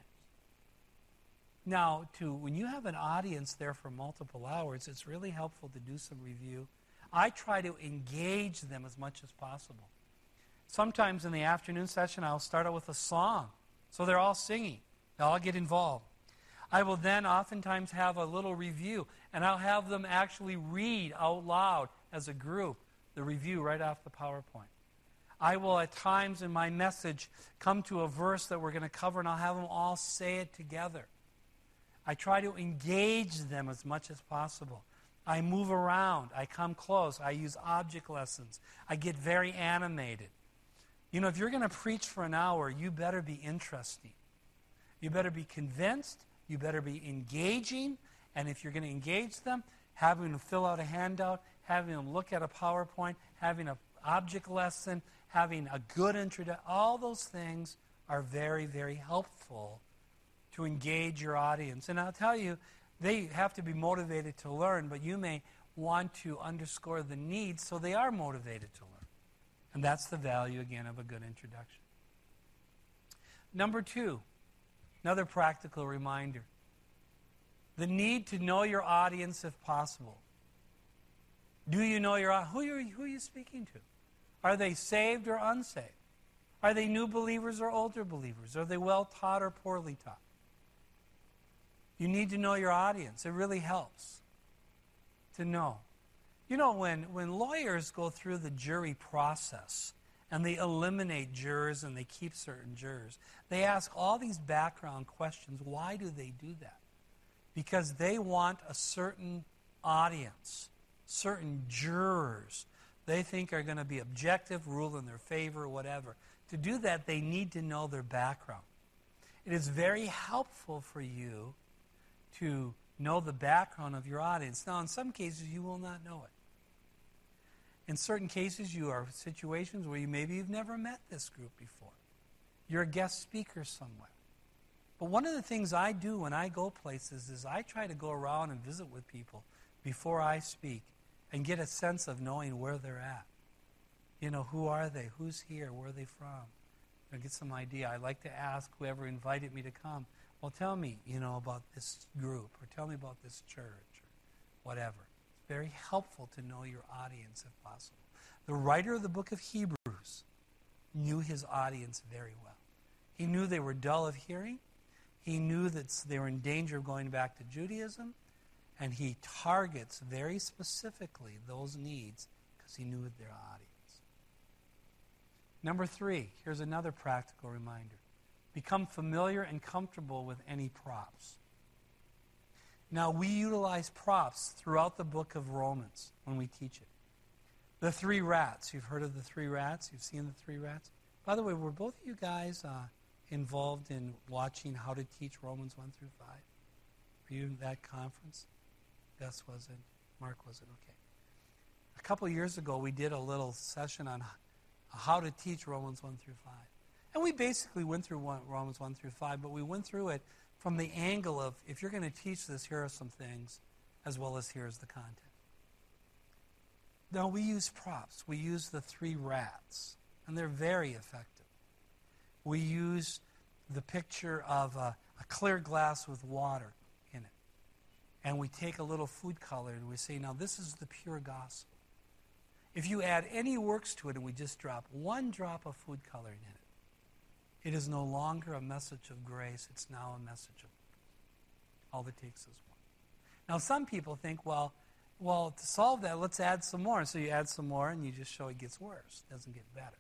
Now, to when you have an audience there for multiple hours, it's really helpful to do some review. I try to engage them as much as possible. Sometimes in the afternoon session, I'll start out with a song. So they're all singing. They all get involved. I will then oftentimes have a little review, and I'll have them actually read out loud as a group the review right off the PowerPoint. I will at times in my message come to a verse that we're going to cover, and I'll have them all say it together. I try to engage them as much as possible. I move around. I come close. I use object lessons. I get very animated. You know, if you're going to preach for an hour, you better be interesting. You better be convinced. You better be engaging. And if you're going to engage them, having them fill out a handout, having them look at a PowerPoint, having an object lesson, having a good introduction, all those things are very, very helpful to engage your audience. And I'll tell you, they have to be motivated to learn, but you may want to underscore the need so they are motivated to learn. And that's the value, again, of a good introduction. Number two, another practical reminder. The need to know your audience if possible. Do you know your audience? Who are you, who are you speaking to? Are they saved or unsaved? Are they new believers or older believers? Are they well taught or poorly taught? You need to know your audience. It really helps to know. You know, when, when lawyers go through the jury process and they eliminate jurors and they keep certain jurors, they ask all these background questions. Why do they do that? Because they want a certain audience, certain jurors they think are going to be objective, rule in their favor, whatever. To do that, they need to know their background. It is very helpful for you to know the background of your audience. Now, in some cases, you will not know it. In certain cases, you are situations where you maybe you've never met this group before. You're a guest speaker somewhere. But one of the things I do when I go places is I try to go around and visit with people before I speak and get a sense of knowing where they're at. You know, who are they? Who's here? Where are they from? I get some idea. I like to ask whoever invited me to come, well, tell me, you know, about this group, or tell me about this church, or whatever. It's very helpful to know your audience if possible. The writer of the book of Hebrews knew his audience very well. He knew they were dull of hearing. He knew that they were in danger of going back to Judaism. And he targets very specifically those needs because he knew their audience. Number three, here's another practical reminder. Become familiar and comfortable with any props. Now, we utilize props throughout the book of Romans when we teach it. The three rats. You've heard of the three rats? You've seen the three rats? By the way, were both of you guys uh, involved in watching How to Teach Romans one through five? Were you in that conference? Gus wasn't. Mark wasn't. Okay. A couple of years ago, we did a little session on how to teach Romans one through five. And we basically went through one, Romans one through five, but we went through it from the angle of, if you're going to teach this, here are some things, as well as here's the content. No, we use props. We use the three rats, and they're very effective. We use the picture of a, a clear glass with water in it. And we take a little food color and we say, now this is the pure gospel. If you add any works to it and we just drop one drop of food coloring in it, it is no longer a message of grace. It's now a message of all it takes is one. Now some people think, well, well, to solve that, let's add some more. So you add some more and you just show it gets worse. It doesn't get better.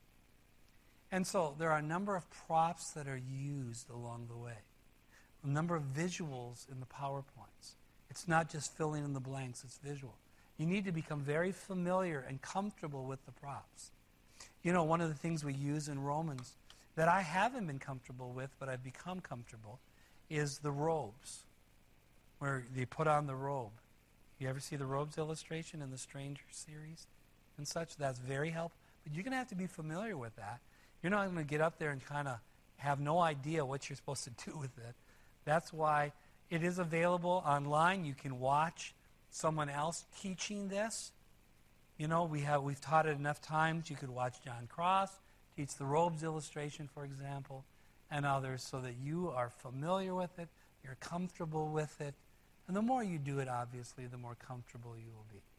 And so there are a number of props that are used along the way. A number of visuals in the PowerPoints. It's not just filling in the blanks, it's visual. You need to become very familiar and comfortable with the props. You know, one of the things we use in Romans that I haven't been comfortable with, but I've become comfortable, is the robes, where they put on the robe. You ever see the robes illustration in the Stranger series and such? That's very helpful. But you're going to have to be familiar with that. You're not going to get up there and kind of have no idea what you're supposed to do with it. That's why it is available online. You can watch someone else teaching this. You know, we have, we've taught it enough times. You could watch John Cross teach the robes illustration, for example, and others, so that you are familiar with it, you're comfortable with it. And the more you do it, obviously, the more comfortable you will be.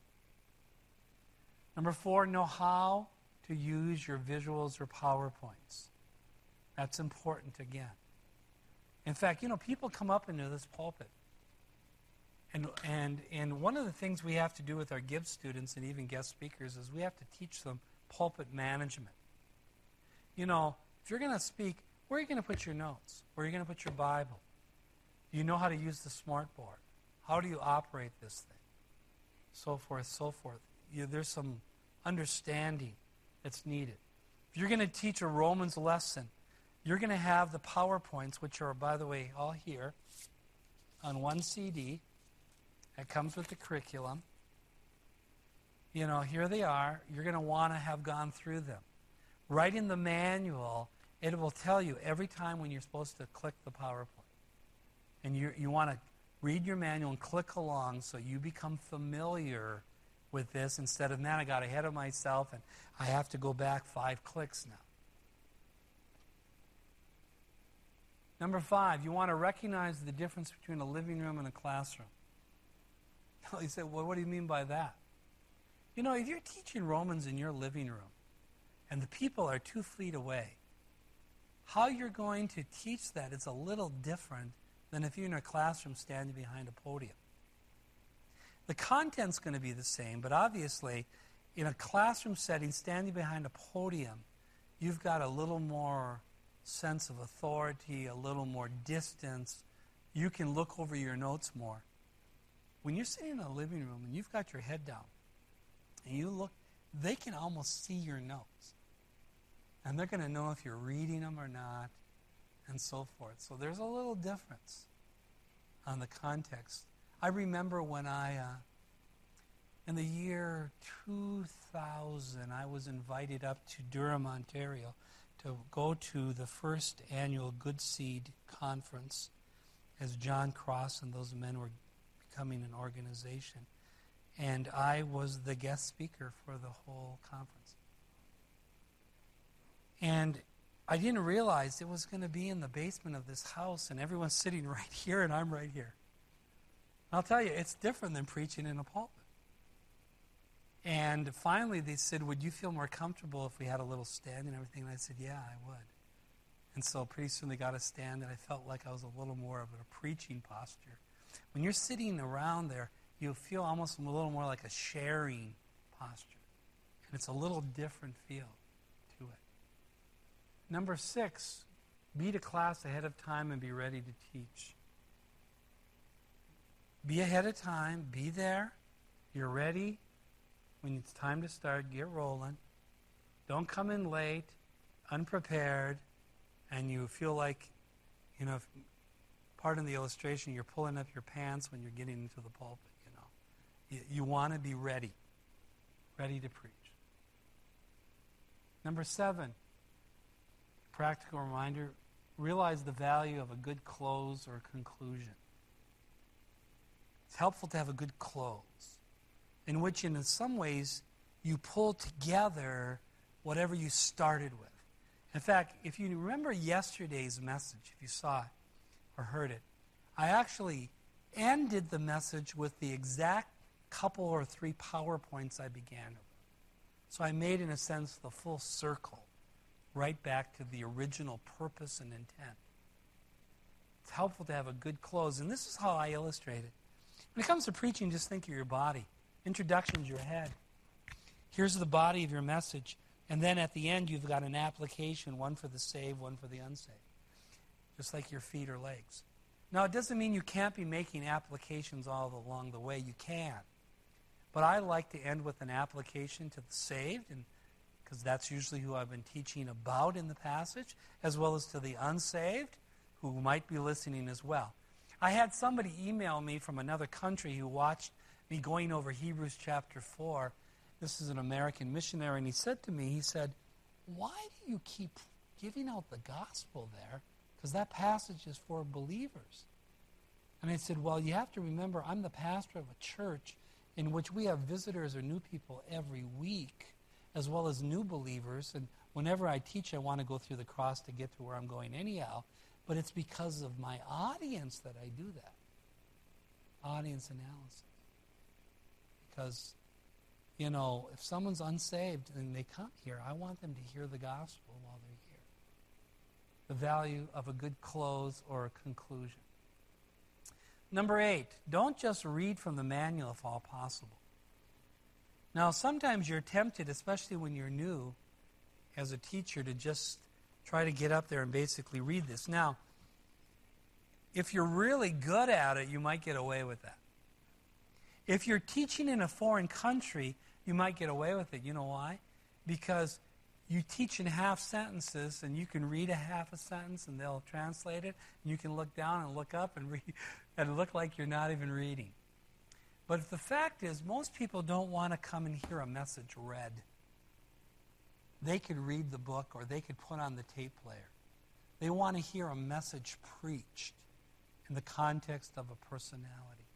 Number four, know how to use your visuals or PowerPoints. That's important again. In fact, you know, people come up into this pulpit. And, and, and one of the things we have to do with our Give students and even guest speakers is we have to teach them pulpit management. You know, if you're going to speak, where are you going to put your notes? Where are you going to put your Bible? Do you know how to use the smartboard? How do you operate this thing? So forth, so forth. You, there's some understanding that's needed. If you're going to teach a Romans lesson, you're going to have the PowerPoints, which are, by the way, all here on one C D. That comes with the curriculum. You know, here they are. You're going to want to have gone through them. Right in the manual, it will tell you every time when you're supposed to click the PowerPoint. And you you want to read your manual and click along so you become familiar with this instead of, man, I got ahead of myself and I have to go back five clicks now. Number five, you want to recognize the difference between a living room and a classroom. You say, well, what do you mean by that? You know, if you're teaching Romans in your living room and the people are two feet away, how you're going to teach that is a little different than if you're in a classroom standing behind a podium. The content's going to be the same, but obviously, in a classroom setting, standing behind a podium, you've got a little more sense of authority, a little more distance. You can look over your notes more. When you're sitting in a living room and you've got your head down, and you look, they can almost see your notes. And they're going to know if you're reading them or not, and so forth. So there's a little difference on the context. I remember when I, uh, in the year two thousand, I was invited up to Durham, Ontario, to go to the first annual Good Seed Conference as John Cross and those men were becoming an organization. And I was the guest speaker for the whole conference. And I didn't realize it was going to be in the basement of this house, and everyone's sitting right here, and I'm right here. I'll tell you, it's different than preaching in a pulpit. And finally, they said, would you feel more comfortable if we had a little stand and everything? And I said, yeah, I would. And so pretty soon they got a stand, and I felt like I was a little more of a preaching posture. When you're sitting around there, you'll feel almost a little more like a sharing posture. And it's a little different feel to it. Number six, be to class ahead of time and be ready to teach. Be ahead of time. Be there. You're ready. When it's time to start, get rolling. Don't come in late, unprepared, and you feel like, you know, if, pardon the illustration, you're pulling up your pants when you're getting into the pulpit, you know. You, you want to be ready, ready to preach. Number seven, practical reminder, realize the value of a good close or conclusion. It's helpful to have a good close. in which in some ways you pull together whatever you started with. In fact, if you remember yesterday's message, if you saw it or heard it, I actually ended the message with the exact couple or three PowerPoints I began with. So I made, in a sense, the full circle right back to the original purpose and intent. It's helpful to have a good close, and this is how I illustrate it. When it comes to preaching, just think of your body. Introduction's your head. Here's the body of your message, and then at the end you've got an application, one for the saved, one for the unsaved, just like your feet or legs. Now, it doesn't mean you can't be making applications all along the way. You can. But I like to end with an application to the saved, and because that's usually who I've been teaching about in the passage, as well as to the unsaved, who might be listening as well. I had somebody email me from another country who watched me going over Hebrews chapter four. This is an American missionary, and he said to me, he said, why do you keep giving out the gospel there? Because that passage is for believers. And I said, well, you have to remember, I'm the pastor of a church in which we have visitors or new people every week, as well as new believers. And whenever I teach, I want to go through the cross to get to where I'm going anyhow. But it's because of my audience that I do that. Audience analysis. Because, you know, if someone's unsaved and they come here, I want them to hear the gospel while they're here. The value of a good close or a conclusion. Number eight, don't just read from the manual if all possible. Now, sometimes you're tempted, especially when you're new as a teacher, to just try to get up there and basically read this. Now, if you're really good at it, you might get away with that. If you're teaching in a foreign country, you might get away with it. You know why? Because you teach in half sentences, and you can read a half a sentence, and they'll translate it, and you can look down and look up and read, and look like you're not even reading. But if the fact is, most people don't want to come and hear a message read. They could read the book, or they could put on the tape player. They want to hear a message preached in the context of a personality.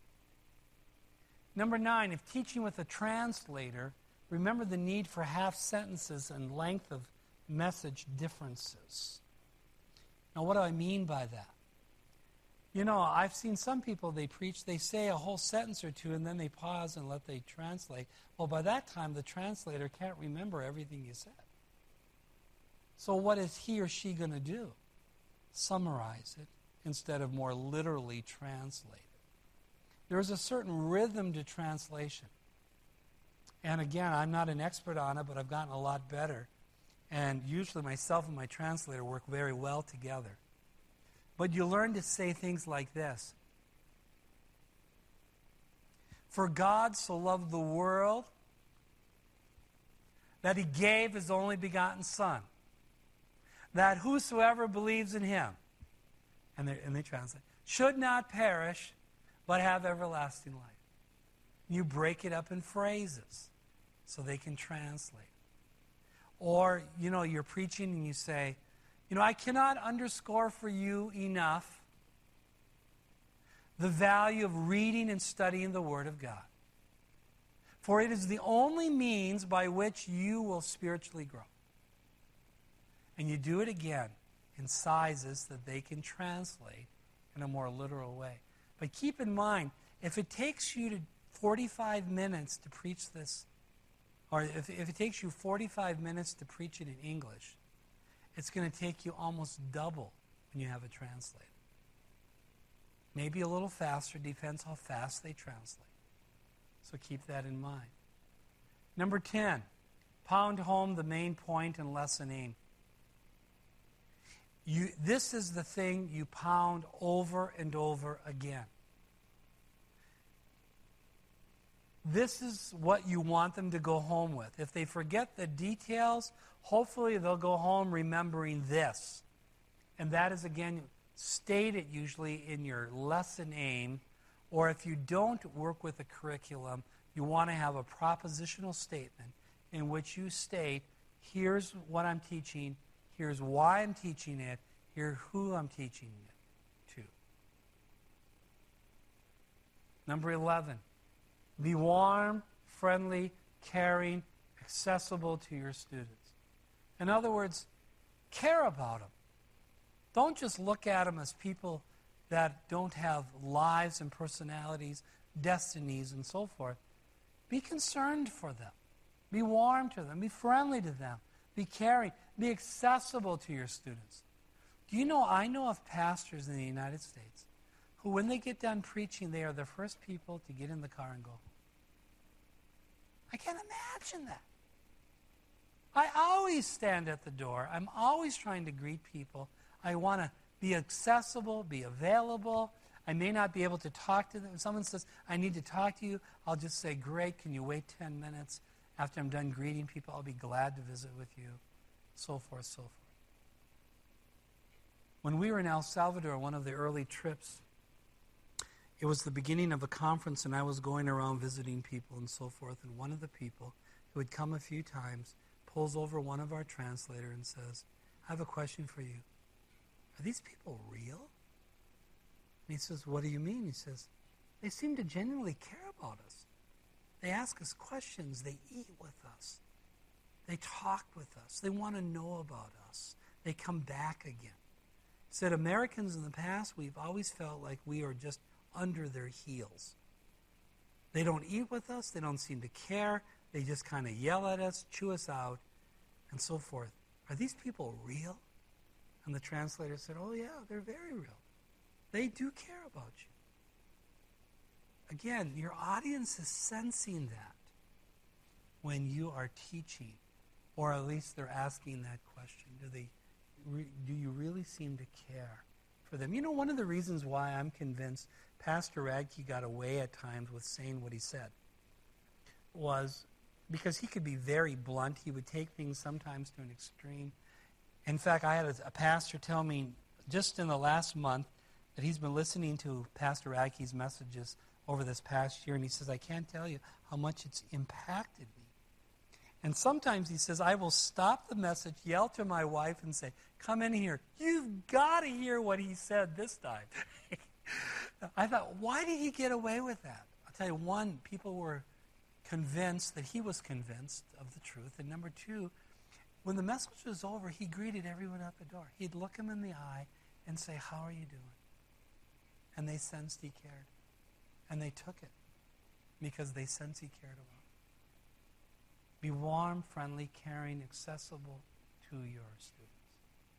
Number nine, if teaching with a translator, remember the need for half sentences and length of message differences. Now, what do I mean by that? You know, I've seen some people, they preach, they say a whole sentence or two, and then they pause and let they translate. Well, by that time, the translator can't remember everything you said. So what is he or she going to do? Summarize it instead of more literally translate it. There's a certain rhythm to translation. And again, I'm not an expert on it, but I've gotten a lot better. And usually myself and my translator work very well together. But you learn to say things like this. For God so loved the world that he gave his only begotten Son, that whosoever believes in him, and they, and they translate, should not perish, but have everlasting life. You break it up in phrases so they can translate. Or, you know, you're preaching and you say, you know, I cannot underscore for you enough the value of reading and studying the Word of God. For it is the only means by which you will spiritually grow. And you do it again in sizes that they can translate in a more literal way. But keep in mind, if it takes you to forty-five minutes to preach this, or if, if it takes you forty-five minutes to preach it in English, it's going to take you almost double when you have it translated. Maybe a little faster, depends how fast they translate. So keep that in mind. Number ten, pound home the main point and lesson aim. You, this is the thing you pound over and over again. This is what you want them to go home with. If they forget the details, hopefully they'll go home remembering this. And that is, again, stated usually in your lesson aim, or if you don't work with a curriculum, you want to have a propositional statement in which you state, here's what I'm teaching, here's why I'm teaching it, here's who I'm teaching it to. Number eleven, be warm friendly, caring, accessible to your students. In other words, care about them. Don't just look at them as people that don't have lives and personalities, destinies, and so forth. Be concerned for them. Be warm to them. Be friendly to them. Be caring. Be accessible to your students. Do you know, I know of pastors in the United States who, when they get done preaching, they are the first people to get in the car and go. I can't imagine that. I always stand at the door. I'm always trying to greet people. I want to be accessible, be available. I may not be able to talk to them. If someone says, I need to talk to you, I'll just say, great, can you wait ten minutes? After I'm done greeting people, I'll be glad to visit with you, so forth, so forth. When we were in El Salvador, one of the early trips, it was the beginning of a conference, and I was going around visiting people and so forth, and one of the people who had come a few times pulls over one of our translators and says, I have a question for you. Are these people real? And he says, what do you mean? He says, they seem to genuinely care about us. They ask us questions. They eat with us. They talk with us. They want to know about us. They come back again. He said, Americans in the past, we've always felt like we are just under their heels. They don't eat with us. They don't seem to care. They just kind of yell at us, chew us out, and so forth. Are these people real? And the translator said, oh yeah, they're very real. They do care about you. Again, your audience is sensing that when you are teaching, or at least they're asking that question. Do they? Re, do you really seem to care for them? You know, one of the reasons why I'm convinced Pastor Radke got away at times with saying what he said was because he could be very blunt. He would take things sometimes to an extreme. In fact, I had a, a pastor tell me just in the last month that he's been listening to Pastor Radke's messages over this past year, and he says, I can't tell you how much it's impacted me. And sometimes he says, I will stop the message, yell to my wife, and say, come in here. You've got to hear what he said this time. I thought, why did he get away with that? I'll tell you, one, people were convinced that he was convinced of the truth. And number two, when the message was over, he greeted everyone at the door. He'd look them in the eye and say, how are you doing? And they sensed he cared. And they took it because they sensed he cared about it. Be warm, friendly, caring, accessible to your students.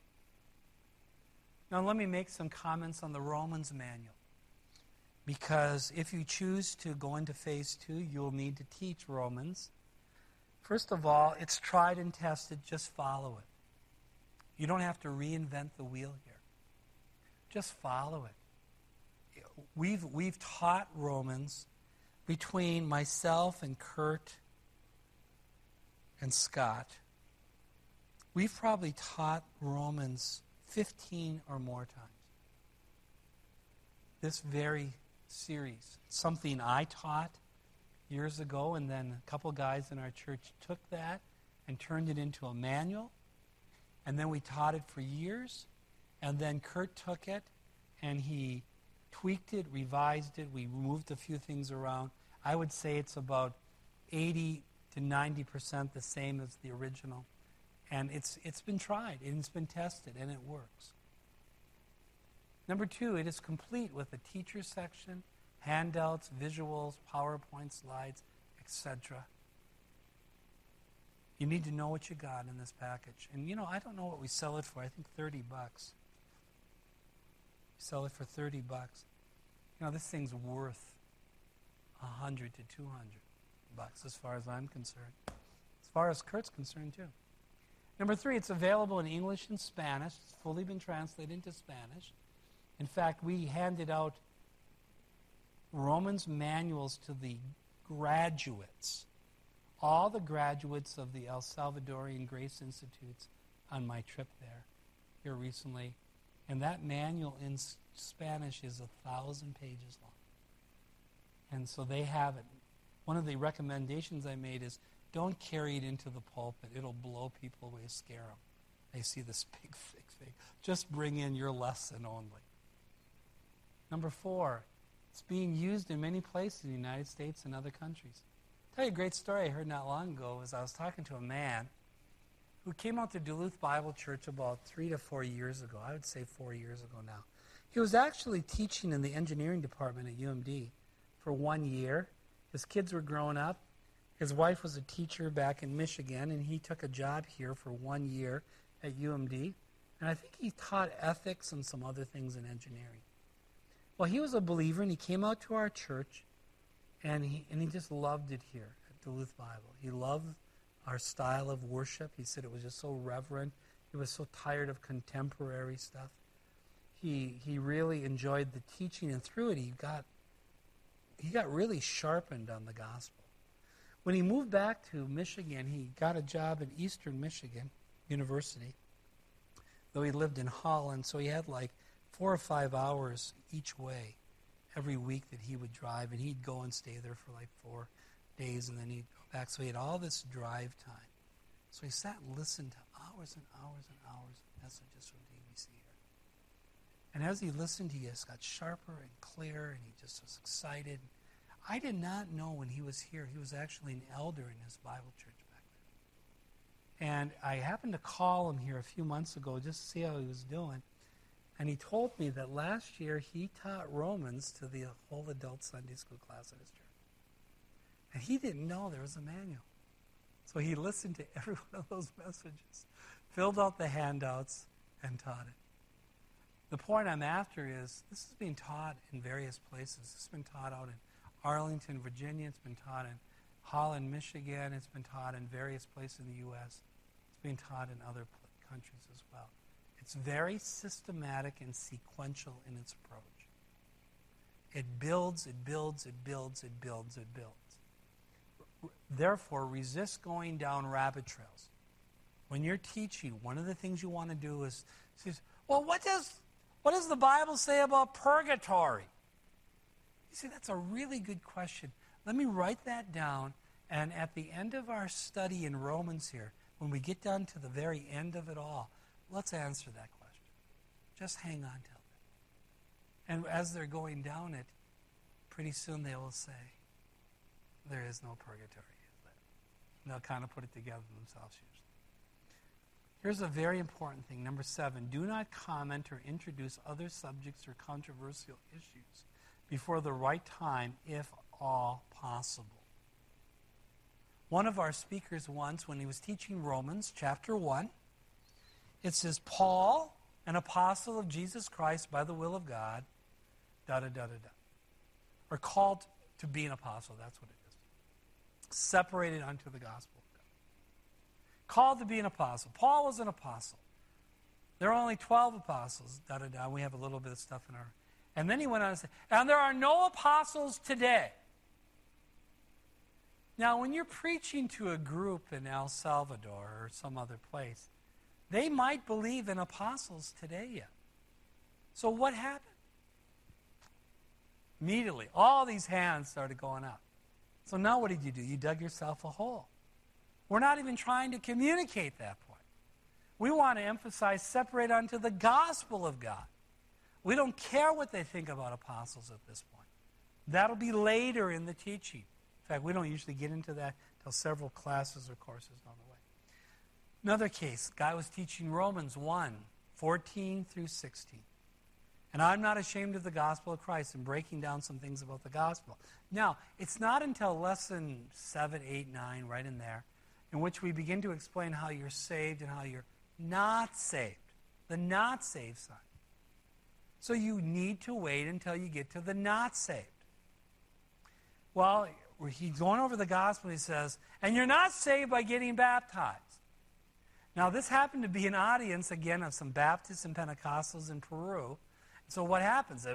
Now let me make some comments on the Romans manual. Because if you choose to go into phase two, you'll need to teach Romans. First of all, it's tried and tested. Just follow it. You don't have to reinvent the wheel here. Just follow it. We've, we've taught Romans between myself and Kurt and Scott. We've probably taught Romans fifteen or more times. This very series. Something I taught years ago, and then a couple guys in our church took that and turned it into a manual, and then we taught it for years, and then Kurt took it and he tweaked it, revised it, we moved a few things around. I would say it's about eighty to ninety percent the same as the original. And it's it's been tried, and it's been tested, and it works. Number two, it is complete with a teacher section, handouts, visuals, PowerPoint slides, et cetera. You need to know what you got in this package. And you know, I don't know what we sell it for. I think thirty bucks. Sell it for thirty bucks. You know, this thing's worth one hundred to two hundred bucks as far as I'm concerned. As far as Kurt's concerned, too. Number three, it's available in English and Spanish. It's fully been translated into Spanish. In fact, we handed out Romans manuals to the graduates, all the graduates of the El Salvadorian Grace Institutes on my trip there here recently. And that manual in S- Spanish is a thousand pages long. And so they have it. One of the recommendations I made is don't carry it into the pulpit. It'll blow people away, scare them. They see this big, thick thing. Just bring in your lesson only. Number four, it's being used in many places in the United States and other countries. tell you a great story I heard not long ago. Was I was talking to a man who came out to Duluth Bible Church about three to four years ago. I would say four years ago now. He was actually teaching in the engineering department at U M D for one year. His kids were growing up. His wife was a teacher back in Michigan, and he took a job here for one year at U M D. And I think he taught ethics and some other things in engineering. Well, he was a believer, and he came out to our church, and he, and he just loved it here at Duluth Bible. He loved our style of worship. He said it was just so reverent. He was so tired of contemporary stuff. He he really enjoyed the teaching, and through it he got he got really sharpened on the gospel. When he moved back to Michigan, he got a job at Eastern Michigan University, though he lived in Holland, so he had like four or five hours each way every week that he would drive, and he'd go and stay there for like four days, and then he'd go back. So he had all this drive time. So he sat and listened to hours and hours and hours of messages from D B C here. And as he listened, he just got sharper and clearer, and he just was excited. I did not know when he was here, he was actually an elder in his Bible church back then. And I happened to call him here a few months ago just to see how he was doing. And he told me that last year he taught Romans to the whole adult Sunday school class at his church. And he didn't know there was a manual. So he listened to every one of those messages, filled out the handouts, and taught it. The point I'm after is this is being taught in various places. This has been taught out in Arlington, Virginia. It's been taught in Holland, Michigan. It's been taught in various places in the U S It's being taught in other countries as well. It's very systematic and sequential in its approach. It builds, it builds, it builds, it builds, it builds. Therefore, resist going down rabbit trails. When you're teaching, one of the things you want to do is, is well, what does, what does the Bible say about purgatory? You see, that's a really good question. Let me write that down, and at the end of our study in Romans here, when we get down to the very end of it all, let's answer that question. Just hang on till then. And as they're going down it, pretty soon they will say, there is no purgatory, is there? And they'll kind of put it together themselves usually. Here's a very important thing. Number seven, do not comment or introduce other subjects or controversial issues before the right time, if all possible. One of our speakers once, when he was teaching Romans chapter one, it says, Paul, an apostle of Jesus Christ by the will of God, da-da-da-da-da. Or called to be an apostle, that's what it is. Separated unto the gospel of God. Called to be an apostle. Paul was an apostle. There are only twelve apostles, da-da-da. We have a little bit of stuff in our... And then he went on to say, and there are no apostles today. Now, when you're preaching to a group in El Salvador or some other place, they might believe in apostles today yet. So what happened? Immediately, all these hands started going up. So now what did you do? You dug yourself a hole. We're not even trying to communicate that point. We want to emphasize separate unto the gospel of God. We don't care what they think about apostles at this point. That'll be later in the teaching. In fact, we don't usually get into that until several classes or courses on the way. Another case, guy was teaching Romans one, fourteen through sixteen. And I'm not ashamed of the gospel of Christ and breaking down some things about the gospel. Now, it's not until lesson seven, eight, nine, right in there, in which we begin to explain how you're saved and how you're not saved. The not saved side. So you need to wait until you get to the not saved. Well, he's going over the gospel, he says, and you're not saved by getting baptized. Now, this happened to be an audience, again, of some Baptists and Pentecostals in Peru. So what happens?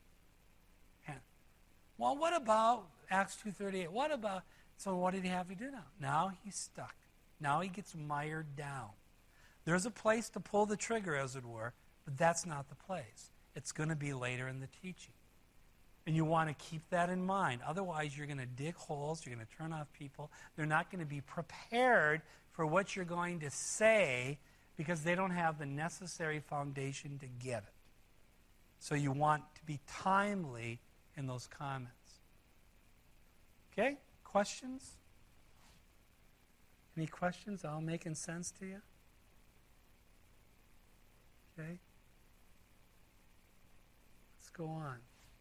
Well, what about Acts two thirty-eight? What about... So what did he have to do now? Now he's stuck. Now he gets mired down. There's a place to pull the trigger, as it were, but that's not the place. It's going to be later in the teaching. And you want to keep that in mind. Otherwise, you're going to dig holes. You're going to turn off people. They're not going to be prepared for what you're going to say because they don't have the necessary foundation to get it. So you want to be timely in those comments. Okay? Questions? Any questions? All making sense to you? Okay. Let's go on.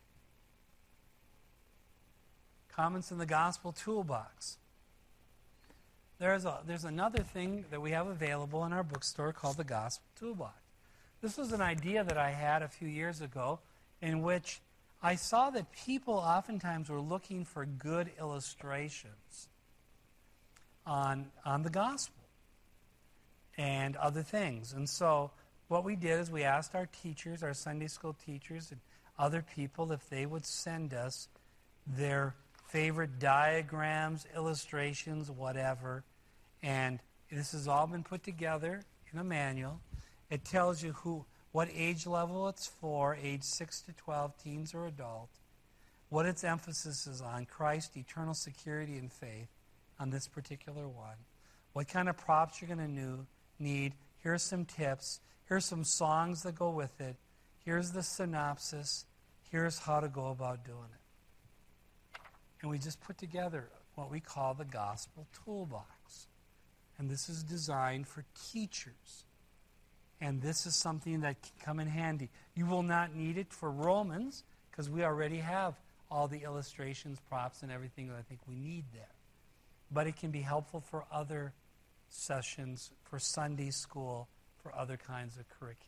Comments in the Gospel Toolbox. There's, a, there's another thing that we have available in our bookstore called the Gospel Toolbox. This was an idea that I had a few years ago in which I saw that people oftentimes were looking for good illustrations on, on the gospel and other things. And so what we did is we asked our teachers, our Sunday school teachers, and other people if they would send us their favorite diagrams, illustrations, whatever. And this has all been put together in a manual. It tells you who, what age level it's for, age six to twelve, teens or adult, what its emphasis is on, Christ, eternal security and faith on this particular one, what kind of props you're going to need. Here's some tips. Here's some songs that go with it. Here's the synopsis. Here's how to go about doing it. And we just put together what we call the Gospel Toolbox. And this is designed for teachers. And this is something that can come in handy. You will not need it for Romans because we already have all the illustrations, props, and everything that I think we need there. But it can be helpful for other sessions, for Sunday school, for other kinds of curriculum.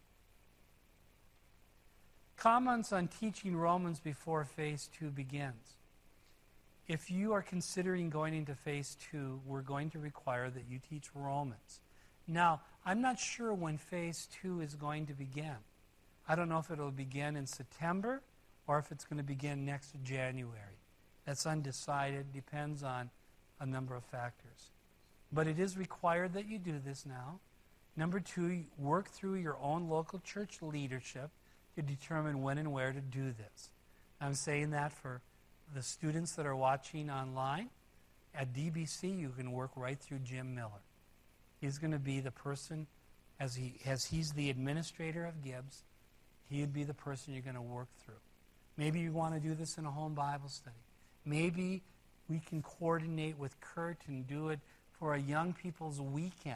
Comments on teaching Romans before Phase two begins. If you are considering going into Phase two, we're going to require that you teach Romans. Now, I'm not sure when Phase two is going to begin. I don't know if it will begin in September or if it's going to begin next January. That's undecided, depends on a number of factors. But it is required that you do this now. Number two, work through your own local church leadership to determine when and where to do this. I'm saying that for the students that are watching online. At D B C, you can work right through Jim Miller. He's going to be the person, as he as he's the administrator of Gibbs, he'd be the person you're going to work through. Maybe you want to do this in a home Bible study. Maybe we can coordinate with Kurt and do it for a young people's weekend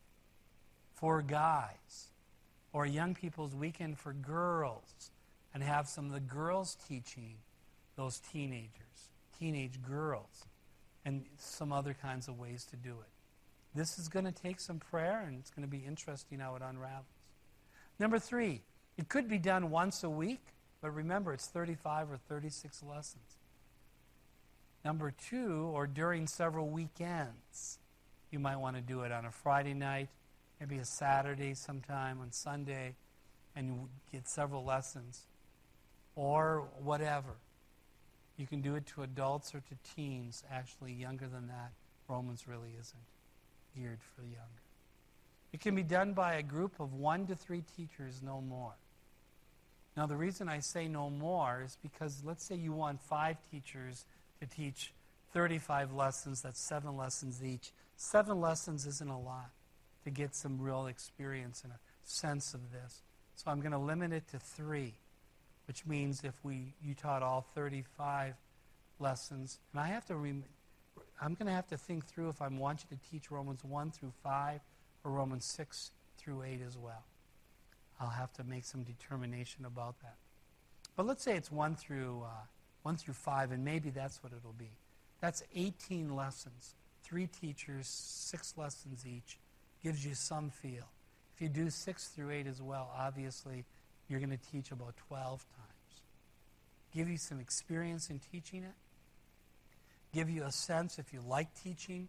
for guys, or a young people's weekend for girls, and have some of the girls teaching those teenagers, teenage girls, and some other kinds of ways to do it. This is going to take some prayer, and it's going to be interesting how it unravels. Number three, it could be done once a week, but remember, it's thirty-five or thirty-six lessons. Number two, or during several weekends. You might want to do it on a Friday night, maybe a Saturday sometime, on Sunday, and you get several lessons. Or whatever. You can do it to adults or to teens. Actually, younger than that, Romans really isn't geared for the younger. It can be done by a group of one to three teachers, no more. Now, the reason I say no more is because let's say you want five teachers to teach thirty-five lessons, that's seven lessons each. Seven lessons isn't a lot to get some real experience and a sense of this. So I'm going to limit it to three, which means if we you taught all thirty-five lessons, and I have to rem- I'm going to have to think through if I want you to teach Romans one through five or Romans six through eight as well. I'll have to make some determination about that. But let's say it's one through uh, one through five, and maybe that's what it'll be. That's eighteen lessons. Three teachers, six lessons each. Gives you some feel. If you do six through eight as well, obviously you're going to teach about twelve times. Give you some experience in teaching it. Give you a sense if you like teaching.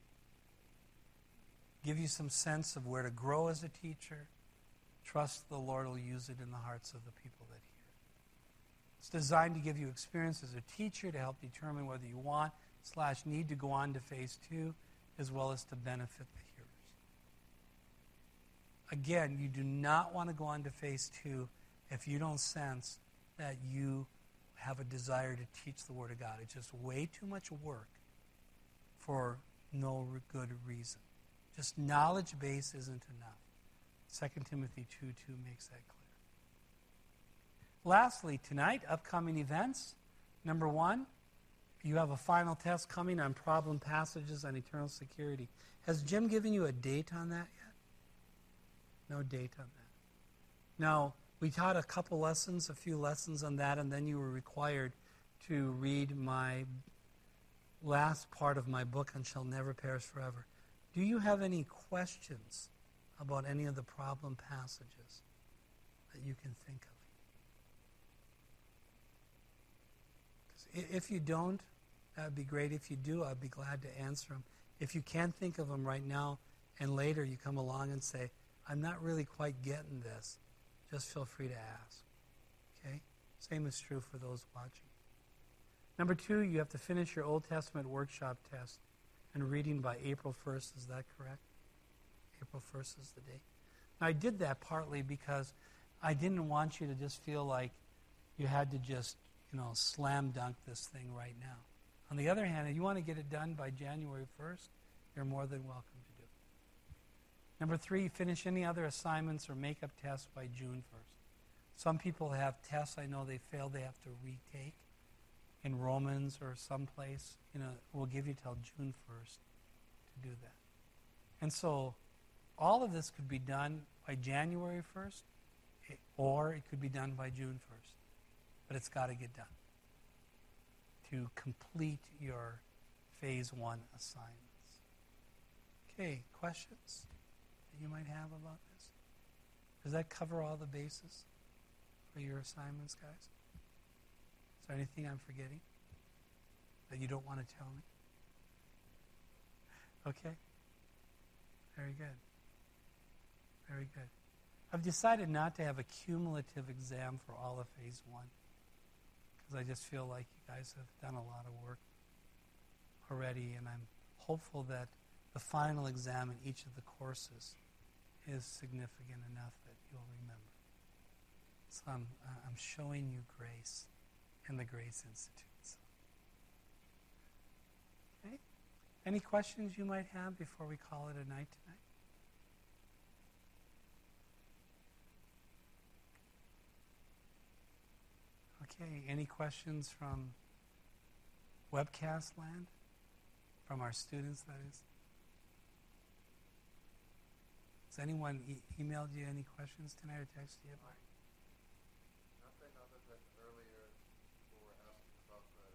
Give you some sense of where to grow as a teacher. Trust the Lord will use it in the hearts of the people that hear it. It's designed to give you experience as a teacher to help determine whether you want slash need to go on to phase two, as well as to benefit the hearers. Again, you do not want to go on to phase two if you don't sense that you have a desire to teach the Word of God. It's just way too much work for no good reason. Just knowledge base isn't enough. Second Timothy two two makes that clear. Lastly, tonight, upcoming events. Number one, you have a final test coming on problem passages on eternal security. Has Jim given you a date on that yet? No date on that. No, we taught a couple lessons, a few lessons on that, and then you were required to read my last part of my book on Shall Never Perish Forever. Do you have any questions about any of the problem passages that you can think of? 'Cause if you don't, that would be great. If you do, I'd be glad to answer them. If you can't think of them right now and later you come along and say, I'm not really quite getting this, just feel free to ask. Okay? Same is true for those watching. Number two, you have to finish your Old Testament workshop test and reading by April first. Is that correct? April first is the date. Now, I did that partly because I didn't want you to just feel like you had to just, you know, slam dunk this thing right now. On the other hand, if you want to get it done by January first, you're more than welcome to do it. Number three, finish any other assignments or makeup tests by June first. Some people have tests I know they failed, they have to retake in Romans or someplace. You know, we'll give you till June first to do that. And so all of this could be done by January first, or it could be done by June first. But it's got to get done to complete your phase one assignments. Okay, questions that you might have about this? Does that cover all the bases for your assignments, guys? Is there anything I'm forgetting that you don't want to tell me? Okay. Very good. Very good. I've decided not to have a cumulative exam for all of phase one because I just feel like you guys have done a lot of work already, and I'm hopeful that the final exam in each of the courses is significant enough that you'll remember. So I'm, I'm showing you grace in the Grace Institute. So. Okay. Any questions you might have before we call it a night tonight? Okay, any questions from webcast land? From our students, that is? Has anyone e- emailed you any questions tonight or texted you? Nothing other than earlier people were asking about the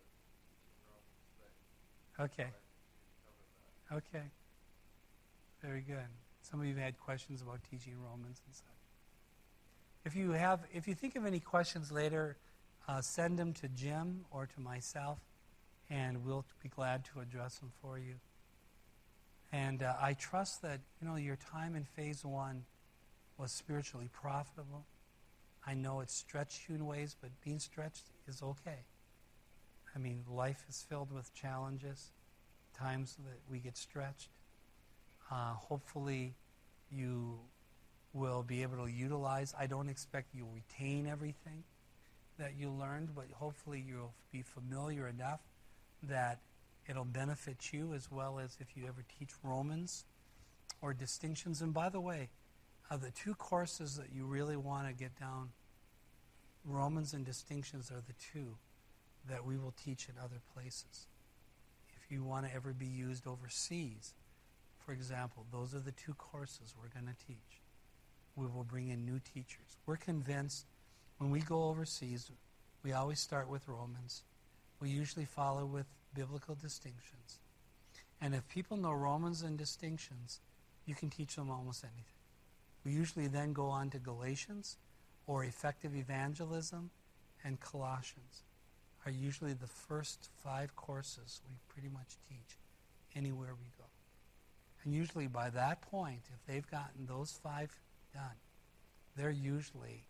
teaching Romans thing. Okay. Okay. Very good. Some of you had questions about teaching Romans and such. If you have, if you think of any questions later, uh, send them to Jim or to myself, and we'll be glad to address them for you. And uh, I trust that, you know, your time in phase one was spiritually profitable. I know it stretched you in ways, but being stretched is okay. I mean, life is filled with challenges, times that we get stretched. Uh, hopefully you will be able to utilize. I don't expect you'll retain everything that you learned, but hopefully you'll be familiar enough that it'll benefit you, as well as if you ever teach Romans or distinctions. And by the way, uh, the two courses that you really want to get down, Romans and distinctions, are the two that we will teach in other places. If you want to ever be used overseas, for example, those are the two courses we're going to teach. We will bring in new teachers. We're convinced when we go overseas, we always start with Romans. We usually follow with biblical distinctions. And if people know Romans and distinctions, you can teach them almost anything. We usually then go on to Galatians or effective evangelism, and Colossians are usually the first five courses we pretty much teach anywhere we go. And usually by that point, if they've gotten those five done, they're usually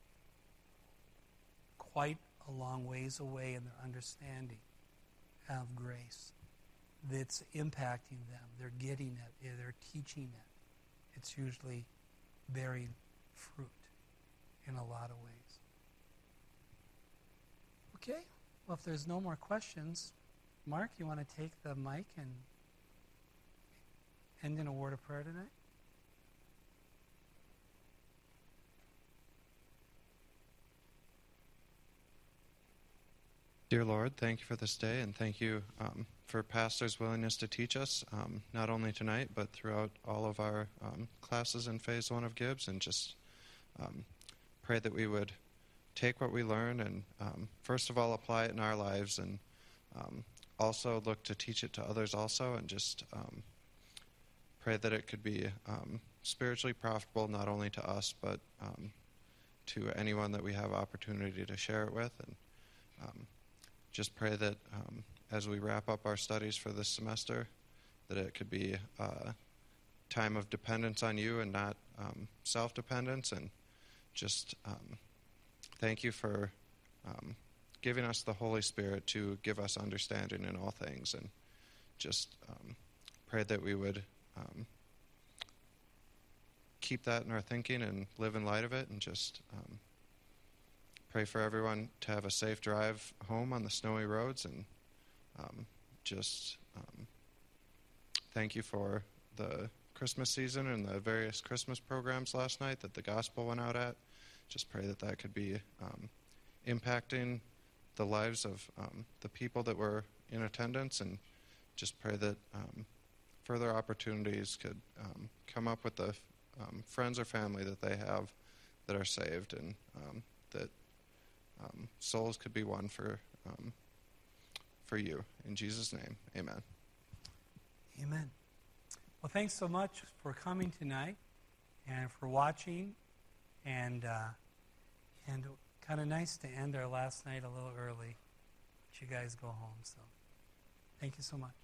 quite a long ways away in their understanding of grace. That's impacting them. They're getting it. They're teaching it. It's usually bearing fruit in a lot of ways. Okay. Well, if there's no more questions, Mark, you want to take the mic and end in a word of prayer tonight? Dear Lord, thank you for this day, and thank you um, for pastors' willingness to teach us, um, not only tonight, but throughout all of our um, classes in Phase One of Gibbs, and just um, pray that we would take what we learn and, um, first of all, apply it in our lives, and um, also look to teach it to others also, and just um, pray that it could be um, spiritually profitable not only to us, but um, to anyone that we have opportunity to share it with, and um, just pray that um, as we wrap up our studies for this semester, that it could be a time of dependence on you and not um, self-dependence. And just um, thank you for um, giving us the Holy Spirit to give us understanding in all things. And just um, pray that we would um, keep that in our thinking and live in light of it, and just um, pray for everyone to have a safe drive home on the snowy roads, and um, just um, thank you for the Christmas season and the various Christmas programs last night that the gospel went out at. Just pray that that could be um, impacting the lives of um, the people that were in attendance, and just pray that um, further opportunities could um, come up with the um, friends or family that they have that are saved, and um, that Um, souls could be won for um, for you. In Jesus' name, amen. Amen. Well, thanks so much for coming tonight and for watching. And uh, and kind of nice to end our last night a little early. Let you guys go home. So thank you so much.